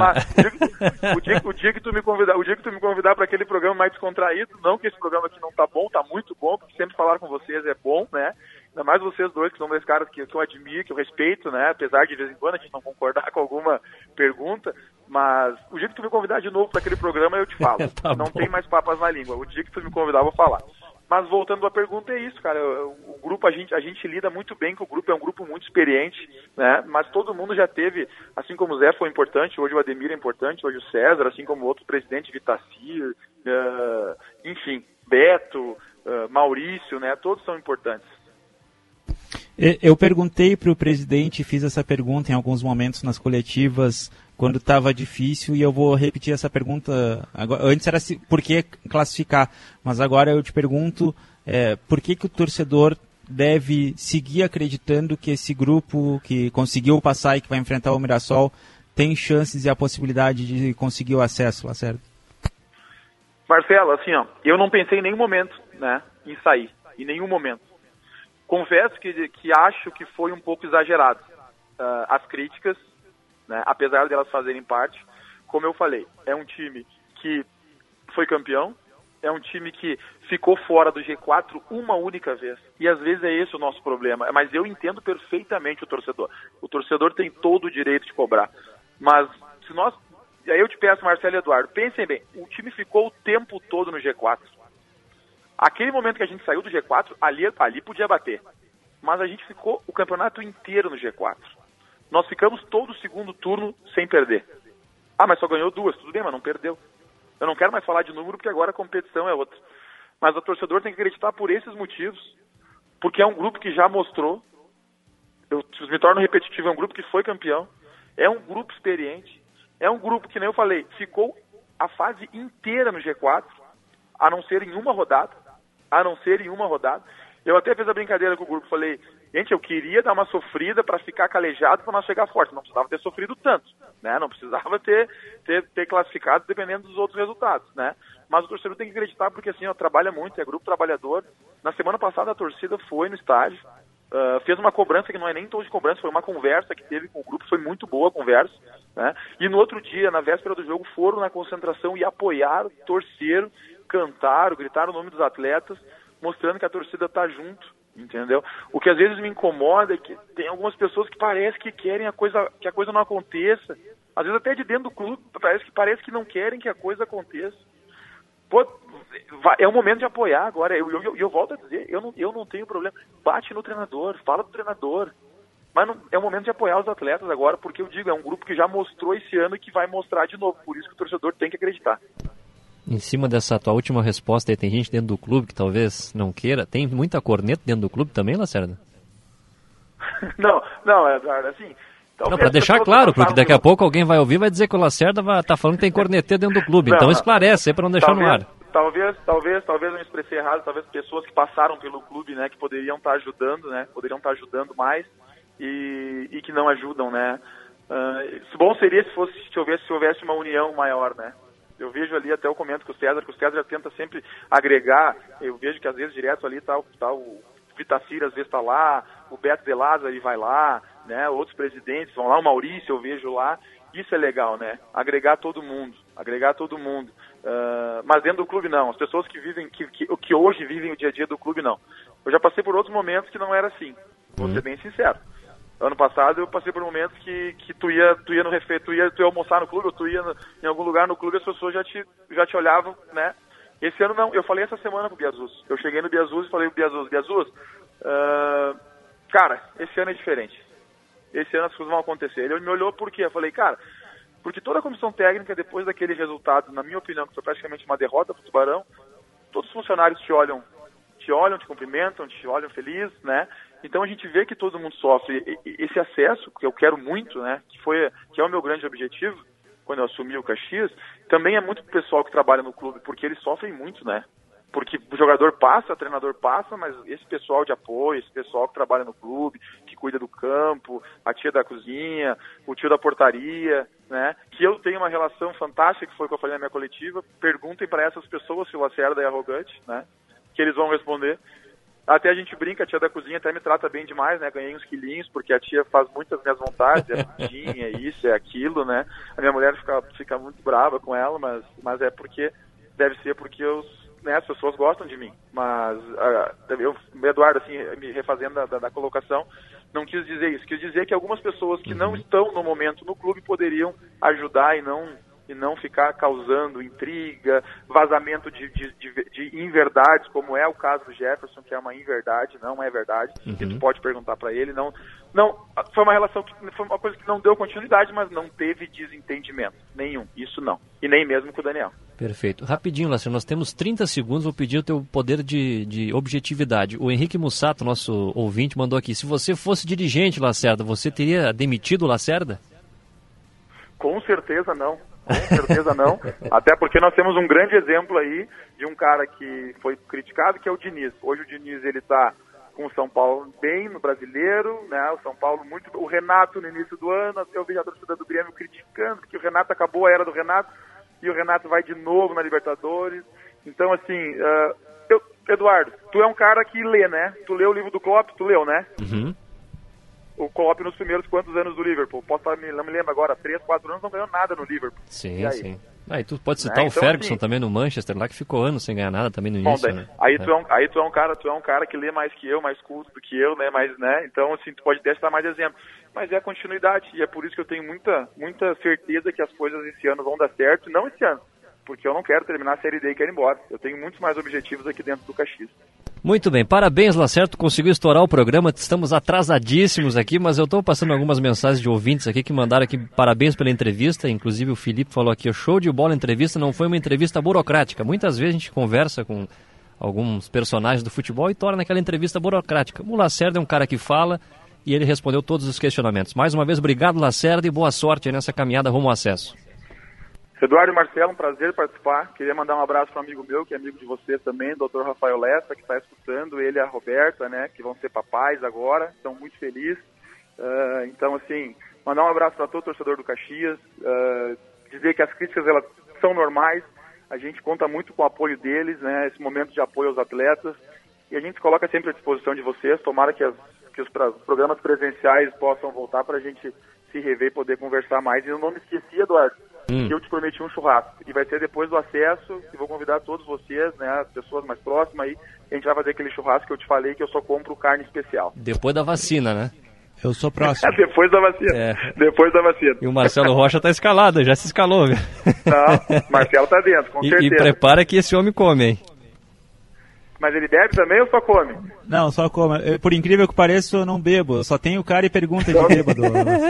O dia que tu me convidar para aquele programa mais descontraído, não que esse programa aqui não tá bom, tá muito bom, porque sempre falar com vocês é bom, né? Ainda mais vocês dois, que são dois caras que eu admiro, que eu respeito, né? Apesar de vez em quando a gente não concordar com alguma pergunta, mas o dia que tu me convidar de novo para aquele programa, eu te falo. Tá não bom. Tem mais papas na língua. O dia que tu me convidar, eu vou falar. Mas voltando à pergunta, é isso, cara. O grupo, a gente lida muito bem com o grupo, é um grupo muito experiente, né? Mas todo mundo já teve, assim como o Zé foi importante, hoje o Ademir é importante, hoje o César, assim como o outro presidente, Vitacir, enfim, Beto, Maurício, né? Todos são importantes. Eu perguntei para o presidente, fiz essa pergunta em alguns momentos nas coletivas, quando estava difícil, e eu vou repetir essa pergunta. Agora, antes era por que classificar, mas agora eu te pergunto por que o torcedor deve seguir acreditando que esse grupo que conseguiu passar e que vai enfrentar o Mirassol tem chances e a possibilidade de conseguir o acesso, Lacerda? Marcelo, assim, eu não pensei em nenhum momento, né, em sair, em nenhum momento. Confesso que acho que foi um pouco exagerado as críticas, né, apesar delas fazerem parte. Como eu falei, é um time que foi campeão, é um time que ficou fora do G4 uma única vez. E às vezes é esse o nosso problema. Mas eu entendo perfeitamente o torcedor. O torcedor tem todo o direito de cobrar. Mas se nós... E aí eu te peço, Marcelo e Eduardo, pensem bem, o time ficou o tempo todo no G4. Aquele momento que a gente saiu do G4, ali podia bater. Mas a gente ficou o campeonato inteiro no G4. Nós ficamos todo o segundo turno sem perder. Ah, mas só ganhou 2, tudo bem, mas não perdeu. Eu não quero mais falar de número, porque agora a competição é outra. Mas o torcedor tem que acreditar por esses motivos. Porque é um grupo que já mostrou, eu me torno repetitivo, é um grupo que foi campeão, é um grupo experiente, é um grupo que, nem eu falei, ficou a fase inteira no G4, a não ser em uma rodada. Eu até fiz a brincadeira com o grupo, falei, gente, eu queria dar uma sofrida para ficar calejado para nós chegar forte, não precisava ter sofrido tanto, né? Não precisava ter classificado dependendo dos outros resultados, né? Mas o torcedor tem que acreditar porque assim, trabalha muito, é grupo trabalhador. Na semana passada a torcida foi no estádio, fez uma cobrança que não é nem tom de cobrança, foi uma conversa que teve com o grupo, foi muito boa a conversa, né? E no outro dia, na véspera do jogo, foram na concentração e apoiaram, torceram, cantaram, gritaram o nome dos atletas, mostrando que a torcida está junto, entendeu? O que às vezes me incomoda é que tem algumas pessoas que parece que querem que a coisa não aconteça, às vezes até de dentro do clube, parece que não querem que a coisa aconteça. Pô, é o momento de apoiar agora, eu volto a dizer, eu não tenho problema, bate no treinador, fala do treinador, mas não, é o momento de apoiar os atletas agora, porque eu digo, é um grupo que já mostrou esse ano e que vai mostrar de novo, por isso que o torcedor tem que acreditar. Em cima dessa tua última resposta aí, tem gente dentro do clube que talvez não queira. Tem muita corneta dentro do clube também, Lacerda? Não, Eduardo, assim... Não, pra deixar claro, porque daqui a pouco alguém vai ouvir e vai dizer que o Lacerda tá falando que tem corneteiro dentro do clube. Então esclarece aí pra não deixar no ar. Talvez eu me expressei errado, talvez pessoas que passaram pelo clube, né, que poderiam estar ajudando, né, mais e que não ajudam, né. Bom seria se houvesse uma união maior, né. Eu vejo ali, até eu comento com o César tenta sempre agregar, eu vejo que às vezes direto ali tá o Vitacir às vezes está lá, o Beto de Lázaro vai lá, né, outros presidentes vão lá, o Maurício eu vejo lá, isso é legal, né, agregar todo mundo, mas dentro do clube não, as pessoas que hoje vivem o dia a dia do clube não, Eu já passei por outros momentos que não era assim, vou ser bem sincero. Ano passado eu passei por momentos que tu ia no refeitório, tu ia almoçar no clube, ou tu ia em algum lugar no clube, as pessoas já te olhavam, né? Esse ano não, eu falei essa semana pro Biazuz. Eu cheguei no Biazuz e falei pro Biazuz, cara, esse ano é diferente. Esse ano as coisas vão acontecer. Ele me olhou por quê? Eu falei, cara, porque toda a comissão técnica, depois daquele resultado, na minha opinião, que foi praticamente uma derrota pro Tubarão, todos os funcionários te olham, te cumprimentam, te olham feliz, né? Então a gente vê que todo mundo sofre. Esse acesso, que eu quero muito, né? Que é o meu grande objetivo, quando eu assumi o Caxias, também é muito pro pessoal que trabalha no clube, porque eles sofrem muito, né? Porque o jogador passa, o treinador passa, mas esse pessoal de apoio, esse pessoal que trabalha no clube, que cuida do campo, a tia da cozinha, o tio da portaria, né? Que eu tenho uma relação fantástica, que foi o que eu falei na minha coletiva. Perguntem para essas pessoas se o Lacerda é arrogante, né? Que eles vão responder. Até a gente brinca, a tia da cozinha até me trata bem demais, né? Ganhei uns quilinhos, porque a tia faz muitas minhas vontades, é pudim, é isso, é aquilo, né? A minha mulher fica muito brava com ela, mas é porque, deve ser porque as pessoas gostam de mim. Mas o Eduardo, assim, me refazendo da colocação, não quis dizer isso. Quis dizer que algumas pessoas que não estão no momento no clube poderiam ajudar e não ficar causando intriga, vazamento de inverdades, como é o caso do Jefferson, que é uma inverdade, não é verdade, e tu pode perguntar para ele, não, foi uma relação foi uma coisa que não deu continuidade, mas não teve desentendimento nenhum, isso não, e nem mesmo com o Daniel. Perfeito. Rapidinho, Lacerda, nós temos 30 segundos, vou pedir o teu poder de objetividade. O Henrique Mussato, nosso ouvinte, mandou aqui, se você fosse dirigente, Lacerda, você teria demitido o Lacerda? Com certeza não. Com certeza não, até porque nós temos um grande exemplo aí de um cara que foi criticado, que é o Diniz. Hoje o Diniz, ele tá com o São Paulo bem no Brasileiro, né? O São Paulo muito... O Renato no início do ano, eu vejo a torcida do Grêmio criticando, porque o Renato acabou a era do Renato, e o Renato vai de novo na Libertadores. Então, assim, Eduardo, tu é um cara que lê, né? Tu leu o livro do Klopp, tu leu, né? Uhum. O Klopp nos primeiros quantos anos do Liverpool? Não me lembro agora, 3, 4 anos não ganhou nada no Liverpool. Sim, sim. E tu pode citar o Ferguson, assim, também no Manchester, lá que ficou anos sem ganhar nada também no início, né? Aí tu é um cara que lê mais que eu, mais culto do que eu, né? Então, assim, tu pode até dar mais exemplo. Mas é a continuidade, e é por isso que eu tenho muita certeza que as coisas esse ano vão dar certo, não esse ano, porque eu não quero terminar a Série D e quero ir embora. Eu tenho muitos mais objetivos aqui dentro do Caxias. Muito bem, parabéns, Lacerda, conseguiu estourar o programa, estamos atrasadíssimos aqui, mas eu estou passando algumas mensagens de ouvintes aqui que mandaram aqui parabéns pela entrevista, inclusive o Felipe falou aqui, show de bola a entrevista, não foi uma entrevista burocrática. Muitas vezes a gente conversa com alguns personagens do futebol e torna aquela entrevista burocrática. O Lacerda é um cara que fala e ele respondeu todos os questionamentos. Mais uma vez, obrigado, Lacerda, e boa sorte nessa caminhada rumo ao acesso. Eduardo e Marcelo, um prazer participar. Queria mandar um abraço para um amigo meu, que é amigo de vocês também, o Dr. Rafael Lessa, que está escutando, ele e a Roberta, né, que vão ser papais agora, estão muito felizes. Então, assim, mandar um abraço para todo torcedor do Caxias, dizer que as críticas, elas são normais, a gente conta muito com o apoio deles, né, esse momento de apoio aos atletas, e a gente se coloca sempre à disposição de vocês, tomara que os programas presenciais possam voltar para a gente se rever e poder conversar mais. E eu não me esqueci, Eduardo, que eu te prometi um churrasco, e vai ser depois do acesso, e vou convidar todos vocês, né, as pessoas mais próximas aí, a gente vai fazer aquele churrasco que eu te falei, que eu só compro carne especial. Depois da vacina, né? Eu sou próximo. Depois da vacina. Depois da vacina. E o Marcelo Rocha tá escalado, já se escalou, viu? Não, Marcelo tá dentro, com certeza. E prepara que esse homem come, hein? Mas ele bebe também ou só come? Não, só come. Por incrível que pareça, eu não bebo. Só tenho cara e pergunta de bêbado.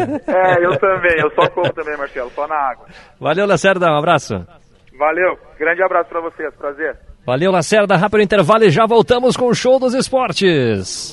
Eu também. Eu só como também, Marcelo. Só na água. Valeu, Lacerda. Um abraço. Valeu. Grande abraço pra vocês. Prazer. Valeu, Lacerda. Rápido intervalo e já voltamos com o Show dos Esportes.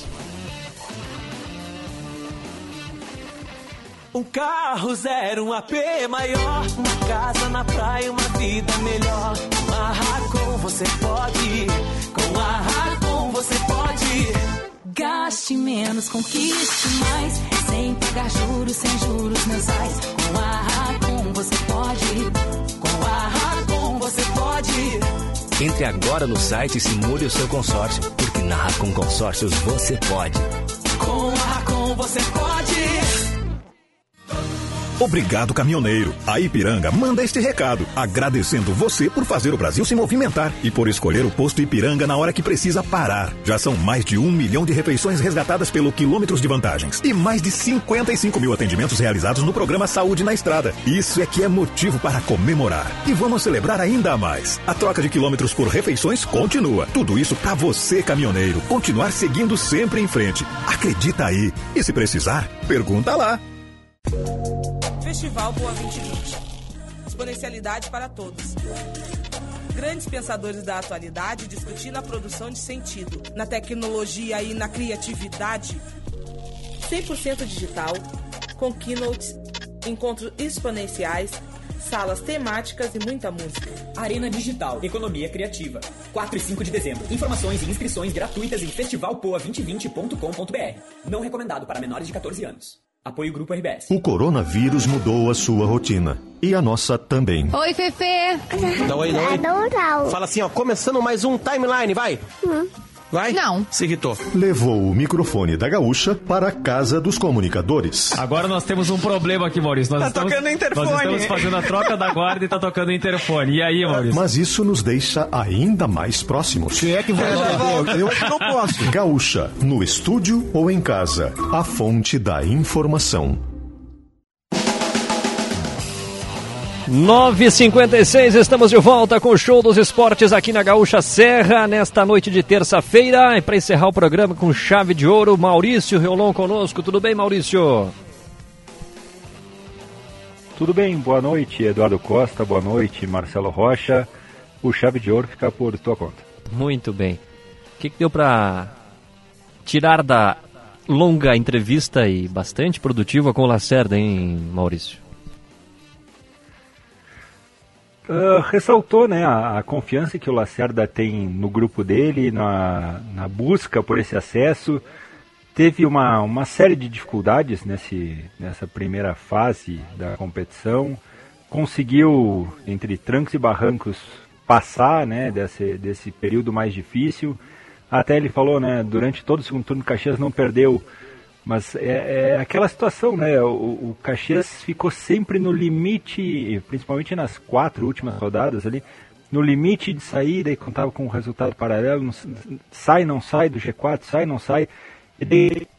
Um carro zero, um AP maior, uma casa na praia, uma vida melhor. Com a Racon você pode, com a Racon você pode. Gaste menos, conquiste mais, sem pagar juros, sem juros mensais. Com a Racon você pode, com a Racon você pode. Entre agora no site e simule o seu consórcio, porque na Racon Consórcios você pode. Com a Racon você pode. Obrigado, caminhoneiro. A Ipiranga manda este recado, agradecendo você por fazer o Brasil se movimentar e por escolher o posto Ipiranga na hora que precisa parar. Já são mais de 1 milhão de refeições resgatadas pelo quilômetros de vantagens e mais de 55 mil atendimentos realizados no programa Saúde na Estrada. Isso é que é motivo para comemorar. E vamos celebrar ainda mais. A troca de quilômetros por refeições continua. Tudo isso para você, caminhoneiro, continuar seguindo sempre em frente. Acredita aí. E se precisar, pergunta lá. Festival Poa 2020. Exponencialidade para todos. Grandes pensadores da atualidade discutindo a produção de sentido, na tecnologia e na criatividade. 100% digital, com keynotes, encontros exponenciais, salas temáticas e muita música. Arena Digital, Economia Criativa. 4 e 5 de dezembro. Informações e inscrições gratuitas em festivalpoa2020.com.br. Não recomendado para menores de 14 anos. Apoio Grupo RBS. O coronavírus mudou a sua rotina. E a nossa também. Oi, Fefe. Dá oi, Fala assim, ó, começando mais um timeline, vai. Vai? Não. Se irritou. Levou o microfone da Gaúcha para a Casa dos Comunicadores. Agora nós temos um problema aqui, Maurício. Nós estamos fazendo a troca da guarda e tá tocando o interfone. E aí, Maurício? Mas isso nos deixa ainda mais próximos. Se é que vai eu não posso. Gaúcha, no estúdio ou em casa, a fonte da informação. 9h56, estamos de volta com o Show dos Esportes aqui na Gaúcha Serra, nesta noite de terça-feira. E para encerrar o programa com chave de ouro, Maurício Reolon conosco. Tudo bem, Maurício? Tudo bem, boa noite, Eduardo Costa, boa noite, Marcelo Rocha. O chave de ouro fica por tua conta. Muito bem. O que deu para tirar da longa entrevista e bastante produtiva com o Lacerda, hein, Maurício? Ressaltou, né, a confiança que o Lacerda tem no grupo dele, na busca por esse acesso. Teve uma série de dificuldades nessa primeira fase da competição. Conseguiu, entre trancos e barrancos, passar, né, desse período mais difícil. Até ele falou, né, durante todo o segundo turno o Caxias não perdeu. Mas é aquela situação, né? O Caxias ficou sempre no limite, principalmente nas 4 últimas rodadas ali, no limite de sair, daí contava com um resultado paralelo, sai, não sai do G4, sai, não sai, e daí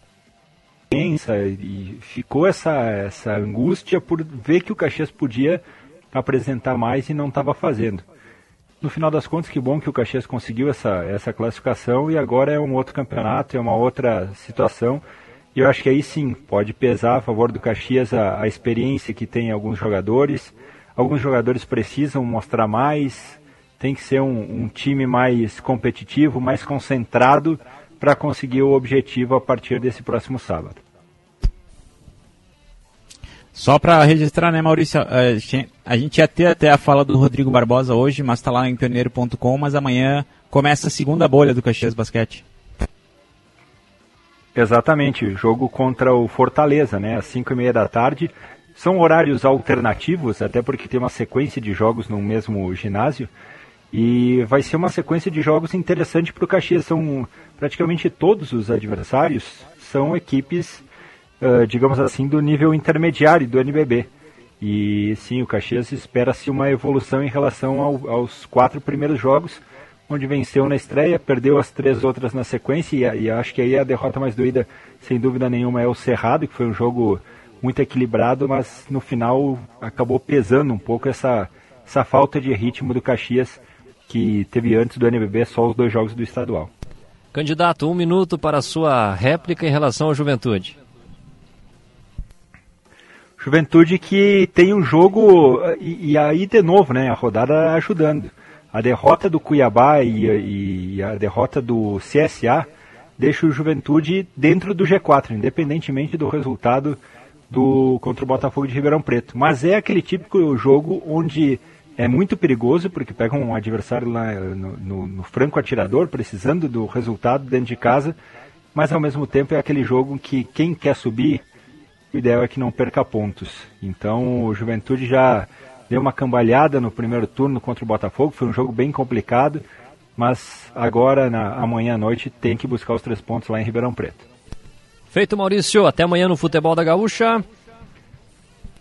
e ficou essa angústia por ver que o Caxias podia apresentar mais e não estava fazendo. No final das contas, que bom que o Caxias conseguiu essa classificação e agora é um outro campeonato, é uma outra situação. E eu acho que aí sim pode pesar a favor do Caxias a experiência que tem alguns jogadores. Alguns jogadores precisam mostrar mais, tem que ser um time mais competitivo, mais concentrado para conseguir o objetivo a partir desse próximo sábado. Só para registrar, né, Maurício, a gente ia ter até a fala do Rodrigo Barbosa hoje, mas está lá em pioneiro.com, mas amanhã começa a segunda bolha do Caxias Basquete. Exatamente, jogo contra o Fortaleza, né, às 5h30 da tarde. São horários alternativos, até porque tem uma sequência de jogos no mesmo ginásio. E vai ser uma sequência de jogos interessante para o Caxias. São praticamente todos os adversários, são equipes, digamos assim, do nível intermediário do NBB. E sim, o Caxias espera-se uma evolução em relação aos 4 primeiros jogos, onde venceu na estreia, perdeu as 3 outras na sequência, e acho que aí a derrota mais doída, sem dúvida nenhuma, é o Cerrado, que foi um jogo muito equilibrado, mas no final acabou pesando um pouco essa falta de ritmo do Caxias, que teve antes do NBB só os 2 jogos do estadual. Candidato, 1 minuto para a sua réplica em relação ao Juventude. Juventude que tem um jogo, e aí de novo, né, a rodada ajudando. A derrota do Cuiabá e a derrota do CSA deixa o Juventude dentro do G4, independentemente do resultado contra o Botafogo de Ribeirão Preto. Mas é aquele típico jogo onde é muito perigoso, porque pega um adversário lá no franco atirador, precisando do resultado dentro de casa, mas ao mesmo tempo é aquele jogo que quem quer subir, o ideal é que não perca pontos. Então o Juventude já deu uma cambalhada no primeiro turno contra o Botafogo, foi um jogo bem complicado, mas agora, amanhã à noite, tem que buscar os 3 pontos lá em Ribeirão Preto. Feito, Maurício, até amanhã no Futebol da Gaúcha.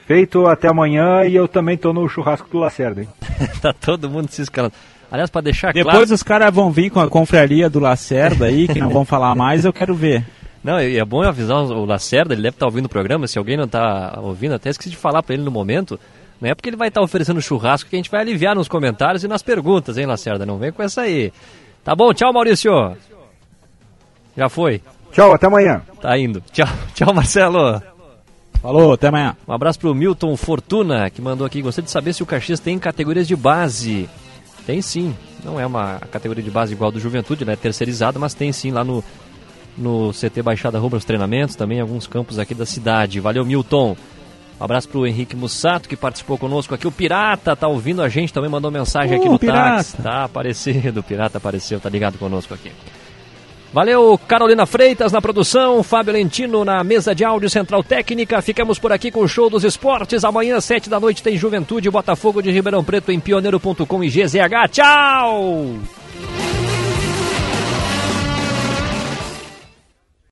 Feito, até amanhã, e eu também tô no churrasco do Lacerda, hein? Tá todo mundo se escalando. Aliás, para deixar Depois claro... os caras vão vir com a confraria do Lacerda aí, que não vão falar mais, eu quero ver. Não, e é bom eu avisar o Lacerda, ele deve estar ouvindo o programa, se alguém não está ouvindo, até esqueci de falar para ele no momento, não é porque ele vai estar oferecendo churrasco que a gente vai aliviar nos comentários e nas perguntas, hein, Lacerda? Não vem com essa aí. Tá bom, tchau, Maurício. Já foi. Tchau, até amanhã. Tá indo. Tchau, Marcelo. Falou, até amanhã. Um abraço pro Milton Fortuna, que mandou aqui. Gostaria de saber se o Caxias tem categorias de base. Tem sim. Não é uma categoria de base igual do Juventude, né? Terceirizada, mas tem sim lá no CT Baixada Rubra os treinamentos, também em alguns campos aqui da cidade. Valeu, Milton. Um abraço pro Henrique Mussato, que participou conosco aqui. O Pirata tá ouvindo a gente, também mandou mensagem aqui no táxi. Tá aparecendo, o Pirata apareceu, tá ligado conosco aqui. Valeu, Carolina Freitas na produção, Fábio Lentino na mesa de áudio Central Técnica. Ficamos por aqui com o Show dos Esportes. Amanhã, 19h, tem Juventude e Botafogo de Ribeirão Preto em pioneiro.com e GZH. Tchau!